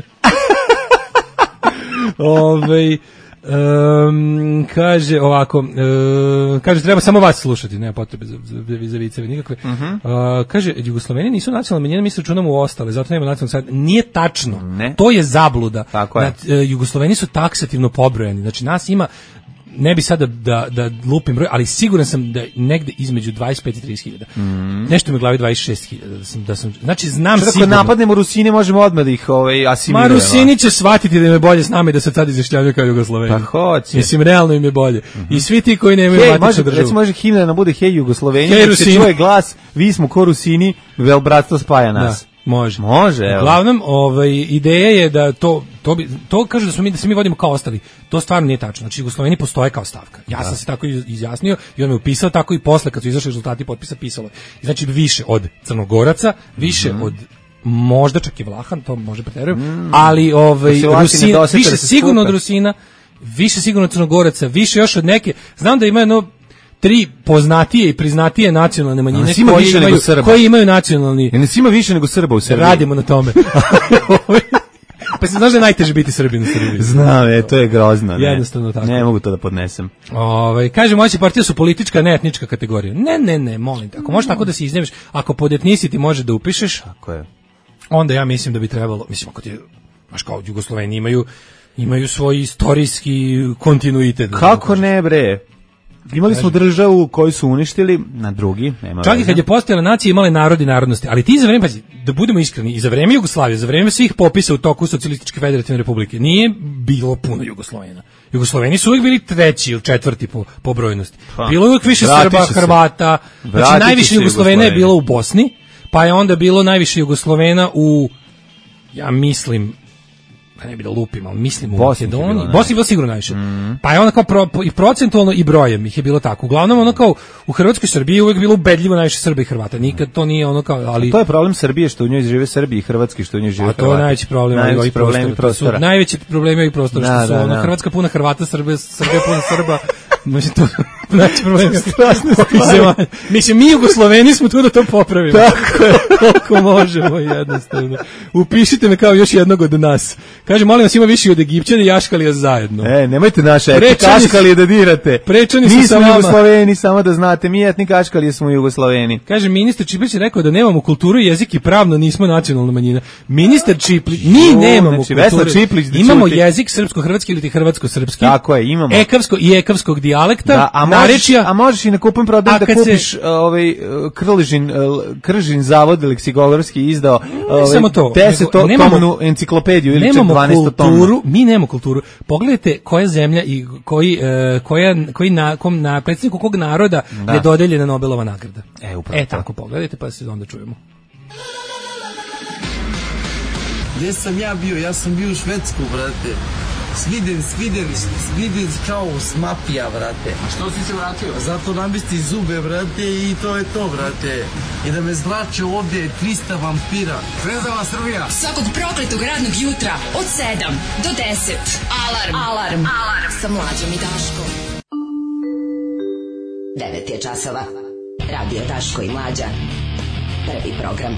Ove, um, kaže ovako, um, kaže treba samo vas slušati, nema potrebe za, za, za viceve nikakve. Uh-huh. Uh, kaže, Jugosloveni nisu nacionalne manjine, mi se računamo u ostale, zato nema nacionalnog savjeta. Nije tačno.
Ne.
To je zabluda.
Tako je.
Znači, uh, Jugosloveni su taksativno pobrojani. Znači, nas ima, ne bi sada da, da, da lupim broj, ali siguran sam da negde između dvadeset pet i trideset hiljada. Mm. Nešto mi u glavi dvadeset šest hiljada. Da sam, da sam, znači, znam
što
sigurno.
Ako napadnemo Rusine, možemo odmah da ih ovaj, asimilujemo.
Ma Rusini će shvatiti da im je bolje s nama i da se sad izjašnjavaju kao Jugosloveni.
Pa hoće.
Mislim, realno im je bolje. Mm-hmm. I svi ti koji nemaju
hey,
matičnu državu.
Recimo, može himna da bude hej Jugosloveni,
hey,
da se čuje glas, vi smo ko Rusini, vel bratstvo spaja nas.
Da. Može.
Može, evo.
Uglavnom, ovaj ideja je da to to bi to kaže da smo mi da se mi vodimo kao ostali. To stvarno nije tačno. Znači Jugosloveni postoje kao stavka. Ja da. sam se tako izjasnio i on me upisao tako i posle kad su izašli rezultati potpisa pisalo. Znači više od Crnogoraca, više mm-hmm. od možda čak i Vlahan, to može preterujem, mm. ali ovaj Rusina, više sigurno od Rusina, više sigurno od Crnogoraca, više još od neke. Znam da ima jedno tri poznatije i priznatije nacionalne manjine koji imaju, koji imaju nacionalni.
Ja ne ima više nego Srba u Srbiji.
Radimo na tome. Pa se znaš da je najteže biti Srbin u Srbiji.
Znam, e, to je grozno. Ne.
Jednostavno tako.
Ne mogu to da podnesem.
Ovaj kaže moći partija su politička, ne etnička kategorija. Ne, ne, ne, molim te. Ako možeš tako da se izneviš, ako pod etnicity može da upišeš,
tako je.
Onda ja mislim da bi trebalo, mislim ako ti baš kao Jugosloveni imaju imaju svoj istorijski kontinuitet.
Kako ne bre? Imali smo državu koju su uništili, na drugi, nema
čak i kad je postojala nacija, imale narod i narodnosti, ali ti za vreme, pazi, da budemo iskreni, i za vreme Jugoslavije, za vreme svih popisa u toku Socijalističke federativne republike, nije bilo puno Jugoslovena. Jugosloveni su uvijek bili treći ili četvrti po, po brojnosti. Pa, bilo je uvijek više Srba, Hrvata, znači najviše Jugoslovena je bilo u Bosni, pa je onda bilo najviše Jugoslovena u, ja mislim, pa ne bi da lupim, ali mislim u Makedoniji. Bosni je bilo sigurno najviše. Mm. Pa je onda kao pro, i procentualno i brojem ih je bilo tako. Uglavnom ono kao u Hrvatskoj Srbiji uvijek bilo ubedljivo najviše Srba i Hrvata. Nikad to nije ono kao, ali...
To je problem Srbije što u njoj žive Srbi i Hrvatski što u njoj žive Hrvati.
A to je najveći problem
najveći problemi prostora.
Najveći problemi ovih prostora što
da,
su
da,
ono,
da.
Hrvatska puna Hrvata, Srbija, Srbija puna Srba. Znači to znači problem mislim mi Jugosloveni smo tu da to popravimo.
Tako je,
koliko možemo jednostavno. Upišite me kao još jednog od nas. Kaže molim vas ima više od Egipćana i Aškalija zajedno.
E, nemojte naše etnik Aškalije da dirate.
Prečani su sa
vama. Mi smo Jugosloveni, samo da znate, mi etnik Aškalije smo Jugosloveni.
Kaže ministar Čiplić je rekao da nemamo kulturu i jezik i pravno nismo nacionalna manjina. Ministar Čiplić, mi nemamo
znači,
kulturu.
Čiplić, da
imamo jezik srpsko-hrvatski ili hrvatsko-srpski.
Tako je, imamo.
Ekavsko i ekavskog dijalekta,
da, a
narečja.
Možeš, a možeš i na kupom prodaju da kupiš se, ovaj Krližin Kržin zavod leksikografski izdao ovaj deset tomnu enciklopediju ili čak dvanaest tomnu.
Mi nemamo kulturu. Pogledajte koja zemlja i koji uh, koja koji na kom na predsjedniku kog naroda da. je dodeljena Nobelova nagrada.
E, upravo.
E tako pogledajte pa se onda čujemo.
Gdje sam ja bio? Ja sam bio u Švedsku, brate. Sviden, sviden, sviden kao s mafija, brate.
A što si se vratio?
Zato namesti zube, brate, i to je to, brate. I da me zlače ovdje trista vampira.
Zvezdava Srbija.
Svakog prokletog radnog jutra od sedam do deset. Alarm. Alarm. Alarm. Sa Mlađom i Daškom. devet je časova. Radio Daško i Mlađa. Prvi program.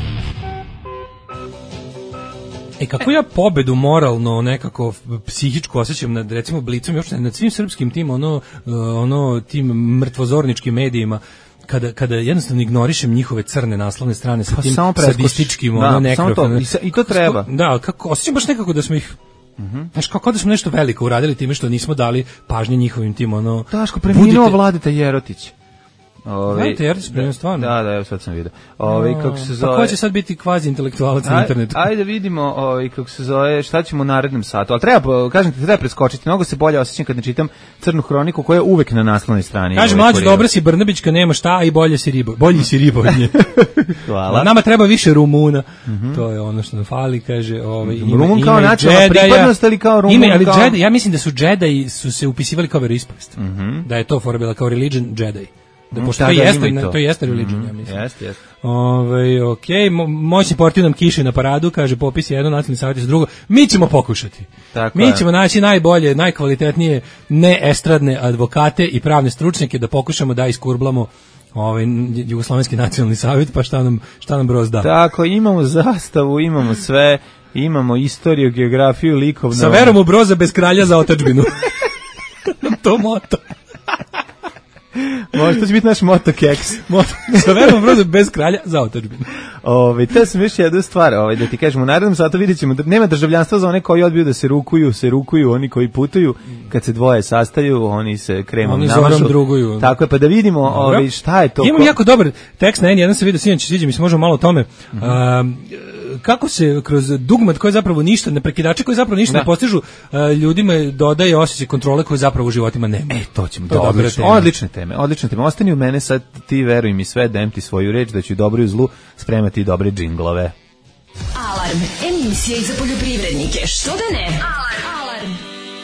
E kako ja pobedu moralno nekako psihičko osjećam nad recimo Blicom još nad svim srpskim tim ono ono tim mrtvozorničkim medijima kada kada jednostavno ignorišem njihove crne naslovne strane sa tim pa sadističkim ono nekrofon
i, i to treba.
Da, kako osjećam baš nekako da smo ih Mhm. Znaš, kako da smo nešto veliko uradili time što nismo dali pažnje njihovim tim ono
Daško preminuo Vladeta Jerotić. Ovaj
Znate, jer spremno stvarno.
Da, da, evo sad sam vidio. Ovaj kako se zove?
Pa ko će sad biti kvazi intelektualac na internetu?
Ajde da vidimo, ovaj kako se zove, šta ćemo u narednom satu. Al treba, kažem ti, treba preskočiti. Mnogo se bolje osećam kad ne čitam Crnu hroniku koja je uvek na naslovnoj strani.
Kaže mlađi, dobro si Brnabićka, nema šta, a i bolje si ribo. Bolji si ribo od nje.
Hvala.
Nama treba više Rumuna. Mm-hmm. To je ono što nam fali, kaže, ovaj ime,
Rumun kao
ime
nacionalna pripadnost ili kao Rumun?
Ime, ali
kao...
Jedi, ja mislim da su Jedi su se upisivali kao veroispovest.
Mm-hmm.
Da je to formula kao religion Jedi. Da
Mm,
pošto
da,
to
da,
jeste,
to.
to jeste religion,
mm-hmm.
ja mislim.
Jeste, jeste.
Ovaj, okej, mo, moćni portir nam kiše na paradu, kaže popis je jedno, nacionalni savjet je drugo. Mi ćemo pokušati.
Tako
Mi
je.
ćemo naći najbolje, najkvalitetnije neestradne advokate i pravne stručnjake da pokušamo da iskurblamo ovaj Jugoslovenski nacionalni savjet, pa šta nam šta nam Broz da.
Tako, imamo zastavu, imamo sve, imamo istoriju, geografiju, likovno.
Sa verom u Broza bez kralja za otadžbinu. To moto.
Može, to će biti naš moto keks.
Sa verom u Broza bez kralja za otadžbinu.
Ovaj, te sam još jednu stvar, ovaj, da ti kažemo, u narednom satu vidjet ćemo da nema državljanstva za one koji odbiju da se rukuju, se rukuju, oni koji putuju, kad se dvoje sastaju, oni se kremom
oni
namažu.
zorom druguju.
Tako je, pa da vidimo ovaj, šta je to.
Imam
ko...
jako dobar tekst na N jedan, se vidio sinoć, sviđa mi se, možemo malo o tome. Mm-hmm. A, kako se kroz dugmat koji zapravo ništa, ne prekidače koji zapravo ništa
da.
ne postižu, a, ljudima dodaje osjećaj kontrole koje zapravo u životima nema.
E, to ćemo,
to
da, odlične,
teme.
odlične teme, odlične teme. Ostani u mene sad, ti veruj mi sve, dajem ti svoju reč, da ću dobro i zlu spremati dobre džinglove.
Alarm, emisija za poljoprivrednike, što da ne? Alarm, alarm.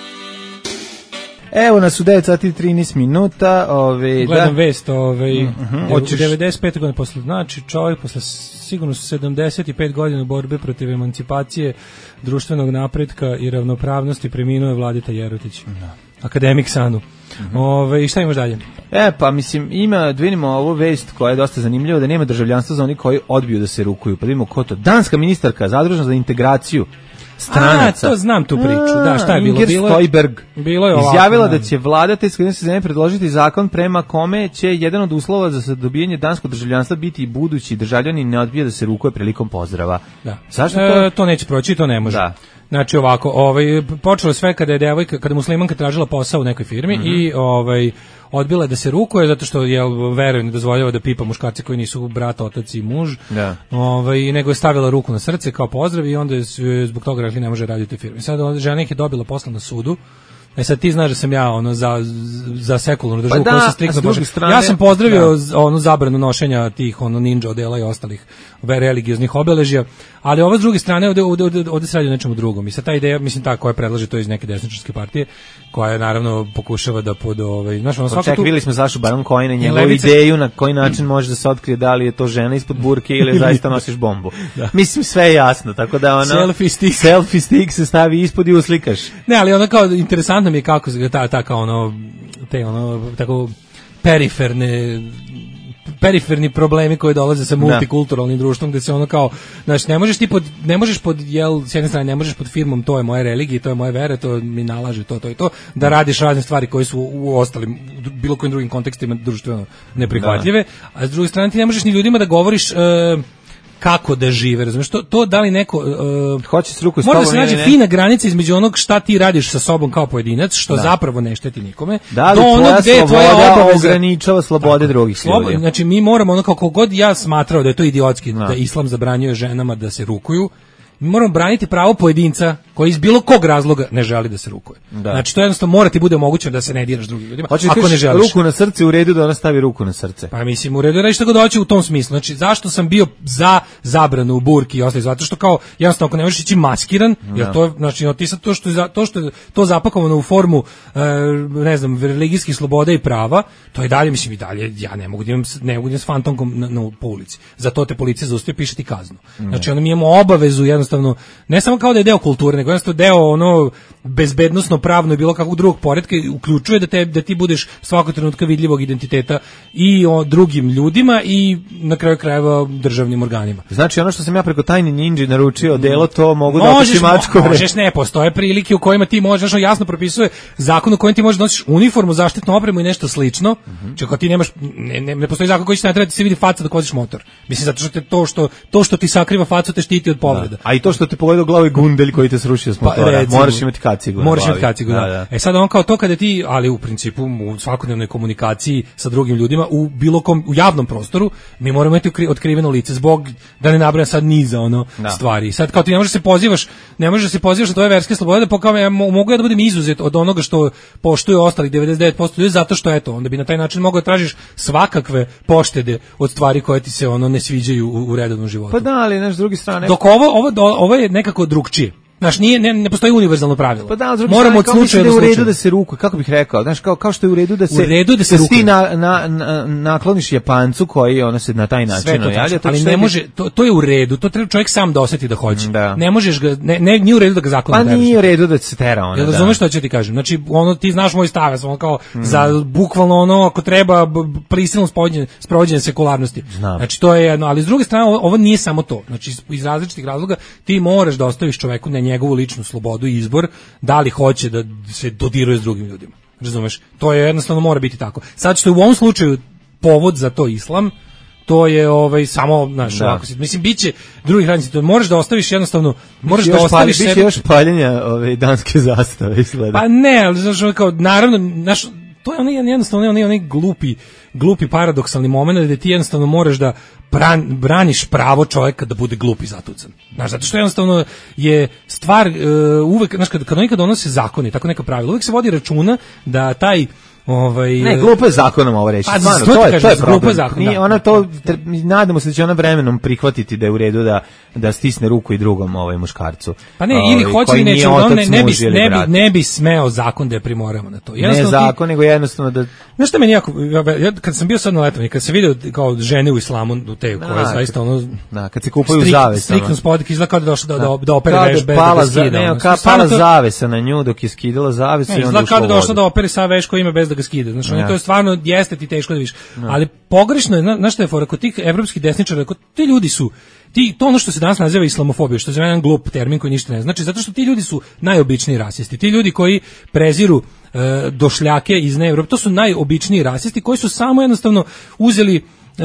Evo nas u devet sati i trinaest minuta. Ove,
Gledam
da.
vest, ovaj,
mm-hmm.
od devedeset pete godine posle, znači čovjek posle sigurno sedamdeset pet godina borbe protiv emancipacije, društvenog napretka i ravnopravnosti preminuo je Vladeta Jerotić. Da. Akademik Sanu. Mm-hmm. Ove, i šta imaš dalje?
E, pa mislim, ima, da vidimo ovu vest koja je dosta zanimljiva, da nema državljanstva za oni koji odbiju da se rukuju. Pa vidimo ko to. Danska ministarka zadužena za integraciju stranaca.
A, to znam tu priču. Da, šta je bilo?
Inger
bilo
Støjberg
bilo je ovako,
izjavila
da.
da će vlada te skrenjske zemlje predložiti zakon prema kome će jedan od uslova za dobijanje danskog državljanstva biti i budući državljani ne odbija da se rukuje prilikom pozdrava.
Da.
Zašto to?
E, to neće proći, to ne može.
Da.
Znači ovako, ovaj počelo sve kada je devojka, kada muslimanka tražila posao u nekoj firmi mm-hmm. i ovaj odbila da se rukuje zato što je veruje ne dozvoljava da pipa muškarci koji nisu brat, otac i muž.
Da.
Ovaj nego je stavila ruku na srce kao pozdrav i onda je zbog toga rekli ne može raditi u firmi. Sad žena ih je dobila posla na sudu. E sad ti znaš da sam ja ono za za sekularnu državu
pa
koja se striktno bože.
Strane,
ja sam pozdravio
da.
onu zabranu nošenja tih ono ninja odela i ostalih religioznih obeležja, ali ova s druge strane ovde ovde ovde, ovde se radi o nečemu drugom. I sad ta ideja, mislim ta koja predlaže to iz neke desničarske partije, koja je naravno pokušava da pod ovaj, znaš, ono svako
ček,
tu
videli smo Sašu Baron Cohena i njegovu
levice...
ideju na koji način može da se otkrije da li je to žena ispod burke ili zaista nosiš bombu. Da. Mislim sve je jasno, tako da ono
selfie stick,
selfie stick se stavi ispod i uslikaš.
Ne, ali ono kao interesantno mi je kako ta ta kao ono te ono tako periferne periferni problemi koji dolaze sa multikulturalnim da. društvom gde se ono kao, znači ne možeš ti pod ne možeš pod jel s jedne strane ne možeš pod firmom to je moja religija, to je moja vera, to mi nalaže to to i to da radiš razne stvari koje su u ostalim bilo kojim drugim kontekstima društveno neprihvatljive, da. A s druge strane ti ne možeš ni ljudima da govoriš uh, kako da žive, razumiješ, to, to da li neko uh,
hoće s ruku s
mora da se nađe fina granica između onog šta ti radiš sa sobom kao pojedinac, što da. zapravo ne šteti nikome,
da li
do onog gde je tvoja obaveza
ograničava slobode tako, drugih ljudi.
Znači mi moramo ono kako god ja smatrao da je to idiotski, da, da islam zabranjuje ženama da se rukuju, mi moramo braniti pravo pojedinca koji iz bilo kog razloga ne želi da se rukuje. Da. Znači to jednostavno mora ti bude omogućeno da se ne diraš drugim ljudima.
Hoćeš
ako ne želiš
ruku na srce, u redu da ona stavi ruku na srce.
Pa mislim u redu da radiš tako da hoće u tom smislu. Znači zašto sam bio za zabranu u burki i ostalo, zato što kao jednostavno ako ne možeš ići maskiran, da. Jer to je znači ti sad to što je to što je to zapakovano u formu e, ne znam religijskih sloboda i prava, to je dalje mislim i dalje ja ne mogu da imam ne mogu da s fantomkom na, na po ulici. Zato te policija zaustavi piše ti kaznu. Znači onda mi imamo obavezu jednostavno ne samo kao da je deo kulture, nego jednostavno deo ono bezbednosno pravno i bilo kakvog drugog poretka uključuje da te da ti budeš svakog trenutka vidljivog identiteta i o drugim ljudima i na kraju krajeva državnim organima.
Znači ono što sam ja preko tajne ninji naručio delo to mogu da otići mačku.
Možeš ne, postoje prilike u kojima ti možeš, ono jasno propisuje zakon u kojem ti možeš da nosiš uniformu, zaštitnu opremu i nešto slično. Mm-hmm. Čekao ti nemaš ne, ne, ne postoji zakon koji će ne treba da se vidi faca dok voziš motor. Mislim zato što te to što to što ti sakriva facu te štiti od povreda.
Da. i to što te pogledao glavu je gundelj koji te srušio s motora.
recimo,
moraš imati kacigu. na
Moraš
glavi.
imati kacigu, da.
Da, da.
E sad on kao to kada ti, ali u principu u svakodnevnoj komunikaciji sa drugim ljudima u bilo kom u javnom prostoru mi moramo imati ukri- otkriveno lice zbog da ne nabrajam sad niza ono
Da.
stvari. Sad kao ti ne možeš se pozivaš, ne možeš se pozivaš na tvoje verske slobode, da pa kao ja mo- mogu ja da budem izuzet od onoga što poštuju ostalih devedeset devet posto ljudi zato što eto, onda bi na taj način mogao da tražiš svakakve poštede od stvari koje ti se ono ne sviđaju u, u redovnom životu.
Pa da, ali znaš, s druge strane...
Dok ovo, ovo, ovo je nekako drugčije. Znaš, nije, ne, ne postoji univerzalno pravilo.
Pa da, s druge
moramo
strane,
od
kao mislim
slučaja
da
do
je u redu
slučaja.
da se ruku, kako bih rekao, znaš, kao, kao što je u redu da se,
U redu da se
ti
rukuje.
na, na, na, nakloniš Japancu koji ono se na taj način
Sve to
javlja,
tačno,
to
ali
što
ne
je-
može, to, to je u redu, to treba čovjek sam da osjeti da hoće.
Da.
Ne možeš ga, ne, ne, nije u redu da ga zakon
Pa
teraš.
nije u redu da se tera ona.
Jel
da.
razumeš što ću ti kažem? Znači, ono, ti znaš moj stav, ja sam ono kao, za bukvalno ono, ako treba, b- b- prisilno sprovođenje, sprovođenje sekularnosti.
Znam.
Znači, to je jedno, ali s druge strane, ovo, ovo nije samo to. Znači, iz, iz različitih razloga, ti moraš da ostaviš čoveku na njegovu ličnu slobodu i izbor, da li hoće da se dodiruje s drugim ljudima. Razumeš? To je jednostavno mora biti tako. Sad što je u ovom slučaju povod za to islam, to je ovaj samo naš
Da.
ovako, mislim biće drugih radnici, to možeš da ostaviš jednostavno, moraš
Biće
da
još
ostaviš
palj- biće
sebe-
još paljenja ove danske zastave izgleda.
pa ne, ali znaš, ono kao, naravno, naš, to je onaj jednostavno onaj, onaj glupi, glupi paradoksalni moment gde ti jednostavno moraš da bran, braniš pravo čovjeka da bude glup i zatucan. Znaš, zato što jednostavno je stvar uh, uvek, znaš, kad, kad oni kad donose zakoni, tako neka pravila, uvek se vodi računa da taj ovaj
Ne, glupo je zakonom ovo reći.
Pa,
Stvarno,
to ti
to je,
kažem,
to je
glupo je
problem.
zakon,
Nije,
da.
ona to, tr- nadamo se da će ona vremenom prihvatiti da je u redu da, da stisne ruku i drugom ovaj muškarcu.
Pa ne,
Ovaj,
ili hoće
koji
ili neće,
nije
on
otac,
ne, ne, bi,
muž ili
ne,
brat.
bi, ne bi smeo zakon da je primoramo na to.
Ne
Jednostavno ti-
zakon, nego jednostavno da...
Znaš šta meni jako, ja, ja, kad sam bio sad na letovanju, kad sam video kao žene u islamu, u te koje
Da,
zaista ono...
Da, kad se kupaju u
strikt-
zavesama.
Striktno spodik izgleda kao da došla da, da, da opere
Kao
veš
da
bez
pala
da ga
za,
skida.
ne,
ono.
kao
Stvarno
pala
to-
zavesa na nju dok je skidala zavesu
Ne,
i onda
izgleda
ušla
kao da
u
došla
vodu.
da opere sa veš koji ima bez da ga skida. Znači, ono,
Ja.
to je stvarno, jeste ti teško da vidiš. Ali pogrešno je, zna- znaš šta je fora, kod tih evropskih desničara, kod ti ljudi su, ti, to ono što se danas naziva islamofobija, što je za mene jedan glup termin koji ništa ne znači, zato što ti ljudi su najobičniji rasisti. Ti ljudi koji preziru e, došljake iz ne Evrope, to su najobičniji rasisti koji su samo jednostavno uzeli e,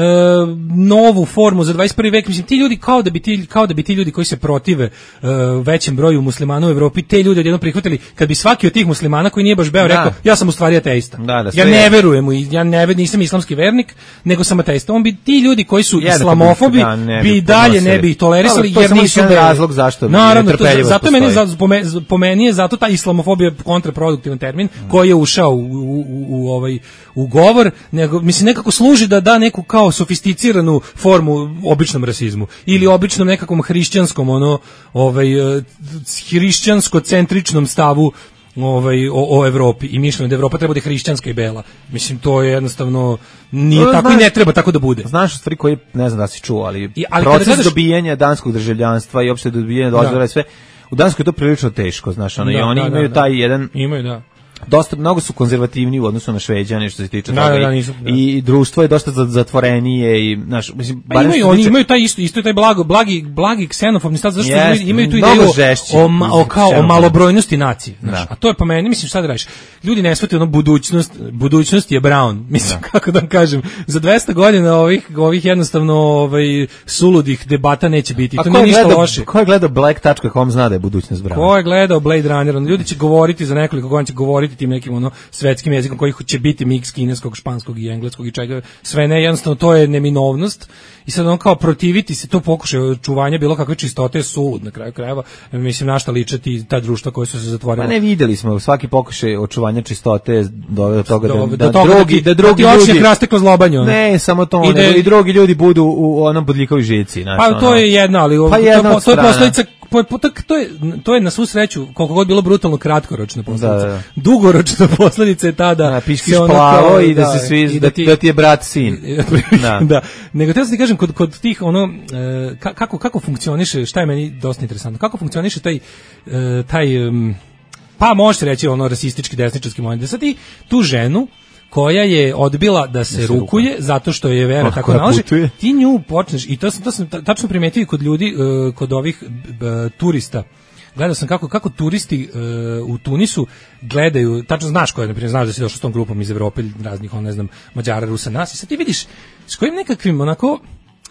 novu formu za dvadeset prvi vek. Mislim, ti ljudi kao da bi ti, kao da bi ti ljudi koji se protive e, većem broju muslimana u Evropi, te ljude odjednom prihvatili, kad bi svaki od tih muslimana koji nije baš beo
Da.
rekao, ja sam u stvari ateista.
Da, da,
ja
sve
ne
je.
verujem, u- ja ne ve- nisam islamski vernik, nego sam ateista. On bi ti ljudi koji su
Jednako
islamofobi
bi- da, ne
bi
bi
i dalje
podnosili.
ne bi ih tolerisali
Dobro, to je
jer
samo
nisu
jedan
beli.
razlog zašto
Naravno, to,
netrpeljivost
zato je meni
postoji.
za, po, me, po meni je zato ta islamofobija kontraproduktivan termin koji je ušao u, u, u, u ovaj u govor, nego mislim nekako služi da da neku kao sofisticiranu formu običnom rasizmu ili običnom nekakvom hrišćanskom ono ovaj eh, hrišćansko centričnom stavu ovaj o, o Evropi i mišljenju da Evropa treba da je hrišćanska i bela. Mislim to je jednostavno nije
No,
tako i
znaš-
ne treba tako da bude.
Znaš u stvari koji, ne znam da si čuo, ali,
I- ali kada
proces
gledaš-
dobijanja danskog državljanstva i uopšte dobijanja dozvola
Da.
i sve, u Danskoj je to prilično teško, znaš, ono, i
Da,
oni
da,
imaju
da,
taj
da.
jedan,
Imaju, da.
dosta, mnogo su konzervativni u odnosu na Šveđane što se tiče
Da,
toga
da, da,
i,
nisu, da.
i društvo je dosta za- zatvorenije i, znaš, mislim,
Pa
barem
imaju,
što se
oni
tiče-
imaju taj isto, isto je taj blago, blagi, blagi ksenofobni stav, zašto
Jeste,
imaju, imaju tu
mnogo
ideju
žešći
o, ma- o, kao, o
ksenofobni.
malobrojnosti nacije. Znaš,
Da.
a to je po meni, mislim, šta da radiš? Ljudi ne shvataju ono budućnost, budućnost je Brown. Mislim, kako da vam kažem, za dvesta godina ovih, ovih jednostavno ovaj, suludih debata neće biti.
A
To
ko
nije
je
ništa
gledao,
loše.
ko je gledao black tačka com zna da je budućnost Brown?
Ko je gledao Blade Runner? Ono, ljudi će govoriti za nekoliko godina, će govoriti tim nekim ono svetskim jezikom koji će biti miks kineskog, španskog i engleskog i čega. Sve ne, jednostavno to je neminovnost. I sad on kao protiviti se to pokušaj očuvanja bilo kakve čistote je sulud na kraju krajeva. Mislim na šta ličati ta društva koja su se zatvorila.
Pa ne, videli smo, svaki pokušaj očuvanja čistote doveo do toga da,
Do-
da,
do toga da
drugi,
ti-
da
da
drugi
ti očnjak
ljudi...
raste kroz lobanju, ono.
Ne, samo to,
I da je-
nego i drugi ljudi budu u, u onom bodljikovoj žici. Znaš,
Pa to
ono.
je jedna, ali ovo-
Pa
to,
jedna
je,
od
to je
strana.
posledica po- po- to, to je to je na svu sreću koliko god bilo brutalno kratkoročna posledica.
Da, da, da.
Dugoročna posledica je ta da
Da, piškiš
se ono
plavo
kao-
i da, se svi,
i
da, ti, da ti je brat sin.
da. da. Nego te ti kažem kod kod tih ono e, ka- kako kako funkcioniše, šta je meni dosta interesantno. Kako funkcioniše taj e, taj em, pa može se reći ono rasistički desničarski moment. Da sad ti tu ženu koja je odbila da se,
se
rukuje zato što je vera
Oh,
tako
koja
nalaže,
putuje.
ti nju počneš i to sam to sam ta- tačno primetio i kod ljudi e, kod ovih b- turista. Gledao sam kako kako turisti e, u Tunisu gledaju, tačno znaš ko je, na primjer, znaš da si došao s tom grupom iz Evrope, raznih, on ne znam, Mađara, Rusa, nas, i sad ti vidiš s kojim nekakvim onako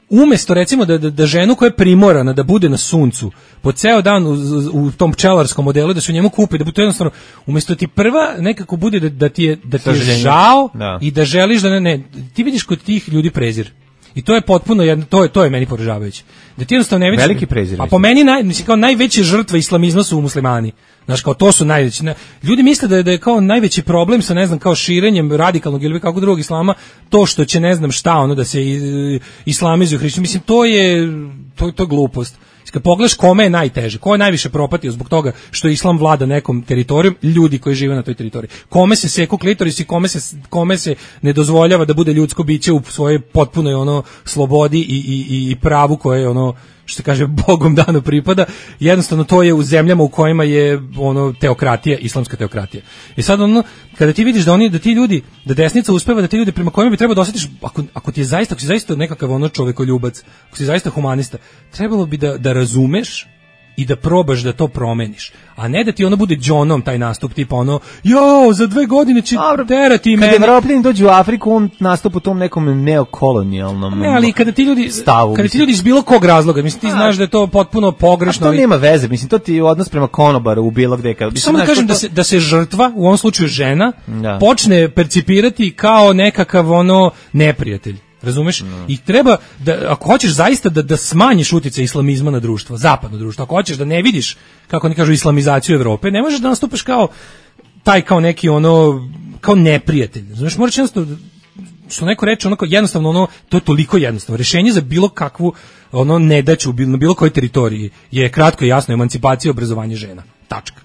umesto recimo da, da, da ženu koja je primorana da bude na suncu po ceo dan u, u tom pčelarskom modelu, da se u njemu kupi, da bude jednostavno, umesto ti prva nekako bude da, da ti je, da ti je žao
da.
I da želiš da ne, ne, ti vidiš kod tih ljudi prezir. I to je potpuno jedno, to je to je meni poražavajuće. Da ti jednostavno ne vidiš.
Veliki prezir.
A po meni naj, mislim kao najveće žrtve islamizma su muslimani. Znaš, kao to su najveći. Ljudi misle da je, da je kao najveći problem sa, ne znam, kao širenjem radikalnog ili kako drugog islama, to što će ne znam šta, ono da se islamizuju hrišćani. Mislim, to je, to, to je glupost. Kad pogledaš kome je najteže, ko je najviše propatio zbog toga što islam vlada nekom teritorijom, ljudi koji žive na toj teritoriji. Kome se seku klitoris i kome se, kome se ne dozvoljava da bude ljudsko biće u svojoj potpunoj ono slobodi i, i, i pravu koje je ono, što se kaže, Bogom dano pripada. Jednostavno to je u zemljama u kojima je ono teokratija, islamska teokratija. I sad ono, kada ti vidiš da oni, da ti ljudi, da desnica uspeva, da ti ljudi prema kojima bi trebao da osjetiš, ako, ako ti je zaista, ako si zaista nekakav ono čovekoljubac, ako si zaista humanista, trebalo bi da, da razumeš i da probaš da to promeniš, a ne da ti ono bude džonom taj nastup, tipa ono, jo, za dve godine će terati mene.
Kada Evropljani dođu u Afriku, on nastup u tom nekom neokolonijalnom
ne, ali kada ti ljudi,
stavu.
Kada ti ljudi iz bilo kog razloga, mislim, ti a, znaš da je to potpuno pogrešno.
A to nema veze, mislim, to ti je odnos prema konobaru u bilo gde. Kad,
samo da kažem to... da, se, da se žrtva, u ovom slučaju žena, da. Počne percipirati kao nekakav ono neprijatelj. Razumeš? No. I treba da ako hoćeš zaista da da smanjiš uticaj islamizma na društvo, zapadno društvo, ako hoćeš da ne vidiš kako oni kažu islamizaciju Evrope, ne možeš da nastupaš kao taj kao neki ono kao neprijatelj. Razumeš? Moraš jednostavno što neko reče onako jednostavno ono to je toliko jednostavno. Rešenje za bilo kakvu ono nedaću na bilo kojoj teritoriji je kratko i jasno emancipacija i obrazovanje žena. Tačka.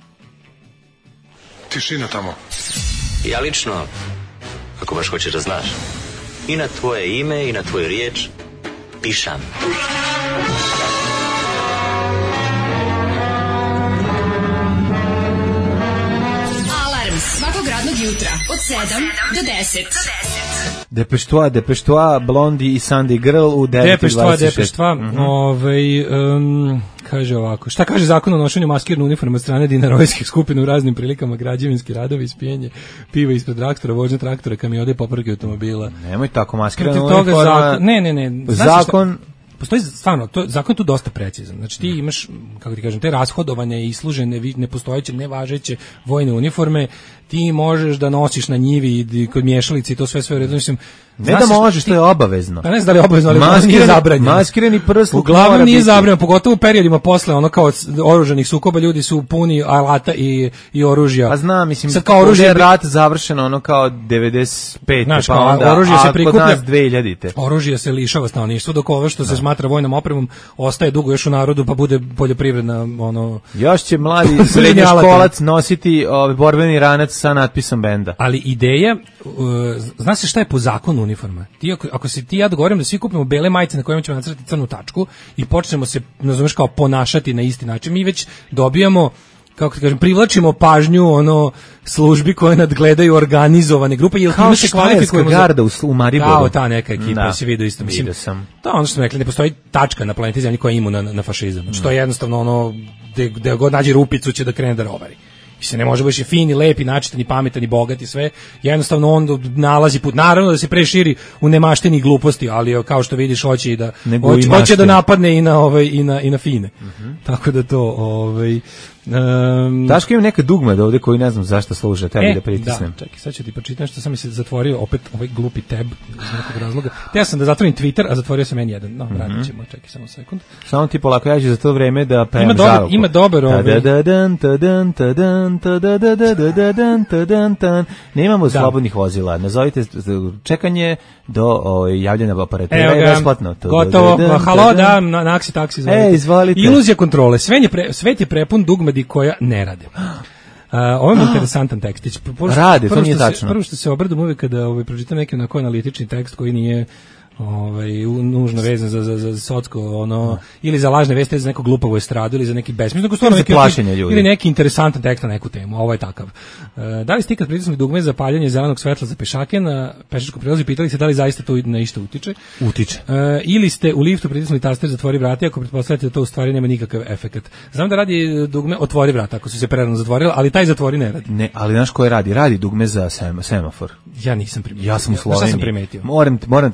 Tišina tamo.
Ja lično, ako baš hoćeš da znaš, i na tvoje ime i na tvoju riječ pišam.
Alarm svakog radnog jutra od sedam do deset.
Depeštoa, Depeštoa, Blondi i Sandy Girl u devet i dvadeset šest.
Depeštoa, mm-hmm. ovaj, um, kaže ovako, šta kaže zakon o nošenju maskirne uniforme od strane dinarojskih skupina u raznim prilikama, građevinski radovi, ispijenje piva ispred traktora, vožnja traktora, kamiode i popravke automobila.
Nemoj tako, maskirna
uniforma. Zakon, ne, ne, ne.
Zakon...
Postoji stvarno, to, zakon je tu dosta precizan. Znači ti imaš, kako ti kažem, te rashodovanje i islužene, nepostojeće, nevažeće vojne uniforme, ti možeš da nosiš na njivi i kod mješalice i to sve sve u redu. Mislim,
ne da možeš, to je obavezno.
Pa ne znam da li je obavezno, ali maskirani, nije zabranjeno.
Maskirani prsluk
uglavnom nije zabranjeno, pogotovo u periodima posle ono kao oružanih sukoba, ljudi su puni alata i, i oružja.
Pa znam, mislim,
sad kao oružje
je rat završeno ono kao devedeset pete
Znaš,
pa onda,
oružje se prikuplja,
a kod nas dve hiljadite.
Oružje se lišava stanovništvo, dok ovo što se smatra vojnom opremom ostaje dugo još u narodu, pa bude poljoprivredna ono.
Još će mladi srednjoškolac nositi ovaj borbeni ranac sa natpisom benda.
Ali ideja, uh, zna se šta je po zakonu uniforma. Ti ako, ako se ti ja dogovorim da svi kupimo bele majice na kojima ćemo nacrtati crnu tačku i počnemo se, nazoveš, kao ponašati na isti način, mi već dobijamo, kako ti kažem, privlačimo pažnju ono službi koje nadgledaju organizovane grupe, jer
kao štajerska garda u, u Mariboru.
Kao ta neka ekipa,
da.
Si vidio isto, mislim.
Vidio sam.
To je ono što smo rekli, ne postoji tačka na planeti Zemlji koja je imuna na, na fašizam. Znači, to je jednostavno ono, gde god nađe rupicu će da krene da rovari. I se ne može baš i fin, lepi, načitan, i pametan, i bogat i sve. Jednostavno on nalazi put. Naravno da se preširi u nemaštini gluposti, ali kao što vidiš hoće i da hoće, hoće da napadne i na ovaj i na i na fine. Mm-hmm. Tako da to ovaj Um,
Daško ima neka dugme da ovde koji ne znam zašto služe, tebi
e,
da pritisnem.
Da, čekaj, sad ću ti pročitam što sam mi se zatvorio opet ovaj glupi tab iz nekog razloga. Te sam da zatvorim Twitter, a zatvorio sam en jedan. No, mm-hmm. Vratit ćemo, čekaj samo sekund.
Samo ti polako, ja ću za to vreme da pevam
ima dobar,
žalku.
Ima dobar ovaj.
Nemamo slobodnih vozila. Nazovite čekanje do ovaj javljanja operatora je besplatno.
Gotovo. Halo, da, na, na aksi taksi izvolite.
E, izvolite.
Iluzija kontrole. Sve je pre, svet je prepun dugmedi koja ne rade. Uh, ovo je ah, interesantan tekstić.
Rade, to nije tačno.
Prvo što se obradom uvijek kada ovaj, pročitam neki onako analitični tekst koji nije ovaj nužno vezan za za za socsko ono no. ili za lažne vesti za neku glupavu estradu ili za neki besmislen nego stvarno neki
plašenje ljudi
ili neki interesantan tekst na neku temu, a ovo je takav. E, da li ste ikad pritisnuli dugme za paljenje zelenog svetla za pešake na pešačkom prelazu i pitali se da li zaista to na išta utiče?
Utiče.
E, ili ste u liftu pritisnuli taster zatvori vrata, ako pretpostavljate da to u stvari nema nikakav efekat. Znam da radi dugme otvori vrata ako su se prerano zatvorila, ali taj zatvori ne radi.
Ne, ali znaš koje radi? Radi dugme za sema, semafor.
Ja nisam primetio.
Ja sam u Sloveniji.
Ja sam primetio.
Moram moram ti kažem bio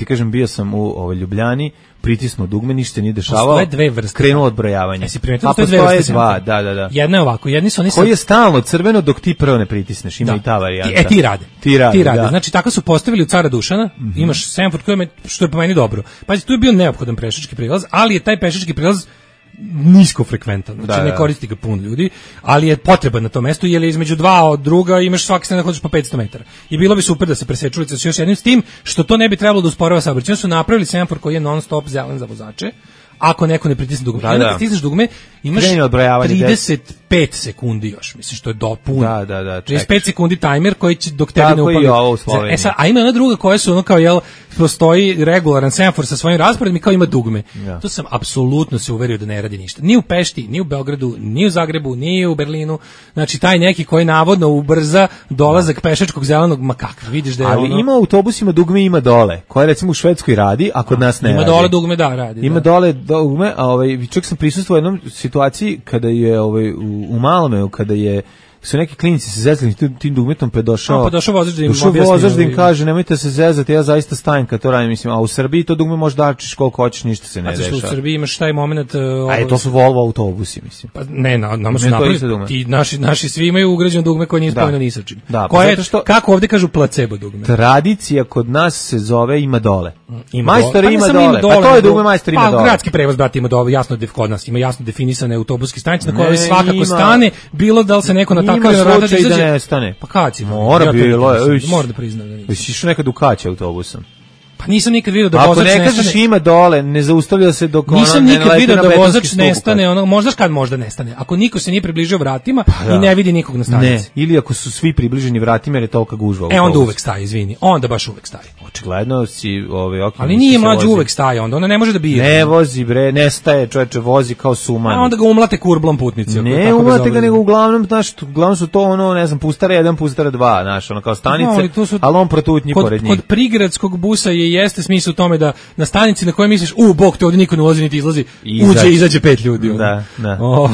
sam u ovoj Ljubljani, pritisnuo dugme, ništa nije dešavalo.
Postoje dve vrste.
Krenulo odbrojavanje.
Jesi primetio
A
da postoje dve vrste?
dva, da, da, da.
Jedna je ovako, jedni su oni
Koji je stalno crveno dok ti prvo ne pritisneš, ima da. I ta varijanta.
E, ti rade.
Ti rade,
ti rade.
Da.
Znači, tako su postavili u Cara Dušana, mm-hmm. imaš semafor koji je, što je po meni dobro. Pazi, tu je bio neophodan pešački prilaz, ali je taj pešački prilaz nisko frekventan, znači da, ne koristi ga puno ljudi, ali je potreban na tom mestu, jer je između dva od druga imaš svaki strane da hođeš po petsto metara. I bilo bi super da se preseču ulice s još jednim, s tim što to ne bi trebalo da usporava saobraćaj. Su napravili semafor koji je non stop zelen za vozače. Ako neko ne pritisne dugme, da, da. Stisneš dugme, imaš trideset pet sekundi još, mislim što je do puno.
Da, da, da.
trideset pet sekundi tajmer koji će dok tebi ne upali.
E
sad, a ima ona druga koja su ono kao jel postoji regularan semafor sa svojim rasporedom i kao ima dugme. Ja. To sam apsolutno se uverio da ne radi ništa. Ni u Pešti, ni u Beogradu, ni u Zagrebu, ni u Berlinu. Znači taj neki koji navodno ubrza dolazak pešačkog zelenog, ma kakve, vidiš da je
ali
ono.
Ima u autobusima dugme, ima dole, koje recimo u Švedskoj radi, a kod nas ne
ima
radi.
Ima dole dugme, da, radi.
Ima
da.
dole dugme, a ovaj čak sam prisustvovao jednom situaciji kada je ovaj u, u Malmeu kada je su neki klinici se zezali tim, tim dugmetom pa došao.
A, pa došao vozač da im
objasni. Vozač da im kaže nemojte se zezati, ja zaista stajem kad to radim, mislim, a u Srbiji to dugme možeš dačiš koliko hoćeš, ništa se ne dešava.
A u Srbiji imaš taj momenat uh,
a je, to su Volvo autobusi, mislim.
Pa ne, na, nama su napravili, ti naši naši svi imaju ugrađeno dugme koje nije spojeno ni sa čim.
Da,
koje pa što kako ovde kažu placebo dugme.
Tradicija kod nas se zove ima dole.
Ima
majstor
pa
ima, dole. ima dole. Pa to je dugme majstor ima
pa,
dole.
Pa gradski prevoz brate ima dole, jasno kod nas ima jasno definisane autobuske stanice na koje svakako stane, bilo da li se neko natakao na rada
da ne stane.
Pa kad si?
Mora ja bilo je.
Mora da priznam da nisam.
Jesi išao nekad u Kać autobusom?
Pa nisam nikad video da vozač
nestane. Ako ne kažeš
nestane.
Ima dole, ne zaustavlja se dok ona
nisam
ne
nikad video da vozač nestane,
stup,
ono, možda kad možda nestane. Ako niko se nije približio vratima pa, i ne vidi nikog na stanici.
Ne, ili ako su svi približeni vratima jer je tolika gužva.
E, onda uvek staje, izvini. Onda baš uvek staje.
Očigledno si ove ok.
Ali nije mlađi uvek staje, onda ona ne može da bije.
Ne vozi bre, nestaje, čoveče, vozi kao suman.
A onda ga umlate kurblom putnici.
Ne, umlate ga nego uglavnom, znaš, uglavnom su to ono, ne znam, pustara jedan, pustara dva, znaš, ono kao stanice, no, ali on protutnji pored njih.
Kod prigradskog busa je jeste smisao tome da na stanici na kojoj misliš, u, bok, te ovdje niko ne ulazi niti izlazi, Izađe. uđe i izađe pet ljudi.
Da, da.
O,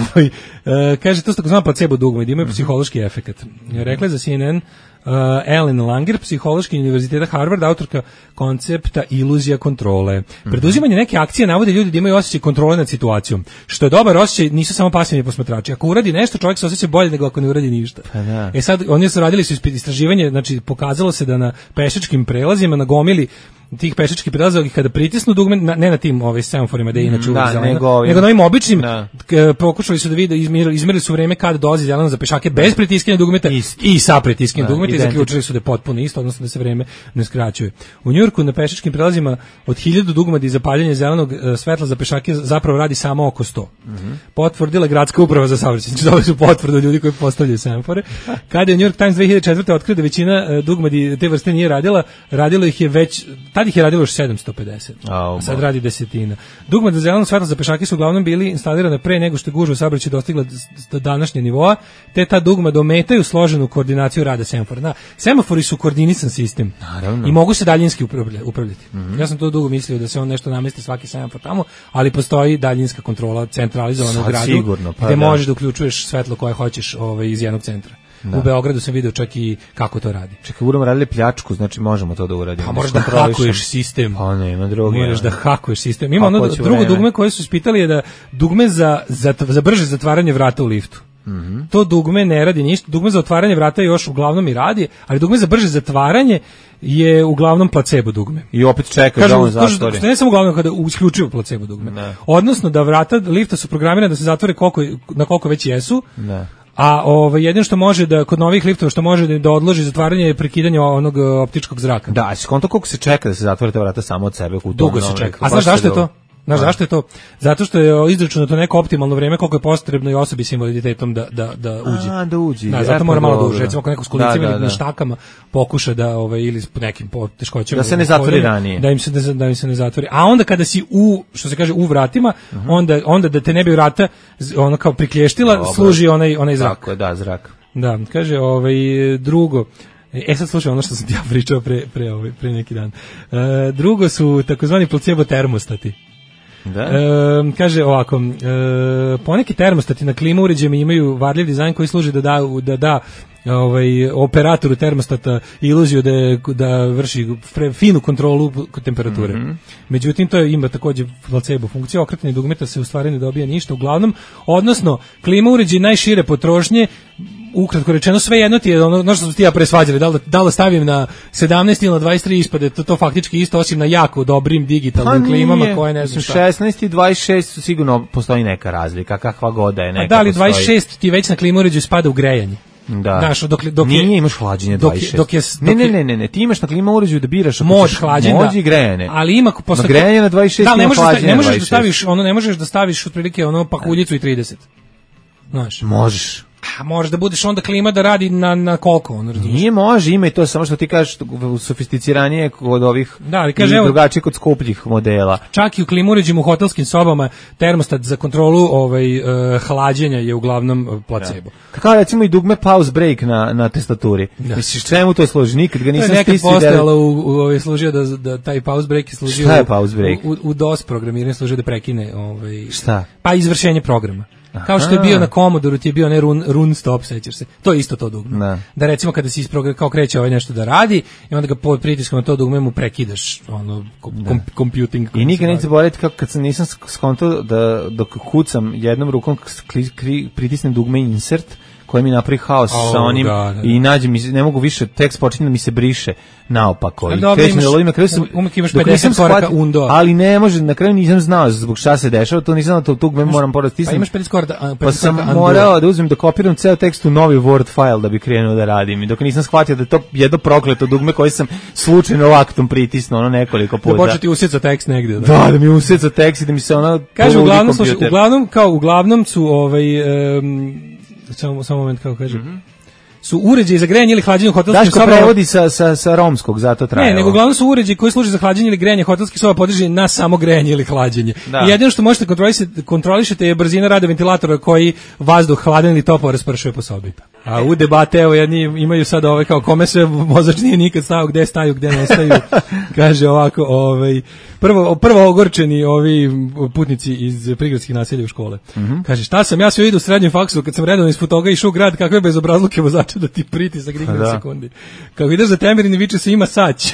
e, kaže, to su tako zvano placebo dugme, da imaju psihološki efekat. Rekla je za C N N uh, Ellen Langer, psihološki univerziteta Harvard, autorka koncepta iluzija kontrole. Mm-hmm. Preduzimanje neke akcije navode ljudi da imaju osjećaj kontrole nad situacijom. Što je dobar osjećaj, nisu samo pasivni posmatrači. Ako uradi nešto, čovjek se osjeća bolje nego ako ne uradi ništa.
Pa da.
E sad, oni su radili su istraživanje, znači pokazalo se da na pešačkim prelazima, na gomili tih pešačkih prelaza kada pritisnu dugme, na, ne na tim ovaj semaforima da je inače
da,
zeleno,
nego,
nego na ovim običnim, k, pokušali su da vide, izmjerili, izmjerili su vreme kada dolazi zeleno za pešake bez pritiskanja dugmeta Ist. i sa pritiskanjem dugmeta i zaključili su da je potpuno isto, odnosno da se vreme ne skraćuje. U Njujorku na pešačkim prelazima od hiljadu dugmadi za paljenje zelenog uh, svetla za pešake zapravo radi samo oko sto. Mm-hmm. Potvrdila gradska uprava za saobraćaj. Znači dobili su potvrdu ljudi koji postavljaju semafore. Kada je New York Times dve hiljade četvrte otkrio da većina uh, dugmadi te vrste nije radila, radilo ih je već, tad ih je radilo još sedamsto pedeset.
Oh,
a sad radi desetina. Dugme za zeleno svetlo za pešake su uglavnom bili instalirane pre nego što je gužva saobraćaja dostigla do današnje nivoa, te ta dugma dometaju složenu koordinaciju rada semafora. Da, semafori su koordinisan sistem.
Naravno.
I mogu se daljinski upravljati. Mm-hmm. Ja sam to dugo mislio da se on nešto namesti svaki semafor tamo, ali postoji daljinska kontrola centralizovana u gradu,
sigurno, pa
gde
da.
možeš da uključuješ svetlo koje hoćeš ovaj, iz jednog centra. Da. U Beogradu sam video čak i kako to radi.
Čekaj, budemo radili pljačku, znači možemo to da uradimo.
Pa moraš da hakuješ sistem.
Pa nema druge.
Moraš da hakuješ sistem. Ima ono drugo vreme. Dugme koje su ispitali je da dugme za, za, za brže zatvaranje vrata u liftu.
Mm-hmm.
To dugme ne radi ništa. Dugme za otvaranje vrata još uglavnom i radi, ali dugme za brže zatvaranje je uglavnom placebo dugme.
I opet čeka da on zatvori.
Ne samo uglavnom kada isključivo placebo dugme.
Ne.
Odnosno da vrata lifta su programirane da se zatvore koliko, na koliko već jesu.
Ne.
A ovaj jedino što može da kod novih liftova što može da odloži zatvaranje je prekidanje onog optičkog zraka.
Da, a skonto koliko se čeka da se zatvore ta vrata samo od sebe u
dugo se čeka. A znaš zašto je to? Znaš zašto je to? Zato što je izračunato neko optimalno vreme koliko je potrebno i osobi s invaliditetom da da da uđe.
A, da uđe.
Da, zato mora malo duže. Recimo ako neko s kolicima ili na štakama pokuša da ovaj ili s nekim poteškoćama
da se ne zatvori ranije.
Da im se da, da im se ne zatvori. A onda kada si u što se kaže u vratima, uh-huh. onda onda da te ne bi vrata ono kao priklješštila, Dobre. služi onaj onaj zrak.
Tako je, da, zrak.
Da, kaže ovaj drugo. E sad slušaj ono što sam ti ja pričao pre pre ovaj pre neki dan. E, drugo su takozvani placebo termostati.
Da.
E, kaže ovako, e, poneki termostati na klimu uređajima imaju varljiv dizajn koji služi da da, da, da ovaj operatoru termostata iluziju da je, da vrši fre, finu kontrolu temperature. Mm-hmm. Međutim to je, ima takođe placebo funkcija, okretanje dugmeta se u stvari ne dobija ništa uglavnom, odnosno klima uređaj najšire potrošnje, ukratko rečeno sve jedno ti je ono, ono što su ti ja presvađali, da li, da li stavim na sedamnaest ili na dvadeset tri ispade, to, to faktički isto osim na jako dobrim digitalnim pa klimama koje ne znam šta.
šesnaest i dvadeset šest su sigurno postoji neka razlika, kakva god da je neka.
A da li dvadeset šest ti već na klimu uređaju spada u grejanje?
Da.
Znaš, dok, dok
nije
je,
imaš hlađenje
dok,
dvadeset šest.
dok je,
ne,
dok
ne, ne, ne, ne, ti imaš na klima uređaju da biraš ako
može
ćeš,
hlađenje,
može i grejanje.
Ali ima posle
na grejanje na dvadeset šest
da, ne možeš da, ne možeš
dvadeset šest.
da staviš, ono ne možeš da staviš otprilike ono pahuljicu i trideset. Znaš.
Možeš.
A može da budeš onda klima da radi na na koliko, on razumije.
Nije može, ima i to samo što ti kažeš sofisticiranije kod ovih
da, ali kaže, evo,
drugačije kod skupljih modela.
Čak i u klimu uređajima u hotelskim sobama termostat za kontrolu ovaj uh, hlađenja je uglavnom uh, placebo.
Da. Kako recimo i dugme pause break na na tastaturi. Da. Misliš čemu to služi? Nikad ga nisam
stisnuo.
stisnuo.
Nekad postojalo u, u ovaj služio da da taj pause break je služio.
Šta je pause break?
U, u, u DOS programiranju služio da prekine ovaj
šta?
Pa izvršenje programa. Kao što je bio na Commodore, ti je bio ne run, run stop, sećaš se. To je isto to dugme. Da, da recimo kada se isprogram kao kreće ovaj nešto da radi i onda ga pod pritiskom na to dugme mu prekidaš ono kom, computing.
I nikad neću zaboraviti kako kad sam nisam skontao da dok kucam jednom rukom kli, kli, pritisnem dugme insert koji mi napravi haos oh, sa onim da, da. I nađem mi ne mogu više tekst počinje da mi se briše naopako. I krećem da lodim na kraju sam
uvijek imaš pedeset koraka undo.
Ali ne može, na kraju nisam znao zbog šta se dešava, to nisam znao, to dugme moram pored stisnem.
Pa imaš pedeset koraka,
pa sam morao da uzmem da kopiram ceo tekst u novi Word file da bi krenuo da radim. I dok nisam shvatio da je to jedno prokleto dugme koje sam slučajno laktom pritisnuo ono nekoliko puta.
Da početi useca tekst negdje.
Da, da, da mi useca tekst i da mi se ona
kaže uglavnom, slušaj, uglavnom kao uglavnom su ovaj um, samo samo moment kako kaže. Mm-hmm. Su uređaji za grejanje ili hlađenje hotelskih soba.
Daško prevodi sa sa sa romskog, zato traje.
Ne, nego uglavnom su uređaji koji služe za hlađenje ili grejanje hotelskih soba podređeni na samo grejanje ili hlađenje. Da. I jedino što možete kontrolisati kontrolišete je brzina rada ventilatora koji vazduh hladan ili toplo raspršuje po sobi. A u debate evo jedni imaju sad ovaj kao kome sve vozač nije nikad stao, gde staju, gde ne staju. Kaže ovako, ovaj prvo prvo ogorčeni ovi putnici iz prigradskih naselja u škole. Mm-hmm. Kaže šta sam ja sve idu u srednjem faksu kad sam redovno ispod toga išao u grad, kakve bezobrazluke vozača da ti pritisak digne na sekundi. Kako ideš za Temerin viče se ima sać.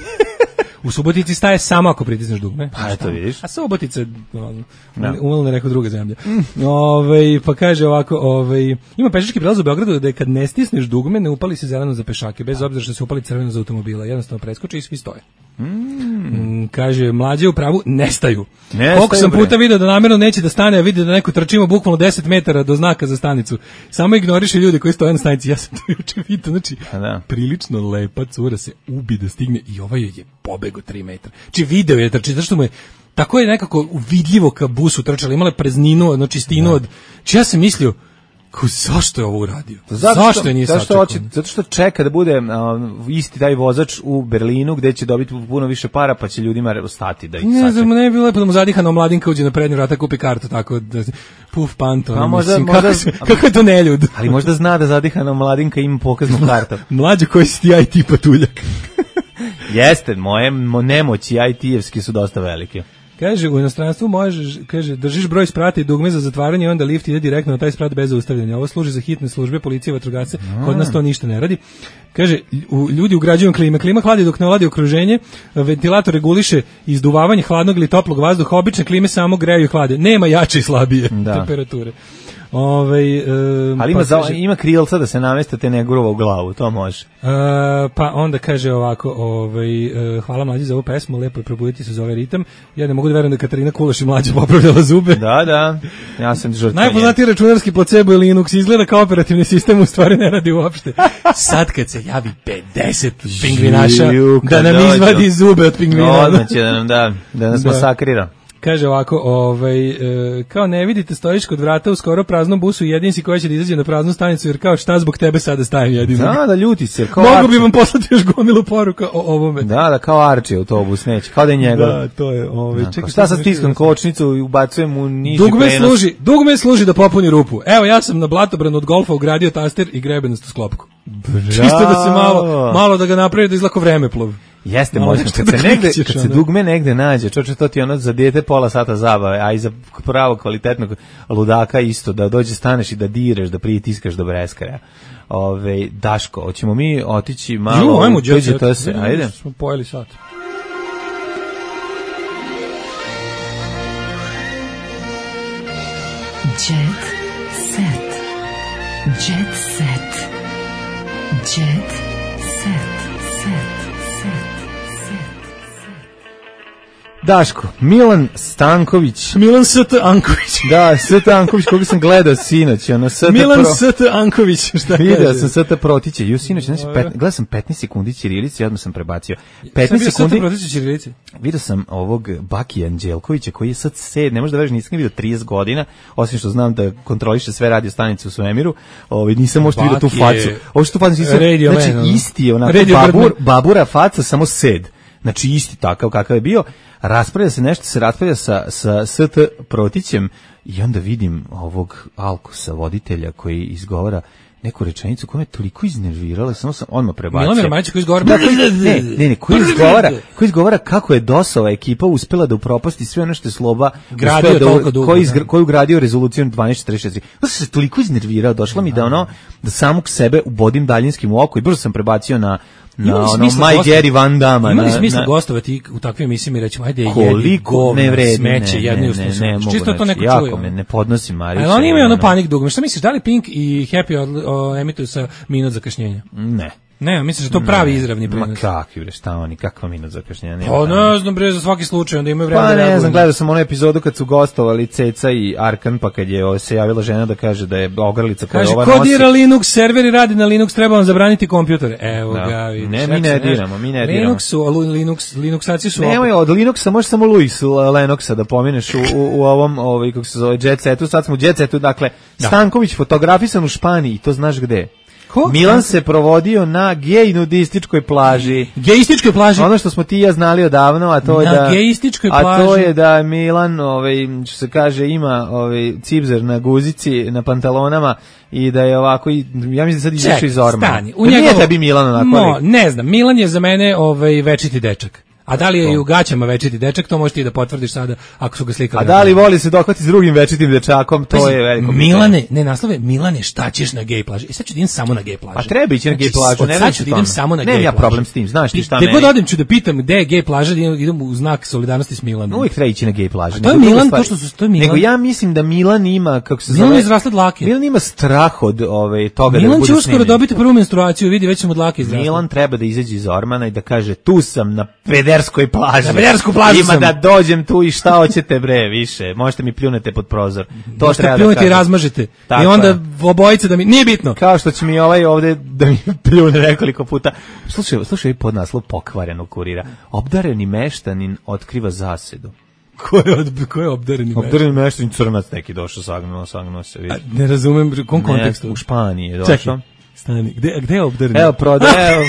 U Subotici staje samo ako pritisneš dugme.
Pa eto vidiš.
A Subotica umalo ne rekao druga zemlja. Mm. Ove, pa kaže ovako, ove, ima pešački prelaz u Beogradu da je kad ne stisneš dugme ne upali se zeleno za pešake, bez obzira što se upali crveno za automobila. Jednostavno preskoči i svi stoje. Mm. Kaže, mlađe u pravu, nestaju. Ne Koliko sam puta video da namjerno neće da stane, a vidi da neko trčimo bukvalno deset metara do znaka za stanicu. Samo ignoriše ljude koji stoje na stanici. Ja sam to juče vidio, znači, da. Prilično lepa cura se ubi da stigne i ovaj je pobego tri metra. Znači, video je trči, zašto mu je tako je nekako uvidljivo ka busu trčala, imala je prazninu, ono čistinu od... Či ja sam mislio, ko, zašto je ovo uradio?
Zato
zašto je nije sačekao?
Zato što čeka da bude uh, isti taj vozač u Berlinu gde će dobiti puno više para pa će ljudima ostati da ih sačeka. Ne znam,
ne bi bilo lepo da mu zadihana omladinka uđe na prednju vrata kupi kartu tako da puf panto.
Pa možda, mislim, možda,
kako, kako je to neljud?
Ali možda zna da zadihana omladinka ima pokaznu kartu.
Mlađe koji si ti I T patuljak.
Jeste, moje nemoći I T-evski su dosta velike.
Kaže, u inostranstvu možeš, kaže, držiš broj sprata i dugme za zatvaranje i onda lift ide direktno na taj sprat bez zaustavljanja. Ovo služi za hitne službe, policije, vatrogasce, kod nas to ništa ne radi. Kaže, u, ljudi ugrađuju klime. Klima hladi dok ne hladi okruženje, ventilator reguliše izduvavanje hladnog ili toplog vazduha, obične klime samo greju i hlade. Nema jače i slabije da. temperature. Ove, um,
ali ima,
pa
za,
kaže,
ima krilca da se namestate negurova u glavu, to može.
Uh, pa onda kaže ovako, ovaj, uh, hvala mlađi za ovu pesmu, lepo je probuditi se za ovaj ritam. Ja ne mogu da verujem da Katarina Kulaš i mlađa popravljala zube.
Da, da, ja sam žrtva.
Najpoznatiji računarski placebo je Linux, izgleda kao operativni sistem, u stvari ne radi uopšte. Sad kad se javi pedeset pingvinaša da nam dođu. Izvadi zube od pingvina.
Odmah će da nam da, da nas da. masakrira.
Kaže ovako, ovaj, e, kao ne vidite, stojiš kod vrata u skoro praznom busu, jedin si koji će da izađe na praznu stanicu, jer kao šta zbog tebe sada stajem jedin.
Da, da ljuti se.
Mogu bi vam poslati još gomilu poruka o ovome.
Da, da, kao Arči autobus, neće, kao da je njegov.
Da, to je, ovaj,
da, čekaj, šta sa stiskam kočnicu i ubacujem u niži
dugme
prenos.
Služi, dugme služi da popuni rupu. Evo, ja sam na Blatobranu od golfa ugradio taster i grebenastu sklopku. Bravo. Čisto da se malo, malo da ga napravi da izlako vremeplov.
Jeste
Malo
moćno,
nešto
kad se,
da
negde,
klikćeš,
kad se
ono.
dugme negde nađe, čoče, to ti je ono za dijete pola sata zabave, a i za pravo kvalitetnog ludaka isto, da dođe staneš i da direš, da pritiskaš do breskara. Ove, Daško, hoćemo mi otići malo...
Ju, ajmo,
Jet Set,
Jet
se,
Set.
ajde.
Smo pojeli sat.
Jet set. Jet set. Jet set. Set.
Daško, Milan Stanković.
Milan S T Anković.
Da, S T Anković, koga sam gledao sinoć. Ono, S T
Milan
pro...
S T Anković. Šta
Video
kaže?
sam S T Protiće. Ju sinoć, znači, pet, gledao sam petnaest sekundi ćirilice i odmah sam prebacio. petnaest sekundi.
S T Protiće ćirilice.
Video sam ovog Baki Anđelkovića koji je sad sed, ne možda veruješ, nisam video trideset godina, osim što znam da kontroliše sve radio stanice u svemiru. Ovaj nisam možda vidio tu facu. Ovo što tu facu nisam. Znači
Man,
isti je onako
Radio
babur,
Birdman.
babura faca, samo sed. Znači isti takav kakav je bio. Raspravlja se nešto, se raspravlja sa, sa S T Protićem i onda vidim ovog Alkosa, voditelja, koji izgovara neku rečenicu koja me toliko iznervirala, samo sam odmah prebacio.
Milan Ramajčić koji izgovara...
Da, koji, ne, ne, ne, koji izgovara, koji izgovara kako je DOS-ova ekipa uspela da upropasti sve ono što je Sloba
gradio
da,
toliko dugo.
koji, izgra, koji ugradio rezoluciju dvanaest četrdeset četiri. Ja sam se toliko iznervirao, došla mi da ono, da samog sebe ubodim daljinskim u oko i brzo sam prebacio na na ono My Gary Van Damme.
Ima li smisla gostovati u takvim emisijama i reći, ajde,
koliko ne vredi,
smeće, jedno i
ne, ne, ne,
čisto to neko
jako
čuje.
me ne podnosim, Marića.
Ali oni imaju ono panik dugme. Šta misliš, da li Pink i Happy o, emituju sa minut zakašnjenja?
Ne.
Ne, misliš da to pravi izravni prenos?
Ma kakvi bre, šta oni, kakva minut zakašnjenja?
Pa ne znam bre, za svaki slučaj, onda imaju vremena
pa,
da reaguju.
Pa ne znam, gledao sam onu epizodu kad su gostovali Ceca i Arkan, pa kad je se javila žena da kaže da je ogrlica koja
kaže,
ova nosi.
Kaže, ko dira Linux, serveri radi na Linux, treba vam zabraniti kompjutore. Evo
da.
ga, vidiš.
Ne, mi ne diramo, mi ne diramo.
Linux su, Linux, Linuxaci su...
Nemoj, od Linuxa može samo Luis Lenoxa da pomeneš u, u, u ovom, ovaj, kako se zove, Jet Setu, sad smo u Jet Setu, dakle, da. Stanković fotografisan u Španiji, to znaš gde? Ko? Milan se provodio na gej nudističkoj plaži.
Gejističkoj plaži?
Ono što smo ti i ja znali odavno, a to je
na
da...
gejističkoj
a
plaži.
to je da Milan, ovaj, što se kaže, ima ovaj, cipzer na guzici, na pantalonama i da je ovako, ja mislim da sad izašao iz ormana.
Stani. U
da
njegovo...
nije tebi Milan onako?
No, ne znam, Milan je za mene ovaj, večiti dečak. A da li je i u gaćama večiti dečak, to možeš ti da potvrdiš sada ako su ga slikali.
A da li voli se dohvati s drugim večitim dečakom, to Pazi, je veliko
Milane, ne naslove, Milane, šta ćeš na gej plaži? I sad ću da idem samo na gej plaži.
A treba ići na gej plažu, ne
sad ću da idem samo na gej plaži.
Nemam ja problem s tim, znaš ti šta
meni.
meni.
Gde god odem ću da pitam gde je gej plaža, da idem u znak solidarnosti s Milanom.
Uvijek treba ići na gej plažu.
To je Milan, to što su, to je Milan.
Nego ja mislim da Milan ima, kako se zove...
Milan izrasla dlake.
Milan ima strah od ove, toga
Milan
da bude
će uskoro
snimljen.
dobiti prvu menstruaciju, vidi, već mu dlake izrasle.
Milan treba da izađe iz ormana i da kaže, tu sam na pederskoj plaži.
Na pedersku plažu
Ima
sam.
da dođem tu i šta hoćete bre, više. Možete mi pljunete pod prozor. To
Možete
treba
pljunete
da
i razmažete.
Tako
I onda
je.
obojice da mi, nije bitno.
Kao što će mi ovaj ovde da mi pljune nekoliko puta. Slušaj, slušaj pod naslov pokvarenog kurira. Obdareni meštanin otkriva zasedu.
Ko je, od, ko je obdareni meštanin?
Obdareni meštanin crnac neki došao, sagnuo, sagnuo se. Vidi.
A, ne razumem u kom kontekstu.
U Španiji je došao.
Čekaj, stani, gde, gde je obdareni?
Evo, proda, evo.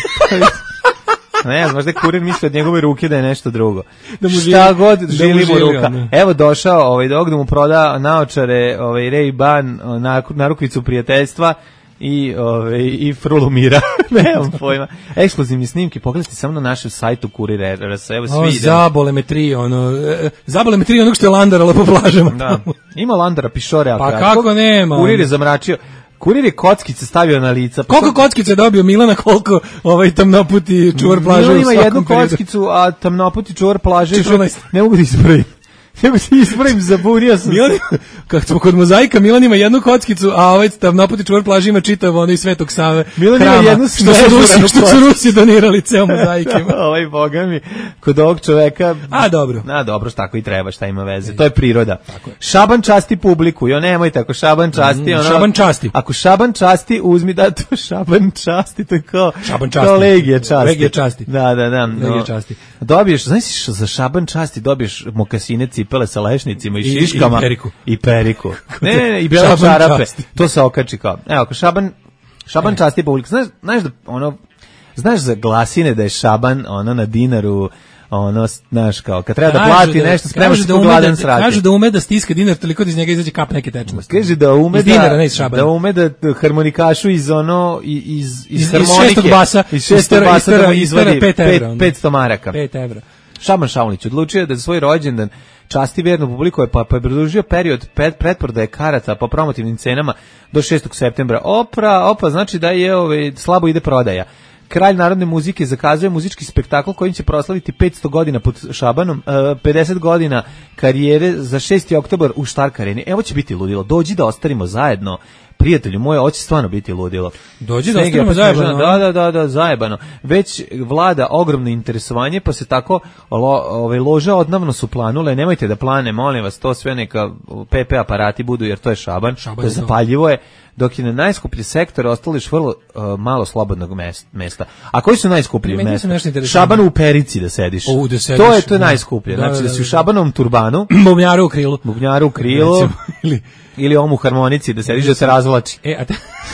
Ne znam, možda je kurir misli od njegove ruke da je nešto drugo. Da mu žili, Šta god da žili mu ruka. Ne. Evo došao ovaj, dok da mu proda naočare ovaj, Ray-Ban, narukvicu prijateljstva i, ovaj, i frulu mira. Nemam pojma. Ekskluzivni snimki, pogledajte samo na našem sajtu Kurir R S. Evo svi idemo.
Zabole me tri, ono, e, zabole me tri onog što je landaralo po plažama.
Da. Ima landara, pišore.
Pa kako nema?
Kurir je zamračio. Kurir je kockice stavio na lica.
Pa koliko kockice dobio Milana, koliko ovaj tamnoputi čuvar plaže?
Milan ima jednu kockicu, a tamnoputi čuvar plaže ne mogu da ispravim. Nego ti ispravim, zabunio sam
Milan,
se.
Kako smo kod mozaika, Milan ima jednu kockicu, a ovaj tamnoputi čuvar plaže ima čitav onaj Svetog Save
Milan
hrama,
ima jednu
što su Rusi, što su Rusi donirali ceo mozaik ima.
Ovaj, boga mi, kod ovog čoveka...
A, dobro.
A, dobro, tako i treba, šta ima veze. To je priroda. Je. Šaban časti publiku, jo, nemojte, ako Šaban časti...
Mm,
ono,
šaban časti.
Ako Šaban časti, uzmi da to Šaban časti, to je kao...
Šaban časti.
Kao legija časti.
Legija časti.
Da, da, da.
Legija no, časti.
Dobiješ, znaš, za Šaban časti dobiješ mokasine, cipele sa lešnicima i,
I
šiškama.
I periku.
I periku. Ne, ne, ne, i bele čarape. To se okači kao. Evo, ako Šaban, Šaban časti publiku. Znaš, znaš da, ono, znaš za glasine da je Šaban, ono, na dinaru, ono, znaš, kao, kad treba da
Kažu
plati
da-
nešto, sprema
kažu
se
da
ko
ume
gladan
da-
srati.
Kažu da ume da stiska dinar toliko da iz njega izađe kap neke tečnosti.
Kaže da ume
Iz
da,
dinara, ne iz Šabana.
da ume da harmonikašu iz ono, i- iz, iz,
Iz- iz
harmonike,
šestog basa,
iz šestog
istera-
basa da mu
istera-
izvadi
istera pet evra, ono.
petsto maraka.
pet evra.
Šaban Šaulić odlučio je da za svoj rođendan časti vernu publiku, pa pa je produžio period pred pretprodaje karata po promotivnim cenama do šestog septembra. Opra, opa, znači da je ovaj slabo ide prodaja. Kralj narodne muzike zakazuje muzički spektakl kojim će proslaviti petsto godina pod Šabanom, e, pedeset godina karijere za šesti oktobar u Štark areni. Evo će biti ludilo. Dođi da ostarimo zajedno. Prijatelju moj, ovo će stvarno biti ludilo.
Dođi da
Sneg je
ostanemo
opet
zajebano,
Da, da, da, da, zajebano. Već vlada ogromno interesovanje, pa se tako lo, ove, lože odnavno su planule. Nemojte da plane, molim vas, to sve neka P P aparati budu, jer to je Šaban.
Šaban
to je
je to.
zapaljivo je. Dok je na najskuplji sektor ostalo još vrlo uh, malo slobodnog mes- mesta. A koji su najskuplji
Meni
mesta?
su nešto interesantno.
Šabanu u perici da sediš.
O, da sediš,
to je to je
da.
najskuplje.
Da,
Znači
da,
da,
da,
si u
da.
Šabanovom turbanu,
Bubnjaru u krilu.
bubnjaru u krilu,
Recimo, ili-
ili ovom u harmonici da sediš da se razvlači.
E, a te,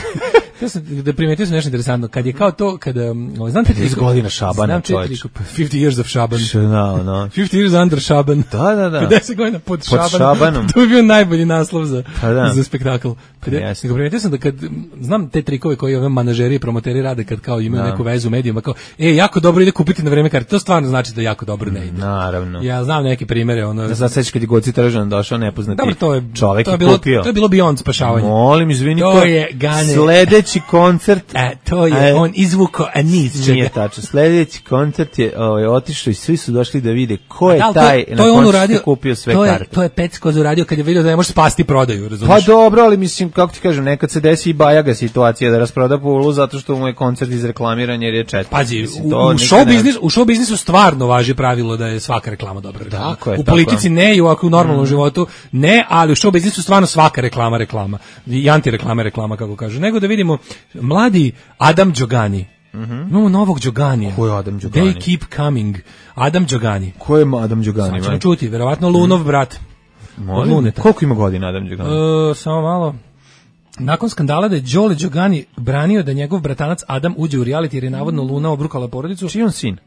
to sam, da primetio sam nešto interesantno. Kad je kao to, kada, um, znam te
pedeset
triko-
godina Šabana,
znam te
čoveče.
triko- fifty years of Šaban.
No, no.
fifty years under Šaban.
Da, da, da.
pedeset godina pod,
Pod
Šabanom.
Šabanom.
To bi bio najbolji naslov za,
Pa da.
za spektakl. Kad je-
Jeste.
nego primetio sam da kad, znam te trikove koji ove manažeri i promoteri rade kad kao imaju
Da.
neku vezu u medijima, kao, e, jako dobro ide kupiti na vreme karte. To stvarno znači da jako dobro ne ide.
Naravno.
Ja znam neke primere, ono...
Da sad sećaš kad je Goci Tržan došao nepoznati
Dobro, to je,
čovek
to je
i
bilo,
kupio.
to je bilo Beyond spašavanje.
Molim, izvini,
To je Gane.
sledeći koncert.
E, to je,
E,
on izvuko a niz
Nije
čega.
tačno. Sledeći koncert je ovaj, otišao i svi su došli da vide ko je
Da, ali
taj
to,
na
to je on
koncertu
uradio,
kupio sve
to je,
karte.
to je Peckoz uradio kad je vidio da ne može spasti prodaju,
Pa
razumiješ?
dobro, ali mislim, kako ti kažem, nekad se desi i bajaga situacija da rasproda pulu zato što mu je koncert izreklamiran jer je četiri.
Pazi,
Mislim,
u,
to
u
nikad
show
ne-
biznis, u show biznisu stvarno važi pravilo da je svaka reklama dobra reklama.
Tako je,
u
tako
politici
je.
ne i u, ovako u normalnom
Mm.
životu ne, ali u show biznisu stvarno svaka reklama reklama. I antireklama reklama, kako kažu. Nego da vidimo mladi Adam Đogani. Imamo novog Đoganija.
Ko je Adam Đogani?
They keep coming. Adam Đogani.
Ko je Adam Đogani?
Sad ćemo
man?
čuti, verovatno Lunov brat.
Molim?
Od Luneta.
Koliko ima godina Adam Đogani?
E, samo malo. Nakon skandala da je Đole Đogani branio da njegov bratanac Adam uđe u reality jer je navodno Luna obrukala porodicu.
Čiji on sin?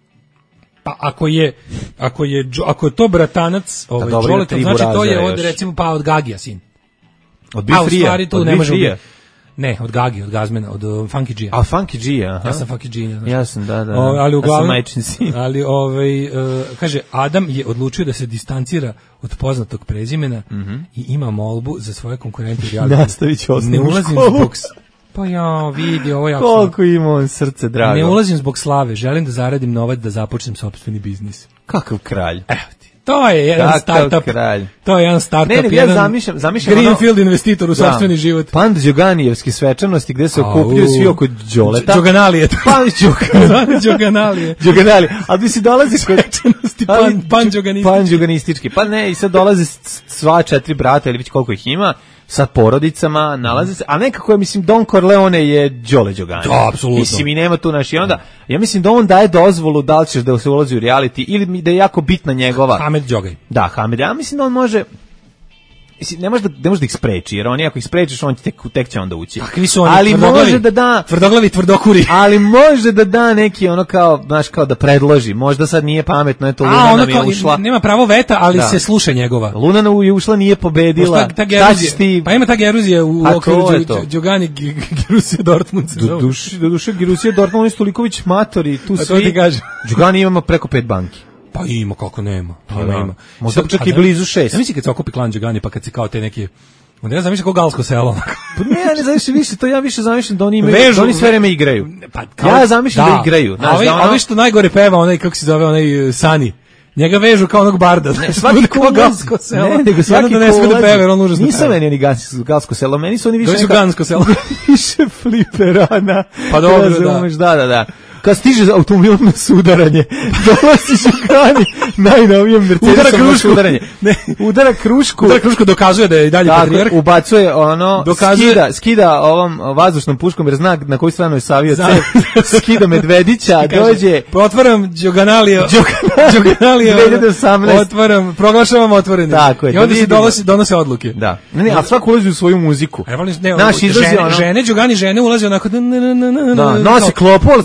Pa ako je ako je Đo- ako je to bratanac, ovaj
dobro, ima
Đole,
tri
znači to je
burazera
od
još.
recimo pa od Gagija sin.
Od
A u
Bifrija?
stvari tu
Od
ne može
Bifrija?
biti. Ne, od Gagi, od Gazmena, od uh, Funky G.
A Funky G, aha.
Ja sam Funky G, ne znaš.
Ja sam, da, da.
O, ali
Ja sam
uglavnom,
majčin sin.
ali ovaj uh, kaže Adam je odlučio da se distancira od poznatog prezimena i ima molbu za svoje konkurente u reality.
Nastavit ću osnovnu
Ne ulazim
školu.
zbog s- Pa ja, vidi, ovo je jako
Koliko ima on srce drago.
Ne ulazim zbog slave, želim da zaradim novac da započnem sopstveni biznis.
Kakav kralj.
Evo ti. To je jedan
Kakav
startup.
kralj.
To je jedan startup,
Ne, ne, ja
jedan
zamišljam- zamišljam ono-
Greenfield investitor u
Da.
sopstveni život.
Pand Đoganijevski svečanosti gde se okupljaju
Au.
svi oko Đoleta.
Đoganalije.
Pa Đoganalije.
Đoganalije.
Đoganaliji. Ali bi si dolazi kod...
pan- pandžoganistički.
Pandžoganistički. Pa ne, i sad dolaze s- sva četiri brata, ili već koliko ih ima, sa porodicama, nalaze se, a nekako je, mislim, Don Corleone je Đole Đogani.
Da, apsolutno.
Mislim, i nema tu naši, onda, ja mislim da on daje dozvolu da li ćeš da se ulazi u reality, ili mi da je jako bitna njegova.
Hamed Đogaj.
Da, Hamed, ja mislim da on može, mislim, ne može da, ne može da ih spreči, jer oni ako ih sprečiš, on će tek, tek će onda ući.
Kakvi su oni,
ali
tvrdoglavi?
može da da,
Tvrdoglavi tvrdokuri.
ali može da da neki ono kao, znaš, kao da predloži, možda sad nije pametno, eto, Luna
A, ono
nam je
kao,
ušla.
nema pravo veta, ali
Da.
se sluša njegova.
Luna nam je ušla, nije pobedila.
Možda ta
Šta
geruzija-
ćeš ti?
Pa ima ta geruzija u
A to
okviru
je
Đo-
to.
Đo- Đogani G- G- Gerusija Dortmund se
Do
zove.
duše, do duše, Girusija Dortmund, oni Stoliković matori, tu
A to
svi.
ti kažem.
Đugani imamo preko pet banki.
Pa ima, kako nema.
Pa
Ima,
da.
ima.
Možda
Sad,
čak
a
i
da-
blizu šest.
Ja mislim kad se okupi klan Đogani, pa kad se kao te neke... Onda ja zamišljam kao galsko selo.
Pa ne, ja ne zamišljam više, to ja više zamišljam da oni imaju,
Vežu-
da oni sve vreme igraju.
Pa, kao-
Ja zamišljam da, igraju.
A
Znaš,
ovi,
da ono-
ovi što najgore peva, onaj, kako se zove, onaj uh, Sani. Njega vežu kao onog barda.
Ne,
Znaš,
svaki
bude
ko
kao
ulazi-
galsko selo.
Ne, nego
I
svaki
onda da ne
ko
sme da
ulazi-
peva, jer on užasno
Nisam
peva.
meni ni gas- galsko selo, meni su oni više
Dođu
neka-
gansko selo.
više fliperana.
Pa dobro,
Razumeš, da, da, da. Kad stiže automobilom na sudaranje, dolazi Đugani najnovijem Mercedesom
Udara
na
krušku.
sudaranje. Ne, udara krušku.
Udara krušku dokazuje da je i dalje
Tako,
patrijarh.
ubacuje ono,
Dokazuje-
skida, skida ovom vazdušnom puškom, jer zna na koju stranu je savio
Zna-
cev, skida Medvedića,
I kaže,
dođe...
"Pa otvaram Đoganalije. Đoganalije.
dve hiljade osamnaeste.
Otvaram, proglašavam otvorenim.
Tako je,
I onda
da
se
vidimo.
donose, donose odluke.
Da. Ne, ne, a svak ulazi u svoju muziku.
A ja volim, ne,
Naš izlazi
žene,
ono...
žene, Đogani žene ulaze onako...
Da, nosi klopol sa đuskom.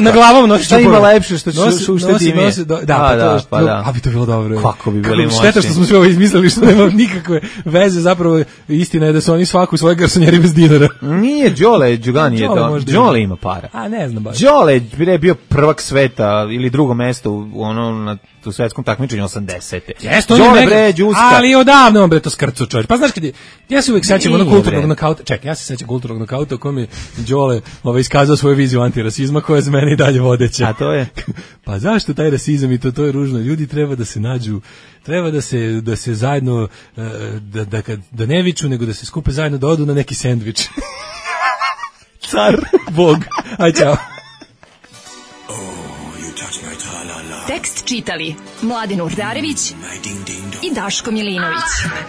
na glavom nosi
Šta ima
čopore.
lepše što
Nosi-
što uštedi
nosi-
dimije?
nosi- da, da,
A,
pa to
da,
je-
pa
no,
da.
a bi to bilo dobro.
Kako bi bili moćni.
Šteta što smo sve ovo izmislili, što nema nikakve veze, zapravo istina je da su oni svaku svoje garsonjeri bez dinara.
Nije, Đole Đugani je
Đole
to.
možda
Đole
ima.
ima para.
A ne znam baš.
Đole je bio prvak sveta ili drugo mesto u u ono na u svetskom takmičenju osamdesete.
Jeste, on je
Đole
mega-
bre Đuska.
ali odavno on bre to skrcu, čovjek. Pa znaš kad je, ja se uvijek sećam onog
Nije,
kulturnog
bre.
nokauta. Čekaj, ja se sećam kulturnog nokauta u kojem je Đole ovaj iskazao svoju viziju antirasizma koja je za mene i dalje vodeća.
A to je?
Pa zašto taj rasizam i to to je ružno. Ljudi treba da se nađu, treba da se da se zajedno eh, da da kad da ne viču, nego da se skupe zajedno da odu na neki sendvič. Car, Bog. Aj čao.
Tekst čitali Mladin Urdarević i Daško Milinović.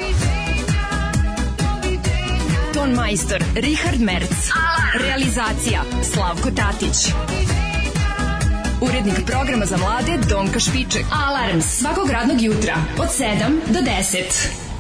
Ton majstor Richard Merc. Realizacija Slavko Tatić. Urednik programa za mlade Donka Špiček. Alarms svakog radnog jutra od sedam do deset.